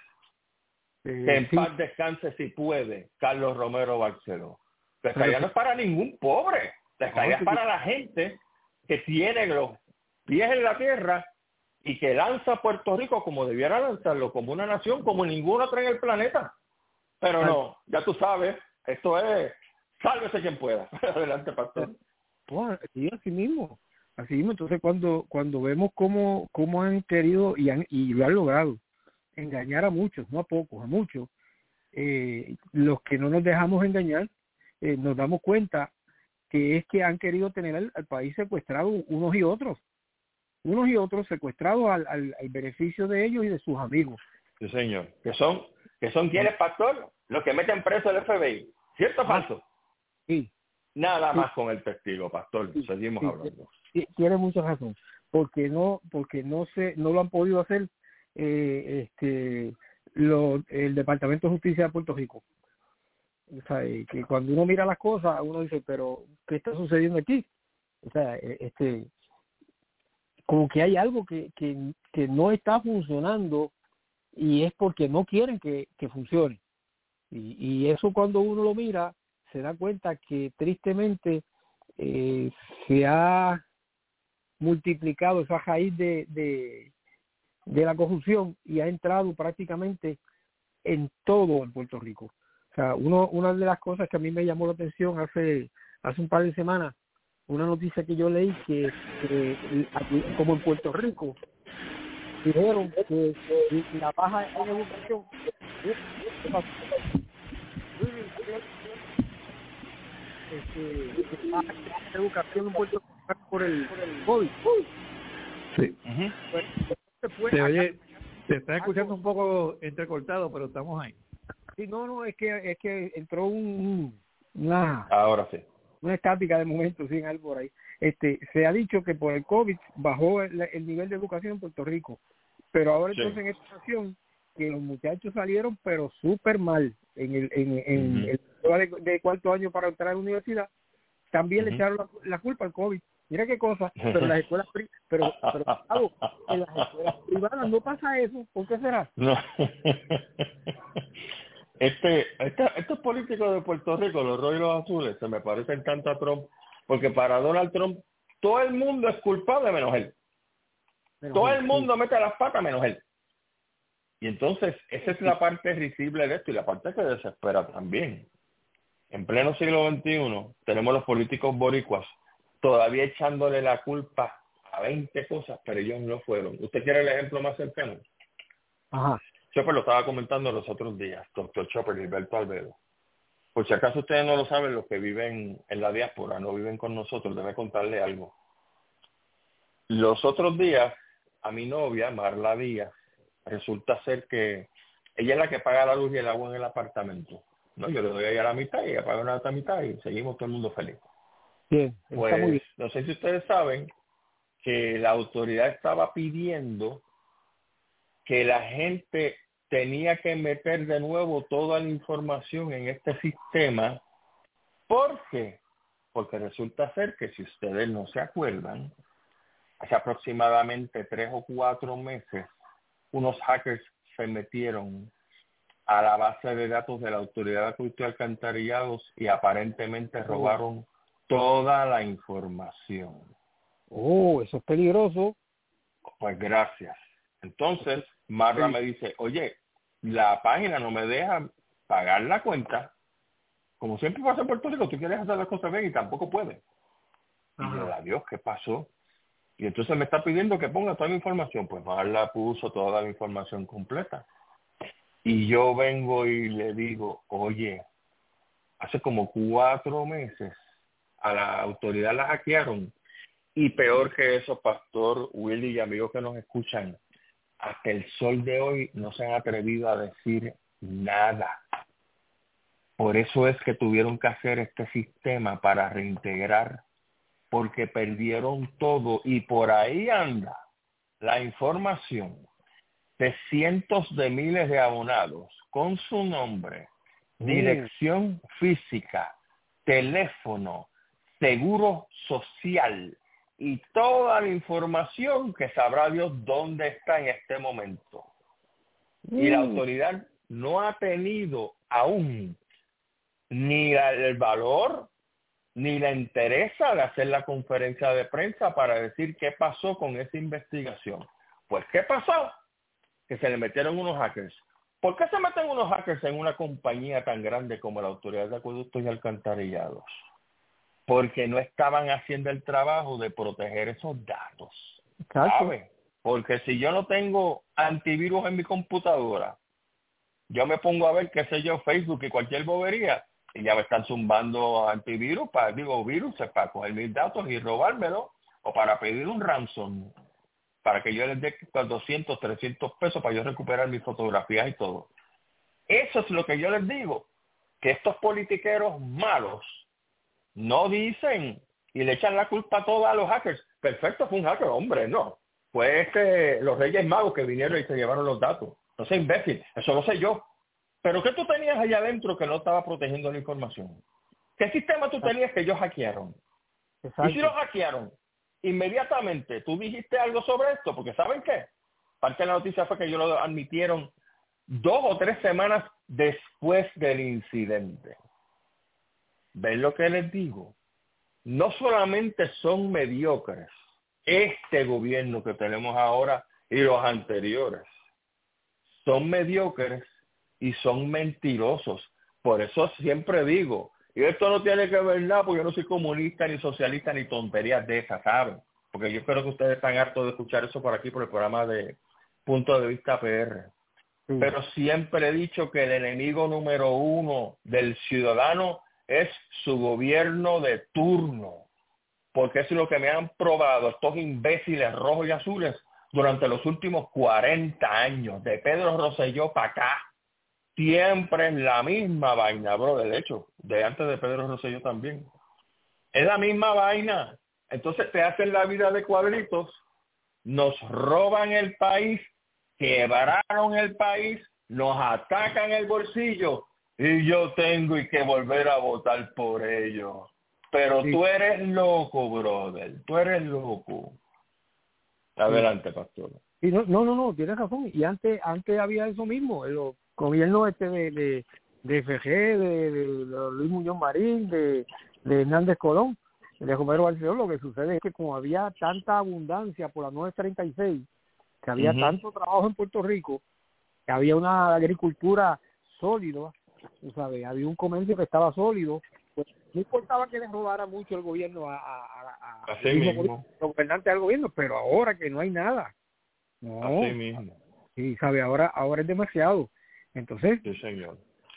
Que en paz descanse si puede, Carlos Romero Barceló. La estadidad no es para ningún pobre. La estadidad es para la gente que tiene los pies en la tierra y que lanza a Puerto Rico como debiera lanzarlo, como una nación, como ninguna otra en el planeta. Pero no, ya tú sabes, esto es Sálvese quien pueda. Adelante, pastor. Bueno, sí, así mismo. Entonces, cuando vemos cómo han querido y lo han logrado engañar a muchos, no a pocos, a muchos, los que no nos dejamos engañar, nos damos cuenta que es que han querido tener al país secuestrado unos y otros secuestrados al beneficio de ellos y de sus amigos. Sí, señor. ¿Que son quiénes, pastor? Los que meten preso al FBI. ¿Cierto o falso? Sí. Nada sí. más con el testigo, pastor. Seguimos hablando. Sí, tiene mucha razón. Porque no lo han podido hacer el Departamento de Justicia de Puerto Rico. O sea, que cuando uno mira las cosas, uno dice, pero ¿qué está sucediendo aquí? O sea, como que hay algo que no está funcionando y es porque no quieren que funcione. Y eso cuando uno lo mira, se da cuenta que tristemente se ha multiplicado esa raíz de la corrupción y ha entrado prácticamente en todo en Puerto Rico. O sea, una de las cosas que a mí me llamó la atención hace un par de semanas, una noticia que yo leí que aquí, como en Puerto Rico, dijeron que la baja en educación educación en Puerto Rico por el COVID. Sí. Pues, se está escuchando un poco entrecortado, pero estamos ahí. Sí, no, es que entró una ahora sí. Una estática de momento, sin algo por ahí. Se ha dicho que por el COVID bajó el nivel de educación en Puerto Rico, pero ahora entonces en esta ocasión que los muchachos salieron pero súper mal en el de cuarto año para entrar a la universidad, también le echaron la culpa al COVID. Mira qué cosa, pero en las escuelas pero en las escuelas privadas no pasa eso. ¿Por qué será? No. Estos políticos de Puerto Rico, los rojos y los azules, se me parecen tanto a Trump, porque para Donald Trump todo el mundo es culpable menos él. Todo el mundo mete las patas menos él. Y entonces esa es la parte risible de esto y la parte que desespera también. En pleno siglo XXI tenemos los políticos boricuas todavía echándole la culpa a 20 cosas, pero ellos no fueron. ¿Usted quiere el ejemplo más cercano? Ajá. Chopper lo estaba comentando los otros días, doctor Chopper, Gilberto Albedo. Por si acaso ustedes no lo saben, los que viven en la diáspora, no viven con nosotros, debe contarle algo. Los otros días, a mi novia, Marla Díaz, resulta ser que ella es la que paga la luz y el agua en el apartamento. No, yo le doy a ella la mitad y ella paga la otra mitad y seguimos todo el mundo feliz. Bien, pues, muy bien. No sé si ustedes saben que la autoridad estaba pidiendo que la gente tenía que meter de nuevo toda la información en este sistema. ¿Por qué? Porque resulta ser que si ustedes no se acuerdan, hace aproximadamente 3 o 4 meses, unos hackers se metieron a la base de datos de la Autoridad de Acueductos y Alcantarillados y aparentemente robaron toda la información. Oh, eso es peligroso. Pues gracias. Entonces, Marla me dice, oye, la página no me deja pagar la cuenta. Como siempre pasa en Puerto Rico, tú quieres hacer las cosas bien y tampoco puedes. Y yo, adiós, ¿qué pasó? Y entonces me está pidiendo que ponga toda la información. Pues Marla puso toda la información completa. Y yo vengo y le digo, oye, hace como 4 meses a la autoridad la hackearon. Y peor que eso, Pastor Willy y amigos que nos escuchan, hasta el sol de hoy no se han atrevido a decir nada. Por eso es que tuvieron que hacer este sistema para reintegrar, porque perdieron todo y por ahí anda la información de cientos de miles de abonados con su nombre, dirección física, teléfono, seguro social y toda la información que sabrá Dios dónde está en este momento. Y la autoridad no ha tenido aún ni el valor ni le interesa de hacer la conferencia de prensa para decir qué pasó con esa investigación. Pues, ¿qué pasó? Que se le metieron unos hackers. ¿Por qué se meten unos hackers en una compañía tan grande como la Autoridad de Acueductos y Alcantarillados? Porque no estaban haciendo el trabajo de proteger esos datos. ¿Sabe? Porque si yo no tengo antivirus en mi computadora, yo me pongo a ver, qué sé yo, Facebook y cualquier bobería, y ya me están zumbando antivirus, virus, para coger mis datos y robármelo, o para pedir un ransom, para que yo les dé 200, 300 pesos para yo recuperar mis fotografías y todo. Eso es lo que yo les digo, que estos politiqueros malos no dicen y le echan la culpa toda a los hackers. Perfecto, fue un hacker, hombre, no. Fue los Reyes Magos que vinieron y se llevaron los datos. No sé, imbécil, eso lo sé yo. Pero ¿qué tú tenías allá adentro que no estaba protegiendo la información? ¿Qué sistema tú tenías que ellos hackearon? Exacto. Y si los hackearon, inmediatamente tú dijiste algo sobre esto, porque ¿saben qué? Parte de la noticia fue que ellos lo admitieron 2 o 3 semanas después del incidente. ¿Ven lo que les digo? No solamente son mediocres este gobierno que tenemos ahora y los anteriores. Son mediocres y son mentirosos. Por eso siempre digo, y esto no tiene que ver nada, porque yo no soy comunista, ni socialista, ni tonterías de esas, ¿saben? Porque yo creo que ustedes están hartos de escuchar eso por aquí, por el programa de Punto de Vista PR. Sí. Pero siempre he dicho que el enemigo número 1 del ciudadano es su gobierno de turno. Porque es lo que me han probado estos imbéciles rojos y azules durante los últimos 40 años, de Pedro Rosselló para acá. Siempre es la misma vaina, bro. De hecho, de antes de Pedro Rosselló también. Es la misma vaina. Entonces te hacen la vida de cuadritos, nos roban el país, quebraron el país, nos atacan el bolsillo y yo tengo que volver a votar por ellos. Pero sí. Tú eres loco, brother. Tú eres loco. Adelante, pastor. Y no, tienes razón. Y antes había eso mismo. El gobierno de FG, de Luis Muñoz Marín, de Hernández Colón, de Romero Barceló. Lo que sucede es que como había tanta abundancia por la 936, que había tanto trabajo en Puerto Rico, que había una agricultura sólida, tú sabes, había un comercio que estaba sólido, pues no importaba que les robara mucho el gobierno a los gobernantes del gobierno, pero ahora que no hay nada. No. Así mismo. Sí, sabe, ahora es demasiado. Entonces, sí, señor.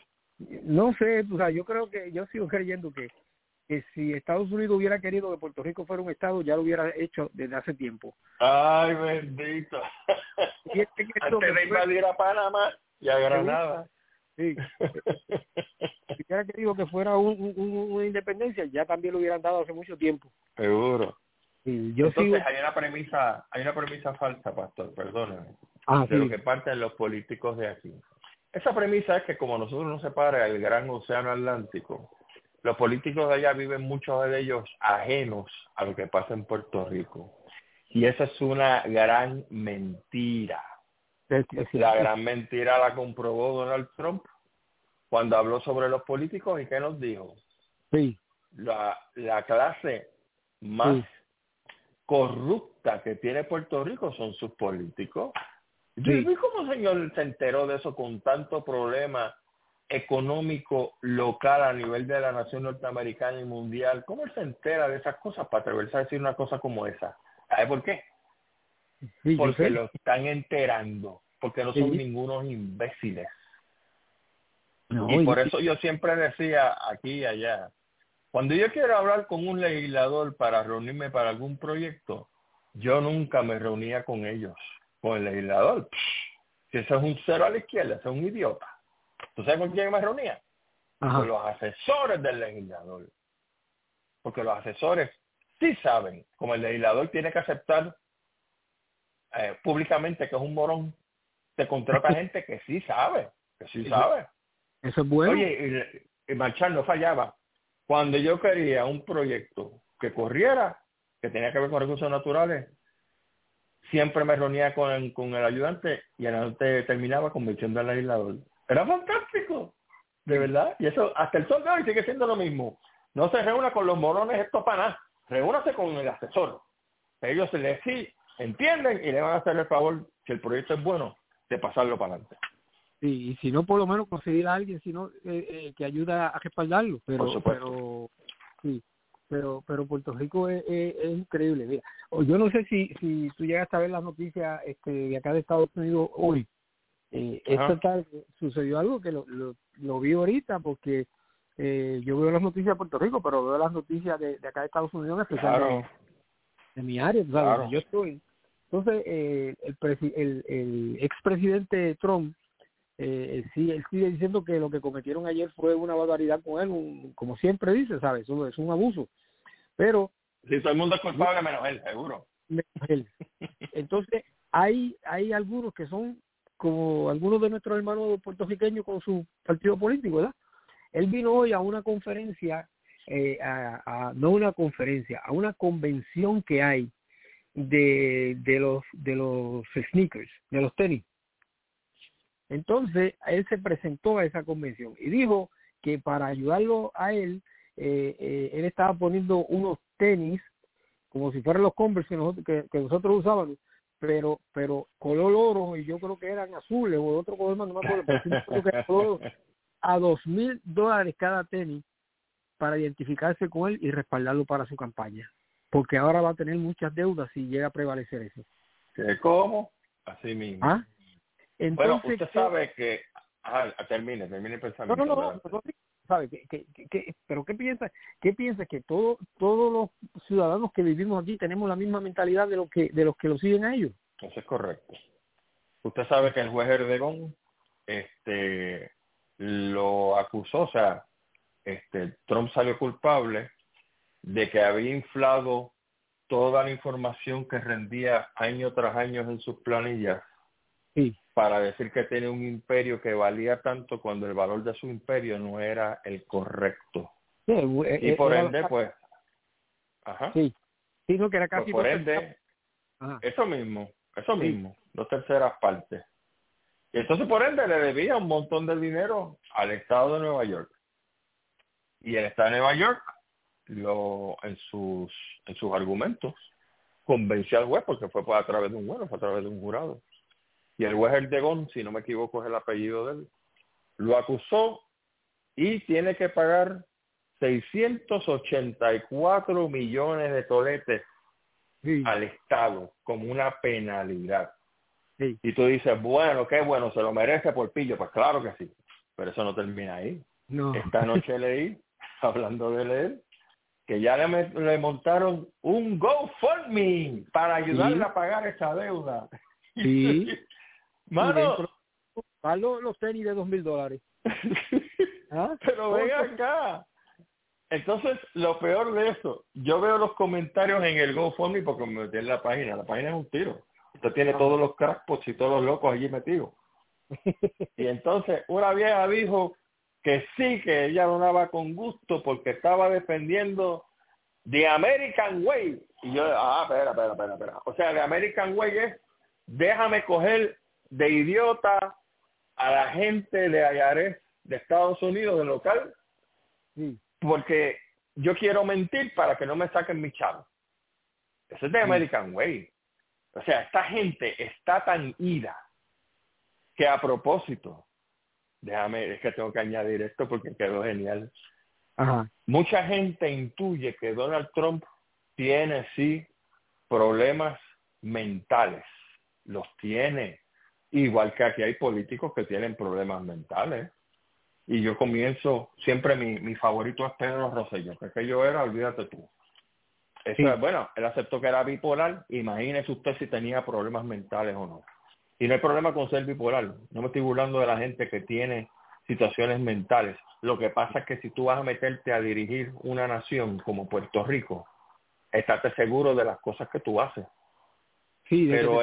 No sé, o sea, yo sigo creyendo que si Estados Unidos hubiera querido que Puerto Rico fuera un estado, ya lo hubiera hecho desde hace tiempo. Ay, bendito. Antes de invadir a Panamá y a Granada. Sí. Si hubiera querido que fuera una independencia, ya también lo hubieran dado hace mucho tiempo. Seguro. Sí, entonces hay una premisa falsa, pastor, perdóneme, de lo que parten los políticos de aquí. Esa premisa es que como nosotros nos separa el gran océano Atlántico, los políticos de allá viven muchos de ellos ajenos a lo que pasa en Puerto Rico. Y esa es una gran mentira. La gran mentira la comprobó Donald Trump cuando habló sobre los políticos. ¿Y qué nos dijo? Sí. La clase más corrupta que tiene Puerto Rico son sus políticos. Sí. ¿Y cómo señor se enteró de eso con tanto problema económico local a nivel de la nación norteamericana y mundial? ¿Cómo él se entera de esas cosas para atreverse a decir una cosa como esa? ¿Sabe por qué? Sí, porque lo están enterando, porque no son ningunos imbéciles. No, y por eso yo siempre decía aquí y allá, cuando yo quiero hablar con un legislador para reunirme para algún proyecto, yo nunca me reunía con ellos, con el legislador. Si ese es un cero a la izquierda, ese es un idiota. ¿Tú sabes con quién me reunía? Con los asesores del legislador. Porque los asesores sí saben, como el legislador tiene que aceptar públicamente que es un morón, te contrata gente que sí sabe, Eso es bueno. Oye, y Marchal no fallaba. Cuando yo quería un proyecto que corriera, que tenía que ver con recursos naturales, siempre me reunía con el ayudante y el ayudante terminaba convenciendo al legislador. Era fantástico, de verdad. Y eso hasta el sol de hoy sigue siendo lo mismo. No se reúna con los morones estos para nada. Reúnase con el asesor. Ellos sí entienden y le van a hacer el favor, si el proyecto es bueno, de pasarlo para adelante. Sí, y si no, por lo menos conseguir a alguien que ayuda a respaldarlo. Pero Puerto Rico es increíble. Mira, yo no sé si tú llegaste a ver las noticias de acá de Estados Unidos hoy. Esta tarde sucedió algo que lo vi ahorita porque yo veo las noticias de Puerto Rico, pero veo las noticias de acá de Estados Unidos, especialmente de mi área, ¿sabes? Claro. Yo estoy. Entonces, el expresidente Trump, él sigue diciendo que lo que cometieron ayer fue una barbaridad con él, como siempre dice, ¿sabes? Eso es un abuso. Pero... Sí, todo el mundo es culpable menos él, seguro. Menos él. Entonces, hay algunos que son como algunos de nuestros hermanos puertorriqueños con su partido político, ¿verdad? Él vino hoy a una conferencia, no una conferencia, a una convención que hay de los sneakers, de los tenis. Entonces, él se presentó a esa convención y dijo que para ayudarlo a él estaba poniendo unos tenis como si fueran los Converse que nosotros usábamos, pero color oro, y yo creo que eran azules o de otro color más, no me acuerdo, pero sí me acuerdo que era color oro, a $2,000 cada tenis para identificarse con él y respaldarlo para su campaña, porque ahora va a tener muchas deudas si llega a prevalecer eso. ¿Cómo? Así mismo. ¿Ah? Entonces, bueno, usted sabe que... termine el pensamiento. No, ¿sabe? Pero ¿qué piensa que todos los ciudadanos que vivimos aquí tenemos la misma mentalidad de los que lo siguen a ellos? Eso es correcto. Usted sabe que el juez Erdogan lo acusó, o sea, Trump salió culpable de que había inflado toda la información que rendía año tras año en sus planillas. Sí. Para decir que tenía un imperio que valía tanto cuando el valor de su imperio no era el correcto. Sí, y por ende, pues... Ajá. Sí, no, que era casi... Pues por ende, eso mismo, 2/3 partes. Y entonces, por ende, le debía un montón de dinero al Estado de Nueva York. Y el Estado de Nueva York, en sus argumentos, convenció al juez, porque fue a través de un jurado. Y el juez Erdogan, si no me equivoco es el apellido de él, lo acusó y tiene que pagar 684 millones de toletes al Estado como una penalidad. Sí. Y tú dices, bueno, qué bueno, se lo merece por pillo. Pues claro que sí, pero eso no termina ahí. No. Esta noche leí, hablando de leer, que ya le montaron un GoFundMe para ayudarle a pagar esa deuda. Sí. Mano, los tenis de $2,000. ¿Ah? Pero ven acá. Entonces, lo peor de eso, yo veo los comentarios en el GoFundMe porque me metí en la página es un tiro. Usted tiene todos los crackpots y todos los locos allí metidos. Y entonces, una vieja dijo que sí, que ella donaba con gusto porque estaba defendiendo The American Way. Y yo, espera. O sea, The American Way es, déjame coger de idiota a la gente de IRS de Estados Unidos, de local, porque yo quiero mentir para que no me saquen mi chavo. Eso es de American Way. O sea, esta gente está tan ida que a propósito, es que tengo que añadir esto porque quedó genial. Ajá. Mucha gente intuye que Donald Trump tiene, sí, problemas mentales. Los tiene. Igual que aquí hay políticos que tienen problemas mentales. Y yo comienzo, siempre mi favorito es Pedro Rosselló, que yo era, olvídate tú. Eso es, bueno, él aceptó que era bipolar, imagínese usted si tenía problemas mentales o no. Y no hay problema con ser bipolar, no me estoy burlando de la gente que tiene situaciones mentales. Lo que pasa es que si tú vas a meterte a dirigir una nación como Puerto Rico, estate seguro de las cosas que tú haces. Sí, pero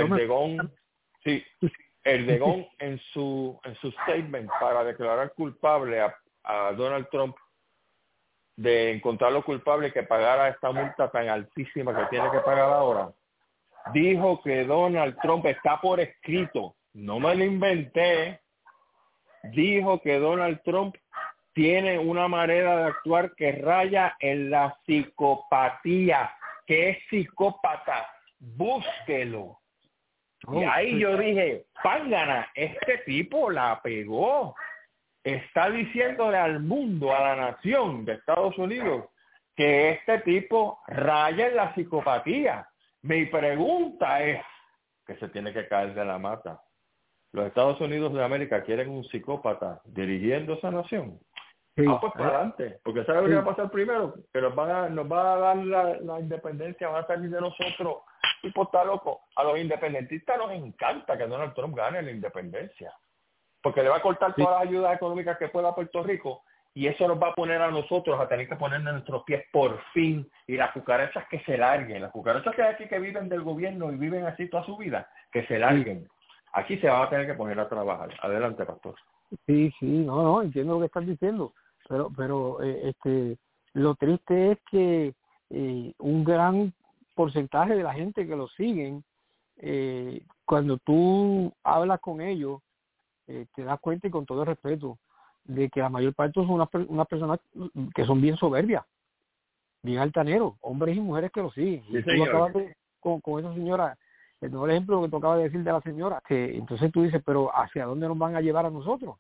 Erdogan en su statement para declarar culpable a Donald Trump de encontrarlo culpable y que pagara esta multa tan altísima que tiene que pagar ahora, dijo que Donald Trump está por escrito, no me lo inventé, dijo que Donald Trump tiene una manera de actuar que raya en la psicopatía, que es psicópata, búsquelo. Y ahí yo dije, pángana, este tipo la pegó. Está diciéndole al mundo, a la nación de Estados Unidos, que este tipo raya en la psicopatía. Mi pregunta es, que se tiene que caer de la mata. ¿Los Estados Unidos de América quieren un psicópata dirigiendo esa nación? Sí. Pues para adelante, porque ¿sabe lo que va a pasar primero? Que nos va a dar la independencia, van a salir de nosotros. Tipo está loco. A los independentistas nos encanta que Donald Trump gane la independencia, porque le va a cortar todas las ayudas económicas que pueda a Puerto Rico, y eso nos va a poner a nosotros a tener que ponernos en nuestros pies por fin, y las cucarachas que se larguen, las cucarachas que hay aquí que viven del gobierno y viven así toda su vida, que se larguen. Aquí se van a tener que poner a trabajar. Adelante, pastor. Sí, no, entiendo lo que estás diciendo, pero lo triste es que un gran porcentaje de la gente que lo siguen, cuando tú hablas con ellos, te das cuenta, y con todo el respeto, de que la mayor parte son unas personas que son bien soberbias, bien altaneros, hombres y mujeres que lo siguen. Sí, y tú lo acabas de, con esa señora, el mejor ejemplo que tú acabas de decir de la señora, que entonces tú dices, pero ¿hacia dónde nos van a llevar a nosotros?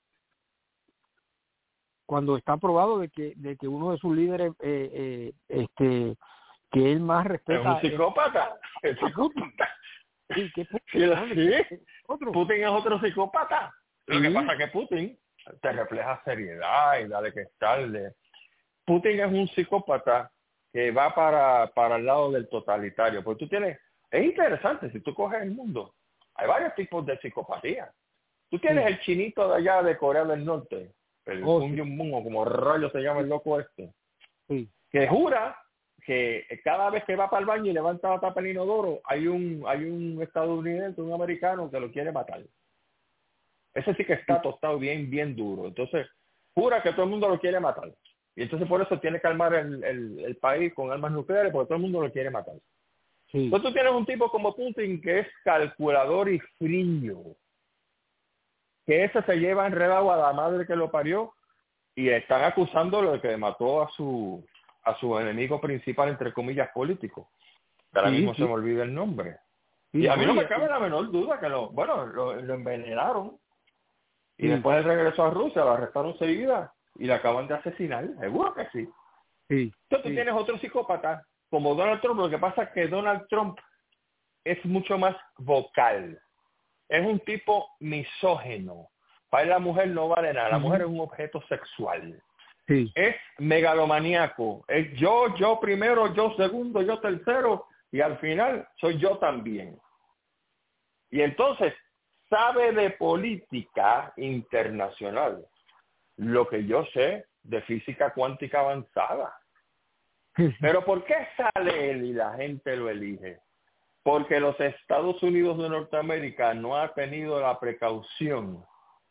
Cuando está probado de que uno de sus líderes, que él más respeta... Es un psicópata. Es psicópata. Sí, ¿qué Putin es otro psicópata. Lo que pasa es que Putin te refleja seriedad y dale que estarle. Putin es un psicópata que va para el lado del totalitario. Porque es interesante, si tú coges el mundo, hay varios tipos de psicopatía. Tú tienes el chinito de allá de Corea del Norte, el Kim Jong-un, o como rayo se llama el loco este, que jura que cada vez que va para el baño y levanta la tapa del inodoro, hay un estadounidense, un americano que lo quiere matar. Ese sí que está tostado bien duro. Entonces, jura que todo el mundo lo quiere matar. Y entonces por eso tiene que armar el país con armas nucleares, porque todo el mundo lo quiere matar. Sí. Entonces tú tienes un tipo como Putin que es calculador y frío. Que ese se lleva enredado a la madre que lo parió y están acusándolo de que mató a su enemigo principal, entre comillas, político. Ahora mismo se me olvida el nombre. Y a mí no me cabe la menor duda que lo envenenaron. Y después él regresó a Rusia, lo arrestaron seguida y le acaban de asesinar. Seguro que sí. Entonces tú tienes otro psicópata como Donald Trump. Lo que pasa es que Donald Trump es mucho más vocal. Es un tipo misógino. Para él la mujer no vale nada. La mujer es un objeto sexual. Es megalomaníaco. Es yo primero, yo segundo, yo tercero, y al final soy yo también. Y entonces sabe de política internacional lo que yo sé de física cuántica avanzada. Pero ¿por qué sale él y la gente lo elige? Porque los Estados Unidos de Norteamérica no ha tenido la precaución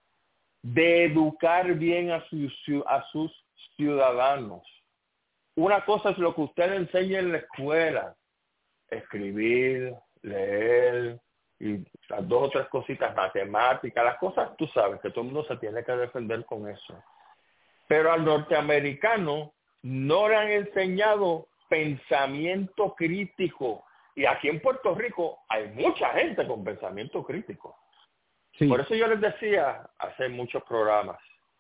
de educar bien a sus ciudadanos. Una cosa es lo que usted le enseña en la escuela, escribir, leer, y las 2 o 3 cositas, matemáticas, las cosas tú sabes que todo el mundo se tiene que defender con eso. Pero al norteamericano no le han enseñado pensamiento crítico. Y aquí en Puerto Rico hay mucha gente con pensamiento crítico. Por eso yo les decía hace muchos programas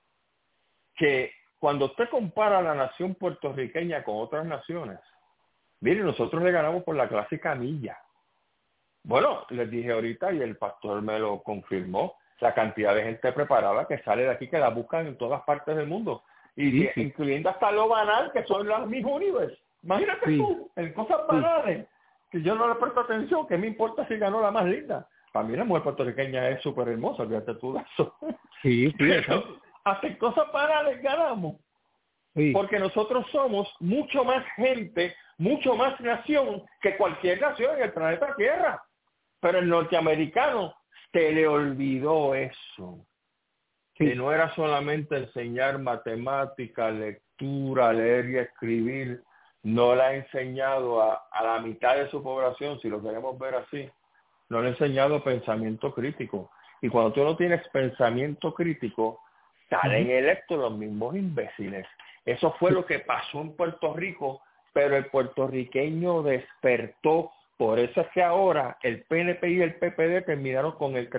que cuando usted compara la nación puertorriqueña con otras naciones, mire, nosotros le ganamos por la clásica milla. Bueno, les dije ahorita y el pastor me lo confirmó, la cantidad de gente preparada que sale de aquí, que la buscan en todas partes del mundo, y incluyendo hasta lo banal que son las Miss Universe. Imagínate tú, en cosas banales, que yo no le presto atención, que me importa si ganó la más linda. Para mí la mujer puertorriqueña es súper hermosa, fíjate tú de eso. Pero hasta en cosas banales ganamos. Porque nosotros somos mucho más gente, mucho más nación que cualquier nación en el planeta Tierra. Pero el norteamericano se le olvidó eso. Que no era solamente enseñar matemática, lectura, leer y escribir. No le ha enseñado a la mitad de su población, si lo queremos ver así, no le ha enseñado pensamiento crítico. Y cuando tú no tienes pensamiento crítico, salen electos los mismos imbéciles. Eso fue lo que pasó en Puerto Rico, pero el puertorriqueño despertó Por eso es que ahora el PNP y el PPD terminaron con el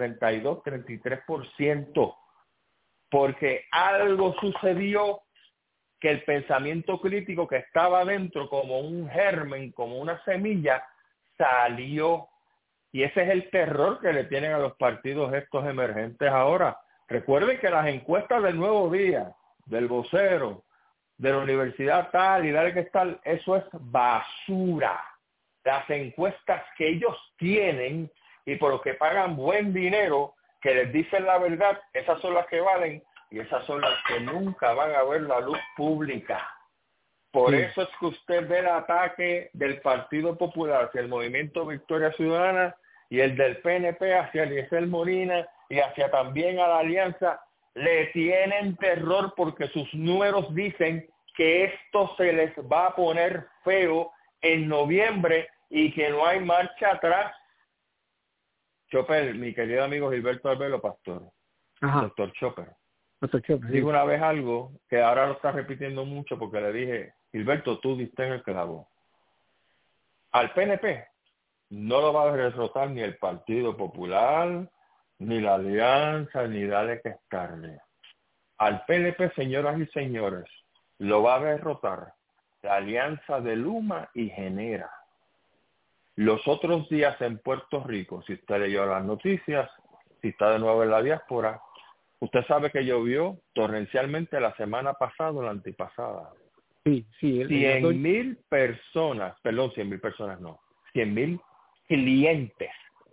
32-33%, porque algo sucedió que el pensamiento crítico que estaba dentro como un germen, como una semilla, salió. Y ese es el terror que le tienen a los partidos estos emergentes ahora. Recuerden que las encuestas del Nuevo Día, del Vocero, de la universidad tal y dale que tal, eso es basura. Las encuestas que ellos tienen y por lo que pagan buen dinero, que les dicen la verdad, esas son las que valen y esas son las que nunca van a ver la luz pública. Por eso es que usted ve el ataque del Partido Popular hacia el Movimiento Victoria Ciudadana y el del PNP hacia Eliezer Molina y hacia también a la Alianza. Le tienen terror porque sus números dicen que esto se les va a poner feo en noviembre y que no hay marcha atrás. Chopper, mi querido amigo Gilberto Albelo Pastor, Doctor Chopper, dijo una vez algo que ahora lo está repitiendo mucho porque le dije, Gilberto, tú diste en el clavo. Al PNP no lo va a derrotar ni el Partido Popular, ni la Alianza, ni dale que es tarde. Al PNP, señoras y señores, lo va a derrotar la alianza de Luma y Genera. Los otros días en Puerto Rico, si usted leyó las noticias, si está de nuevo en la diáspora, usted sabe que llovió torrencialmente la semana pasada o la antepasada. Sí. 100,000 personas, perdón, 100,000 personas no, 100,000 clientes,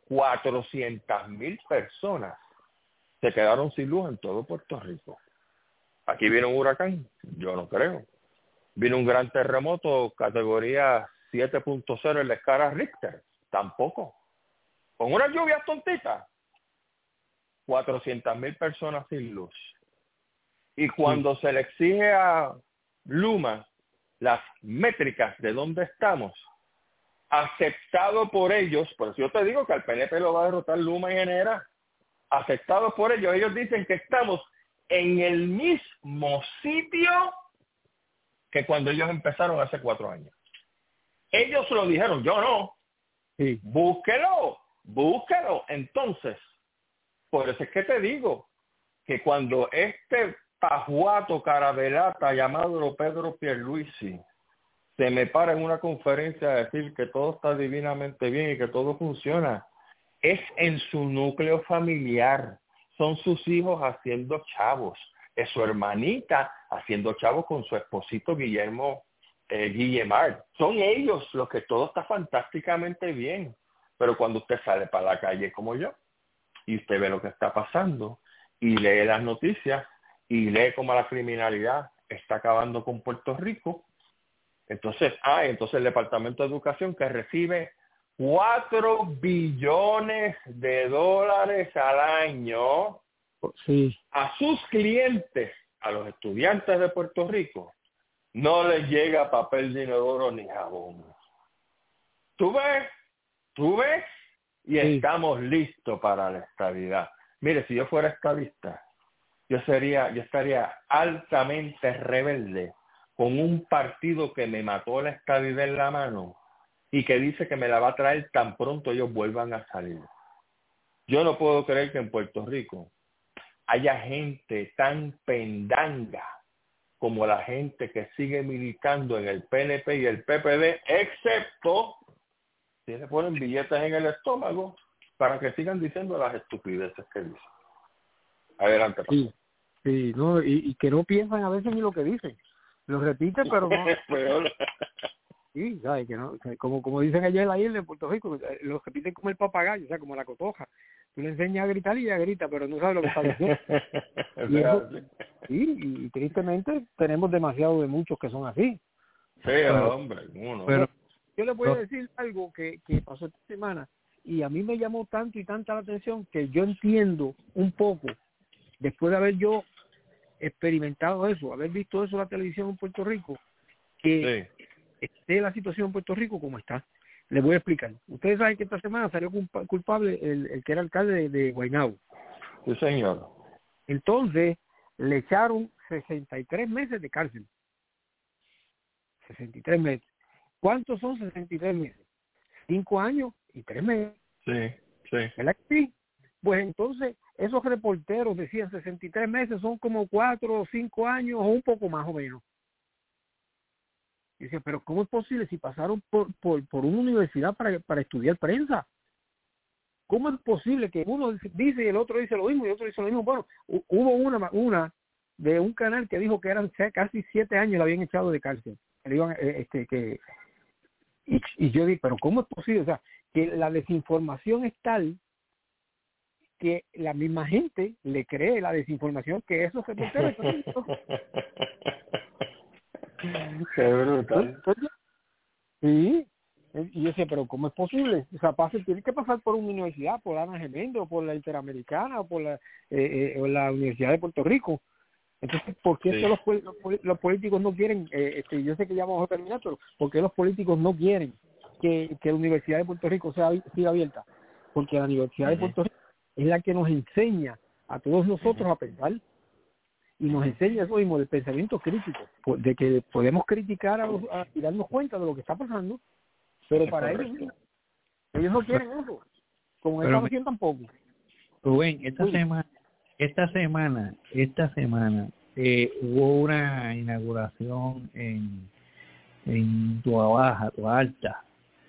400,000 personas se quedaron sin luz en todo Puerto Rico. Aquí vino un huracán, yo no creo. Vino un gran terremoto, categoría 7.0 en la escala Richter, tampoco. Con unas lluvias tontitas, 400,000 personas sin luz. Y cuando se le exige a Luma las métricas de dónde estamos, aceptado por ellos, por eso yo te digo que al PNP lo va a derrotar Luma y Genera, aceptado por ellos dicen que estamos en el mismo sitio que cuando ellos empezaron hace 4 años. Ellos lo dijeron, yo no. Sí. Búsquelo. Entonces, por eso es que te digo que cuando este pajuato carabelata llamado Pedro Pierluisi se me para en una conferencia a decir que todo está divinamente bien y que todo funciona, es en su núcleo familiar. Son sus hijos haciendo chavos. Es su hermanita haciendo chavos con su esposito Guillermo Guillemard. Son ellos los que todo está fantásticamente bien. Pero cuando usted sale para la calle como yo, y usted ve lo que está pasando, y lee las noticias, y lee cómo la criminalidad está acabando con Puerto Rico, entonces el Departamento de Educación que recibe $4 billones al año a sus clientes, a los estudiantes de Puerto Rico, no les llega papel de inodoro ni jabón. ¿Tú ves? Y estamos listos para la estabilidad. Mire, si yo fuera estadista, yo estaría altamente rebelde con un partido que me mató la estabilidad en la mano y que dice que me la va a traer tan pronto ellos vuelvan a salir. Yo no puedo creer que en Puerto Rico haya gente tan pendanga como la gente que sigue militando en el PNP y el PPD, excepto si le ponen billetes en el estómago para que sigan diciendo las estupideces que dicen. Adelante. Sí, no, y que no piensan a veces ni lo que dicen. Lo repiten, pero no. Sí, ¿sabes? Que no, como dicen allá en la isla de Puerto Rico, lo repiten como el papagayo, o sea, como la cotoja. Tú le enseñas a gritar y ella grita, pero no sabe lo que está diciendo. Y tristemente tenemos demasiado de muchos que son así. Sí, pero, hombre, uno. Pero yo le voy a decir algo que pasó esta semana y a mí me llamó tanto y tanta la atención que yo entiendo un poco, después de haber yo experimentado eso, haber visto eso en la televisión en Puerto Rico, que esté la situación en Puerto Rico como está. Les voy a explicar. Ustedes saben que esta semana salió culpable el que era alcalde de Guaynabo. Sí, señor. Entonces, le echaron 63 meses de cárcel. 63 meses. ¿Cuántos son 63 meses? 5 años y 3 meses. Sí, sí. ¿Verdad que sí? Pues entonces, esos reporteros decían 63 meses son como 4 o 5 años o un poco más o menos. Y decía, pero ¿cómo es posible si pasaron por una universidad para estudiar prensa? ¿Cómo es posible que uno dice y el otro dice lo mismo y el otro dice lo mismo? Bueno, hubo una de un canal que dijo que eran casi 7 años la habían echado de cárcel. Le iban, y yo digo, pero ¿cómo es posible? O sea, que la desinformación es tal que la misma gente le cree la desinformación que esos reporteros. Qué brutal. Sí. Y yo decía, pero ¿cómo es posible? O sea, tiene que pasar por una universidad, por Ana Geméndez, o por la Interamericana, o por la Universidad de Puerto Rico. Entonces, ¿por qué es que los políticos no quieren, yo sé que ya vamos a terminar, pero ¿por qué los políticos no quieren que la Universidad de Puerto Rico siga abierta? Porque la Universidad de Puerto Rico es la que nos enseña a todos nosotros a pensar, y nos enseña eso mismo, del pensamiento crítico, de que podemos criticar y darnos cuenta de lo que está pasando, pero para ellos no quieren eso, como esta nación tampoco. Rubén, esta semana hubo una inauguración en Toa Alta.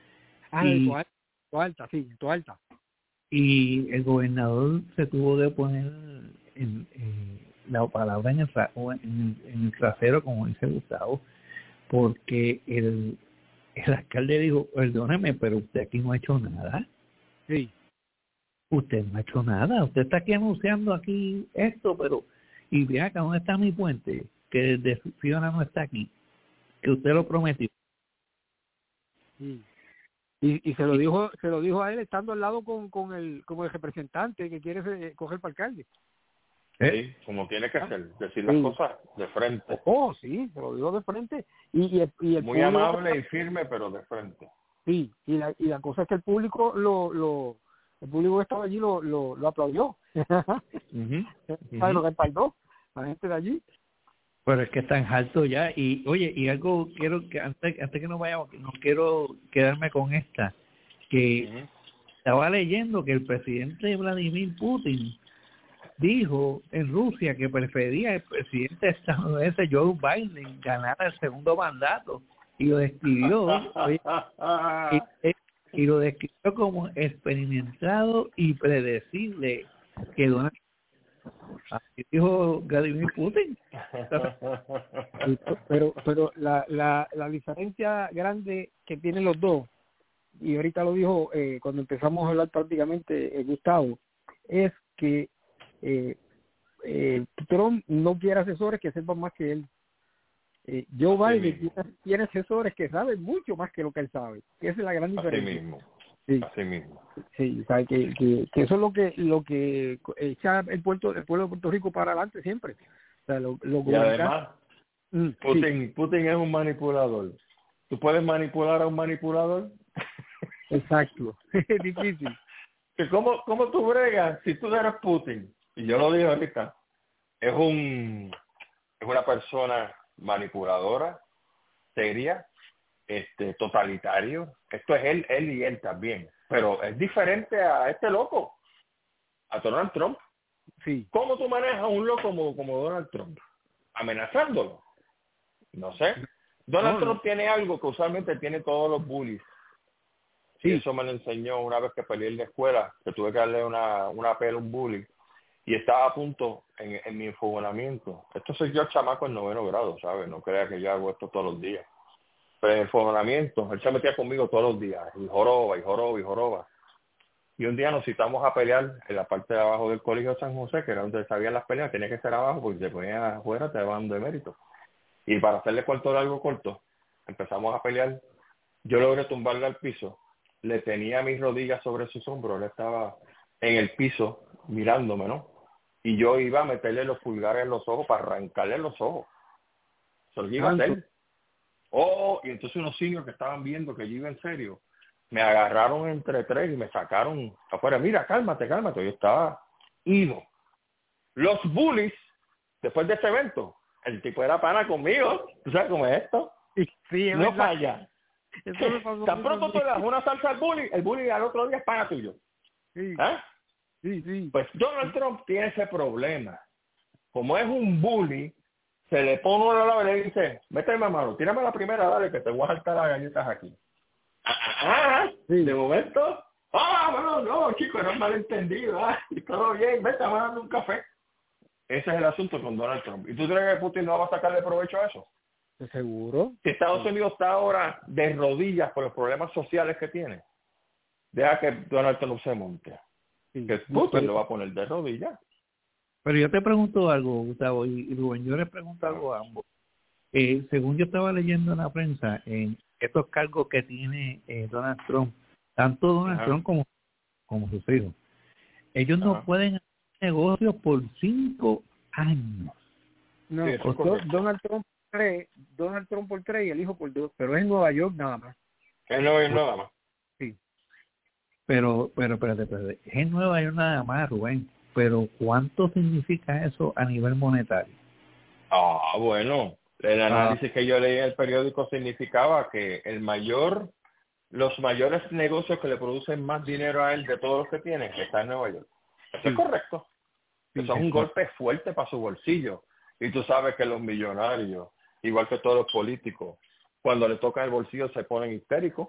Toa Alta. Y el gobernador se tuvo de poner la palabra en el trasero, como dice Gustavo, porque el alcalde dijo, perdóneme, pero usted aquí no ha hecho nada. Sí. Usted no ha hecho nada. Usted está aquí anunciando aquí esto, pero... Y ve acá, ¿dónde está mi puente? Que desde Fiona no está aquí. Que usted lo prometió. Sí. Y se lo dijo a él estando al lado como el representante que quiere coger para alcalde. Sí, como tiene que ser, decir las cosas de frente. Oh, sí, se lo dijo de frente. Y el muy público, amable y firme, pero de frente. Sí, y la cosa es que el público el público que estaba allí lo aplaudió. ¿Sabes lo que respaldó? La gente de allí. Pero es que están alto ya. Y oye, y algo quiero que antes que nos vayamos, no quiero quedarme con esta, que estaba leyendo que el presidente Vladimir Putin dijo en Rusia que prefería el presidente estadounidense Joe Biden ganar el segundo mandato, y lo describió y lo describió como experimentado y predecible, que Donald, así dijo Vladimir Putin. Pero la diferencia grande que tienen los dos, y ahorita lo dijo cuando empezamos a hablar prácticamente Gustavo, es que Trump no quiere asesores que sepan más que él. Joe Biden tiene asesores que saben mucho más que lo que él sabe. Esa es la gran diferencia. Así mismo. Sí, o sea, que eso es lo que echa el pueblo de Puerto Rico para adelante siempre. O sea, y además, Putin es un manipulador. ¿Tú puedes manipular a un manipulador? Exacto. Es difícil. ¿Cómo tú bregas si tú eres Putin? Y yo lo dije ahorita. Es una persona manipuladora, seria, totalitario. Esto es él y él también. Pero es diferente a este loco, a Donald Trump. Sí. ¿Cómo tú manejas a un loco como Donald Trump? Amenazándolo. No sé. Donald Trump tiene algo que usualmente tiene todos los bullies. Sí. Y eso me lo enseñó una vez que peleé en la escuela, que tuve que darle una pela a un bully. Y estaba a punto en mi enfogonamiento. Esto soy yo chamaco en 9º grado, ¿sabes? No crea que yo hago esto todos los días. Pero en el enfogonamiento, él se metía conmigo todos los días. Y joroba. Y un día nos citamos a pelear en la parte de abajo del Colegio San José, que era donde se habían las peleas. Tenía que ser abajo porque te ponían afuera, te daban de mérito. Y para hacerle corto, empezamos a pelear. Yo logré tumbarle al piso. Le tenía mis rodillas sobre sus hombros. Él estaba en el piso mirándome, ¿no? Y yo iba a meterle los pulgares en los ojos para arrancarle los ojos. Eso lo iba a hacer. Y entonces unos seniors que estaban viendo que yo iba en serio, me agarraron entre tres y me sacaron afuera. Mira, cálmate. Yo estaba ido. Los bullies, después de este evento, el tipo era pana conmigo. ¿Tú sabes cómo es esto? Sí, no falla. Eso me pasó. Tan pronto tú le das una salsa al bully, el bully al otro día es pana tuyo. Sí. ¿Ah? Sí. Pues Donald Trump tiene ese problema. Como es un bully, se le pone uno a la vez y le dice, méteme mano, tírame la primera, dale, que te voy a saltar las galletas aquí. De momento, bueno, no, chico, no es malentendido, todo bien, vete, vamos a darle un café. Ese es el asunto con Donald Trump. ¿Y tú crees que Putin no va a sacarle provecho a eso? ¿Seguro? Si Estados Unidos está ahora de rodillas por los problemas sociales que tiene, deja que Donald Trump se monte. Que Putin lo va a poner de rodillas. Pero yo te pregunto algo, Gustavo, y Rubén, yo les pregunto algo a ambos. Según yo estaba leyendo en la prensa, en estos cargos que tiene Donald Trump, tanto Donald Trump como sus hijos, ellos no pueden hacer negocios por 5 años. No, sí, Donald Trump por 3 y el hijo por 2, pero es en Nueva York nada más. En Nueva York nada más. Sí. Pero espérate, es en Nueva York nada más, Rubén. Pero ¿cuánto significa eso a nivel monetario? Bueno, el análisis que yo leí en el periódico significaba que los mayores negocios que le producen más dinero a él de todos los que tiene está en Nueva York. Eso es correcto. Eso es un golpe fuerte para su bolsillo. Y tú sabes que los millonarios, igual que todos los políticos, cuando le tocan el bolsillo se ponen histéricos.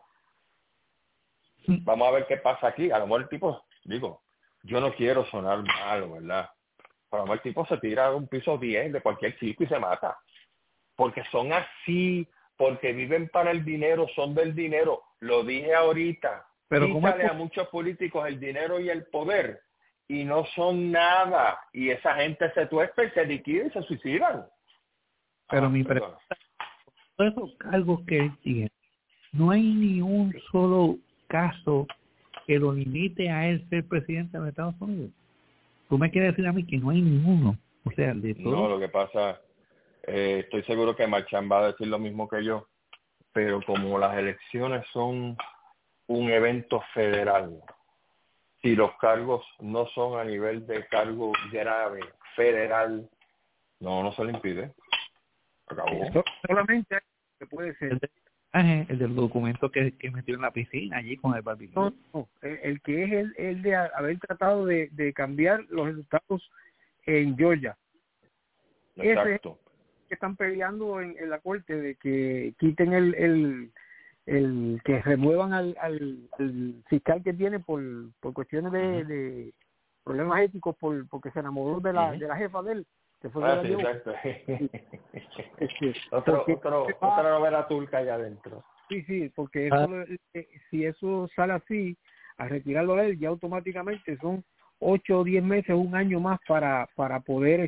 Vamos a ver qué pasa aquí. A lo mejor el tipo, yo no quiero sonar malo, ¿verdad? Pero a lo mejor el tipo se tira de un piso 10 de cualquier chico y se mata. Porque son así, porque viven para el dinero, son del dinero. Lo dije ahorita. Pero quítale a muchos políticos el dinero y el poder y no son nada. Y esa gente se tuerce y se liquida y se suicidan. Pero mi pregunta, todos esos cargos que él tiene, no hay ni un solo caso que lo limite a él ser presidente de los Estados Unidos. ¿Tú me quieres decir a mí que no hay ninguno? O sea, de todo. No, lo que pasa, estoy seguro que Marchán va a decir lo mismo que yo, pero como las elecciones son un evento federal, si los cargos no son a nivel de cargo grave, federal, no se le impide. Acabó. Solamente se puede ser. El del documento que metió en la piscina allí con el barbecue. No, el que es el de haber tratado de cambiar los resultados en Georgia. Exacto. Ese que están peleando en la corte de que quiten el que remuevan al fiscal que tiene por cuestiones de problemas éticos porque se enamoró de la jefa de él. Que fue sí, exacto. Otra novela turca allá adentro. Sí, porque eso, si eso sale así, a retirarlo a él, ya automáticamente son 8 o 10 meses, un año más para poder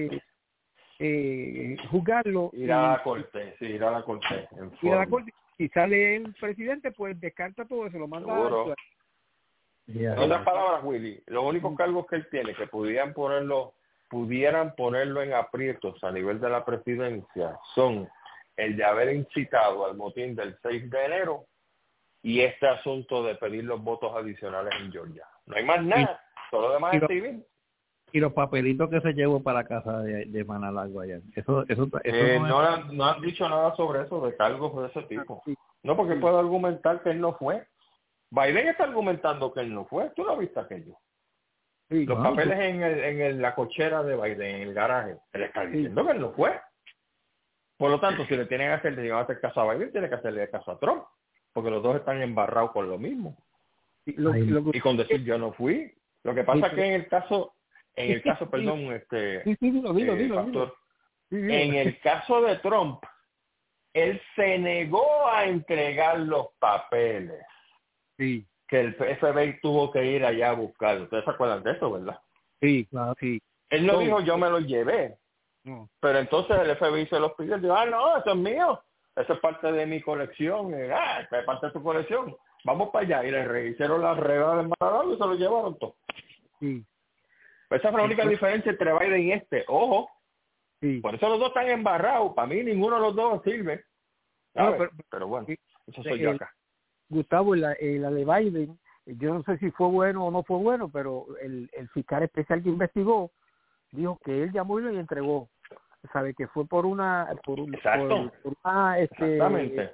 juzgarlo. Ir a la corte. Ir a la corte. Si sale el presidente, pues descarta todo eso, lo manda a... En otras palabras, Willy, los únicos cargos que él tiene que pudieran ponerlo en aprietos a nivel de la presidencia son el de haber incitado al motín del 6 de enero y este asunto de pedir los votos adicionales en Georgia. No hay más nada, todo lo demás es civil. Y los papelitos que se llevó para casa de Mar-a-Lago allá. Eso no han dicho nada sobre eso, de cargos de ese tipo. No, porque puedo argumentar que él no fue. Biden está argumentando que él no fue. ¿Tú no viste aquello? Sí, los papeles en la cochera de Biden, en el garaje. Él está diciendo que él no fue. Por lo tanto, si le tienen que hacer caso a Biden, tiene que hacerle caso a Trump. Porque los dos están embarrados con lo mismo. Y con decir yo no fui. Lo que pasa es que en el caso, perdón, pastor, en el caso de Trump, él se negó a entregar los papeles. Sí. Que el FBI tuvo que ir allá a buscar. ¿Ustedes se acuerdan de eso, verdad? Sí, claro, sí. Él no dijo yo me los llevé. No. Pero entonces el FBI se los pidió. Él dijo, no, eso es mío. Eso es parte de mi colección. Es parte de tu colección. Vamos para allá. Y le hicieron las reglas de Mar-a-Lago y se lo llevaron todo. Sí. Pues esa es la única diferencia entre Biden y este. Ojo. Sí. Por eso los dos están embarrados. Para mí ninguno de los dos sirve. No, pero bueno, eso soy yo acá. Gustavo, la de Biden, yo no sé si fue bueno o no fue bueno, pero el fiscal especial que investigó dijo que él llamó y lo entregó. Sabe que fue por una exactamente.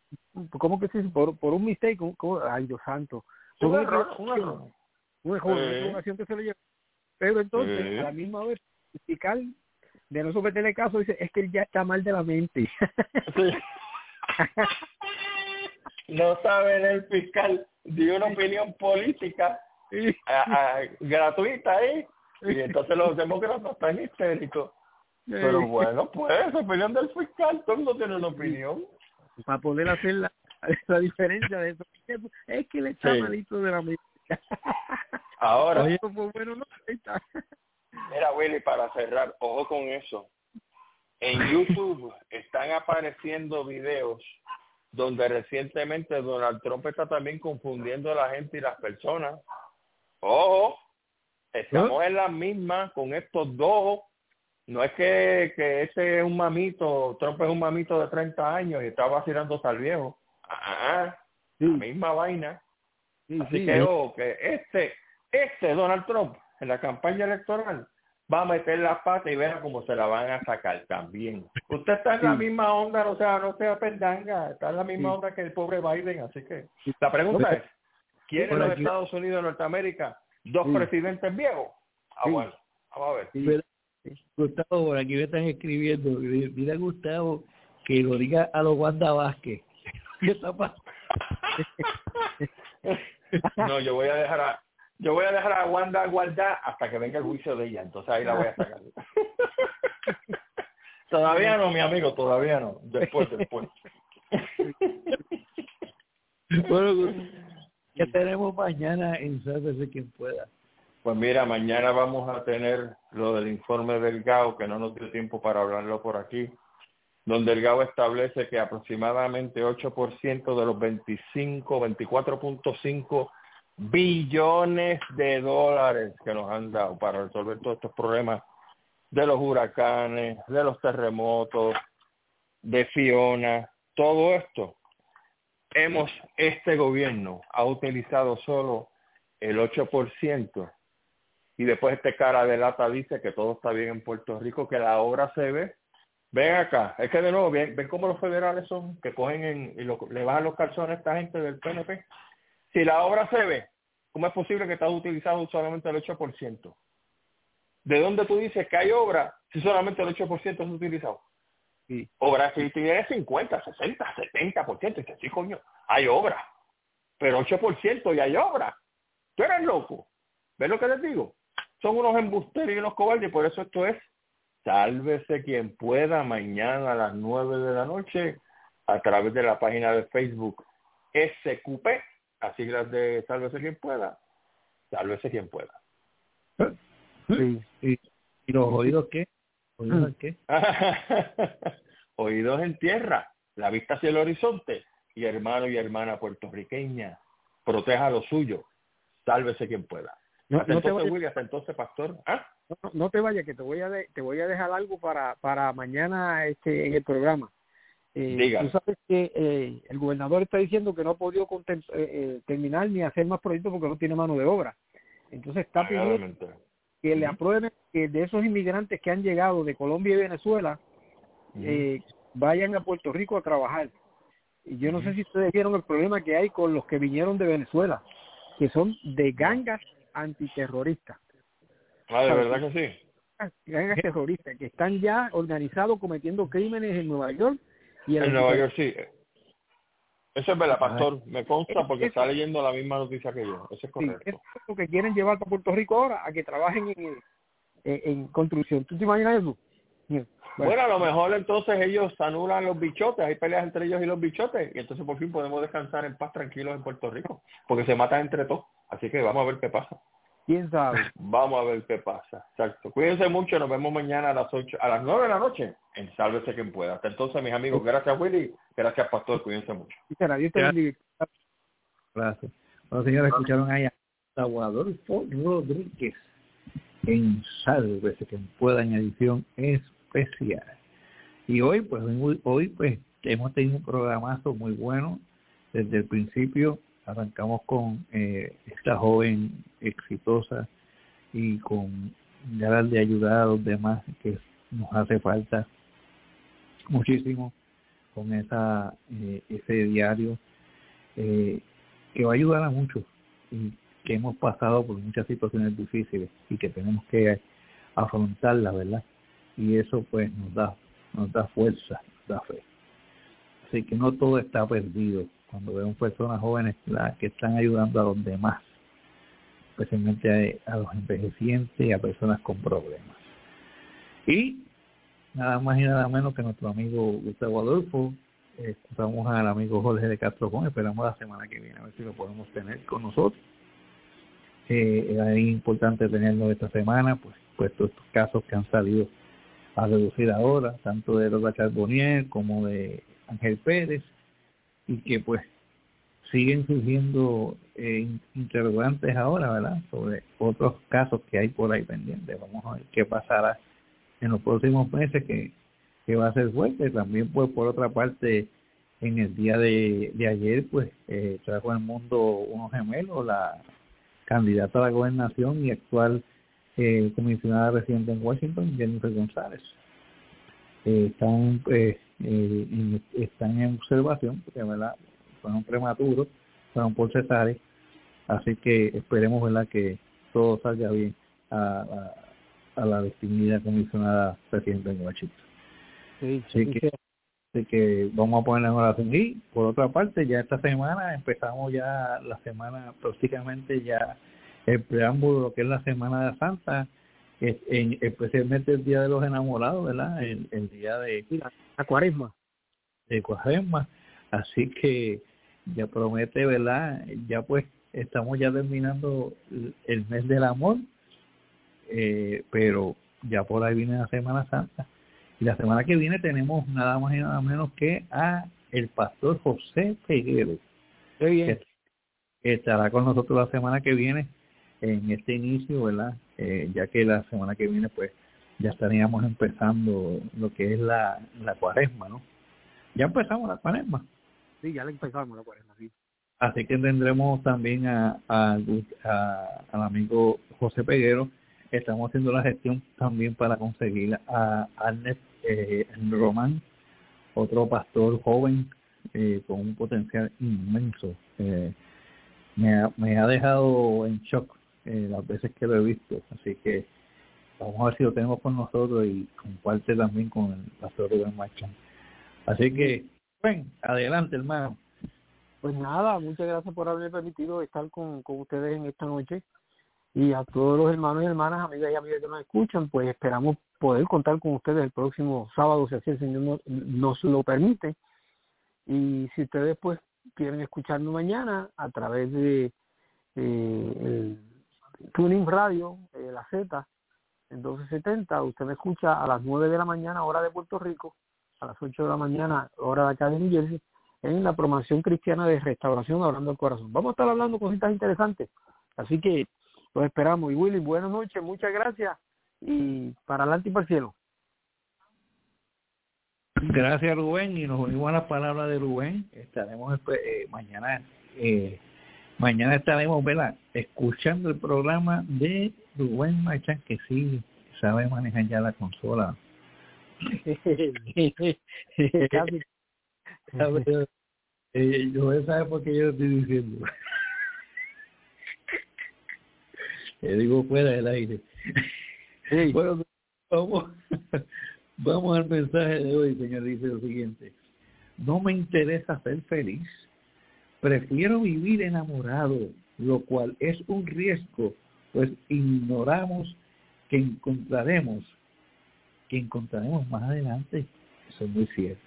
¿cómo que se dice? Por un mistake, ay Dios santo. Un error. Una equivocación que se le lleva. Pero entonces, a la misma vez, el fiscal, de no someterle caso, dice, es que él ya está mal de la mente. Sí. No sabe el fiscal, dio una opinión política gratuita ahí, y entonces los demócratas están histéricos. Pero bueno, pues, opinión del fiscal, todo el mundo tiene una opinión. Para poder hacer la diferencia de eso, es que le está malito de la mente. Ahora, oye, pues bueno, no, está. Mira, Willy, para cerrar, ojo con eso. En YouTube están apareciendo videos donde recientemente Donald Trump está también confundiendo a la gente y las personas. Ojo, estamos en la misma con estos dos. No es que ese es un mamito, Trump es un mamito de 30 años y está vacilando al viejo. La misma vaina. Así que este Donald Trump en la campaña electoral va a meter la pata y verá cómo se la van a sacar también. Usted está en la misma onda, no sea pendanga, está en la misma onda que el pobre Biden, así que la pregunta es, ¿quieren los Estados Unidos de Norteamérica dos presidentes viejos? Bueno, vamos a ver. Pero, Gustavo, por aquí me están escribiendo, mira Gustavo, que lo diga a los Wanda Vázquez. ¿Qué está pasando? No, yo voy a dejar a Wanda guardar hasta que venga el juicio de ella, entonces ahí la voy a sacar. Todavía no, mi amigo, todavía no. Después. Bueno, ¿qué tenemos mañana en Sálvese Quien Pueda? Pues mira, mañana vamos a tener lo del informe del GAO, que no nos dio tiempo para hablarlo por aquí, donde el GAO establece que aproximadamente 8% de los 24.5 billones de dólares que nos han dado para resolver todos estos problemas de los huracanes, de los terremotos, de Fiona, todo esto, este gobierno ha utilizado solo el 8%, y después este cara de lata dice que todo está bien en Puerto Rico, que la obra se ve. Ven acá, es que de nuevo, ven cómo los federales son, que cogen le bajan los calzones a esta gente del PNP. Si la obra se ve, ¿cómo es posible que estás utilizando solamente el 8%? ¿De dónde tú dices que hay obra si solamente el 8% es utilizado? Sí. Obra si tienes 50, 60, 70%, dices, sí, coño, hay obra. Pero 8% y hay obra. Tú eres loco. ¿Ves lo que les digo? Son unos embusteros y unos cobardes, y por eso esto es Sálvese Quien Pueda, mañana a las 9 de la noche, a través de la página de Facebook SQP, las siglas de Sálvese Quien Pueda, Sálvese Quien Pueda. Sí. ¿Y los oídos qué? ¿Oídos qué? Oídos en tierra, la vista hacia el horizonte, y hermano y hermana puertorriqueña, proteja lo suyo, sálvese quien pueda. Hasta entonces, Willy, hasta entonces, pastor. No te vayas, que te voy a dejar algo para mañana en el programa. Tú sabes que el gobernador está diciendo que no ha podido terminar ni hacer más proyectos porque no tiene mano de obra. Entonces está pidiendo que le aprueben que de esos inmigrantes que han llegado de Colombia y Venezuela vayan a Puerto Rico a trabajar. Y yo no sé si ustedes vieron el problema que hay con los que vinieron de Venezuela, que son de gangas antiterroristas. ¿De verdad que sí? Gangas terroristas que están ya organizados cometiendo crímenes en Nueva York. Y en Nueva York, sí. Eso es verdad, pastor. Me consta porque está leyendo la misma noticia que yo. Eso es correcto. Sí, es lo que quieren llevar para Puerto Rico ahora, a que trabajen en construcción. ¿Tú te imaginas eso? Bueno, a lo mejor entonces ellos anulan los bichotes, hay peleas entre ellos y los bichotes, y entonces por fin podemos descansar en paz tranquilos en Puerto Rico, porque se matan entre todos. Así que vamos a ver qué pasa. ¿Quién sabe? Vamos a ver qué pasa. Exacto. Cuídense mucho, nos vemos mañana a las 9 de la noche en Sálvese Quien Pueda. Hasta entonces, mis amigos, gracias Willy, gracias Pastor, cuídense mucho. Dios te bendiga. Gracias. Bueno, señores, escucharon ahí a Adolfo Rodríguez en Sálvese Quien Pueda en edición especial. Y hoy pues hemos tenido un programazo muy bueno desde el principio. Arrancamos con esta joven exitosa y con ganas de ayudar a los demás, que nos hace falta muchísimo. con ese diario que va a ayudar a muchos y que hemos pasado por muchas situaciones difíciles y que tenemos que afrontarlas, ¿verdad? Y eso pues nos da fuerza, nos da fe. Así que no todo está perdido. Cuando vemos personas jóvenes que están ayudando a los demás, especialmente a los envejecientes y a personas con problemas. Y nada más y nada menos que nuestro amigo Gustavo Adolfo, escuchamos al amigo Jorge de Castro Gómez, esperamos la semana que viene a ver si lo podemos tener con nosotros. Es importante tenerlo esta semana, pues todos estos casos que han salido a reducir ahora, tanto de Rosa Charbonnier como de Ángel Pérez, y que pues siguen surgiendo interrogantes ahora, ¿verdad?, sobre otros casos que hay por ahí pendientes. Vamos a ver qué pasará en los próximos meses, que va a ser fuerte. También pues por otra parte, en el día de ayer pues trajo al mundo unos gemelos, la candidata a la gobernación y actual comisionada residente en Washington, Jennifer González. Están en observación, porque ¿verdad?, fueron prematuros, fueron por cesárea, así que esperemos, ¿verdad?, que todo salga bien a la distinguida comisionada residente en Washington. Sí, así que vamos a ponerla en oración. Y por otra parte, ya esta semana empezamos ya la semana, prácticamente ya el preámbulo, lo que es la Semana de Santa, especialmente el Día de los Enamorados, ¿verdad?, el día de la Cuaresma. De Cuaresma. Así que ya promete, ¿verdad? Ya pues estamos ya terminando el mes del amor, pero ya por ahí viene la Semana Santa. Y la semana que viene tenemos nada más y nada menos que a el pastor José Peguero. Qué bien. Que estará con nosotros la semana que viene en este inicio, ¿verdad? Ya que la semana que viene pues ya estaríamos empezando lo que es la Cuaresma, ¿no? Ya empezamos la Cuaresma. Sí, ya la empezamos la Cuaresma, sí. Así que tendremos también al amigo José Peguero. Estamos haciendo la gestión también para conseguir a Arnett Román, otro pastor joven con un potencial inmenso. Me ha dejado en shock las veces que lo he visto, así que vamos a ver si lo tenemos con nosotros y comparte también con el pastor Rubén Machán. Así que, bueno, adelante, hermano. Pues nada, muchas gracias por haberme permitido estar con ustedes en esta noche. Y a todos los hermanos y hermanas, amigas y amigas que nos escuchan, pues esperamos poder contar con ustedes el próximo sábado, si así el Señor nos lo permite. Y si ustedes pues quieren escucharnos mañana a través de el Tuning Radio, la Z, en 1270, usted me escucha a las 9 de la mañana, hora de Puerto Rico, a las 8 de la mañana, hora de acá de New Jersey, en la programación cristiana de Restauración Hablando al Corazón. Vamos a estar hablando cositas interesantes, así que los esperamos. Y Willy, buenas noches, muchas gracias y para adelante y para el cielo. Gracias, Rubén, y nos unimos a las palabras de Rubén. Estaremos mañana estaremos, ¿verdad?, escuchando el programa de Rubén Machán, que sí sabe manejar ya la consola. Yo sabe por qué yo lo estoy diciendo. Te digo fuera del aire. Sí. Bueno, vamos al mensaje de hoy, señor. Dice lo siguiente: no me interesa ser feliz, prefiero vivir enamorado, lo cual es un riesgo, pues ignoramos que encontraremos más adelante. Eso es muy cierto.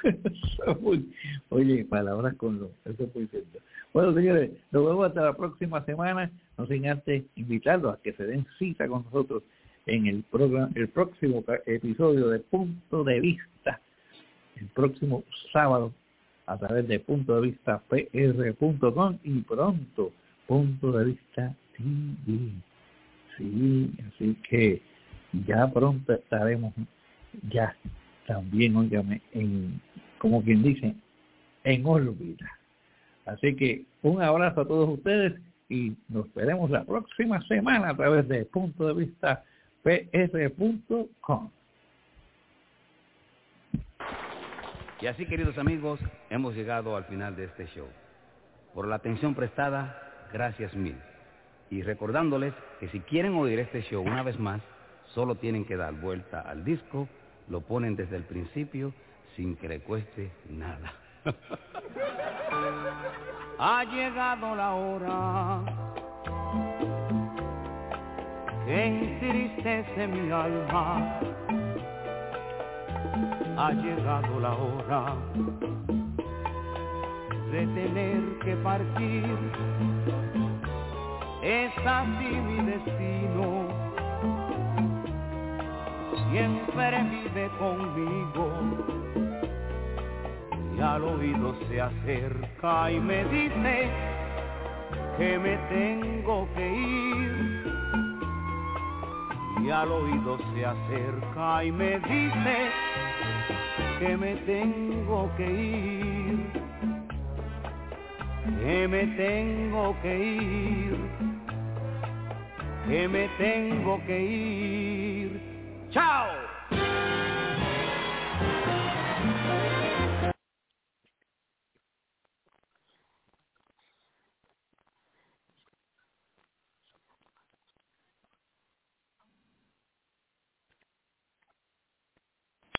Oye, palabras con lo, eso es muy cierto. Bueno, señores, nos vemos hasta la próxima semana, no sin antes invitarlos a que se den cita con nosotros en el próximo episodio de Punto de Vista, el próximo sábado, a través de puntodevistapr.com y pronto Punto de Vista TV. Sí, así que ya pronto estaremos ya también, óigame, como quien dice, en órbita. Así que un abrazo a todos ustedes y nos veremos la próxima semana a través de Punto de Vista PR.com. Y así, queridos amigos, hemos llegado al final de este show. Por la atención prestada, gracias mil. Y recordándoles que si quieren oír este show una vez más, solo tienen que dar vuelta al disco, lo ponen desde el principio sin que le cueste nada. Ha llegado la hora que entristece mi alma. Ha llegado la hora de tener que partir. Es así mi destino, siempre vive conmigo. Y al oído se acerca y me dice que me tengo que ir. Y al oído se acerca y me dice que me tengo que ir, que me tengo que ir, que me tengo que ir. ¡Chao!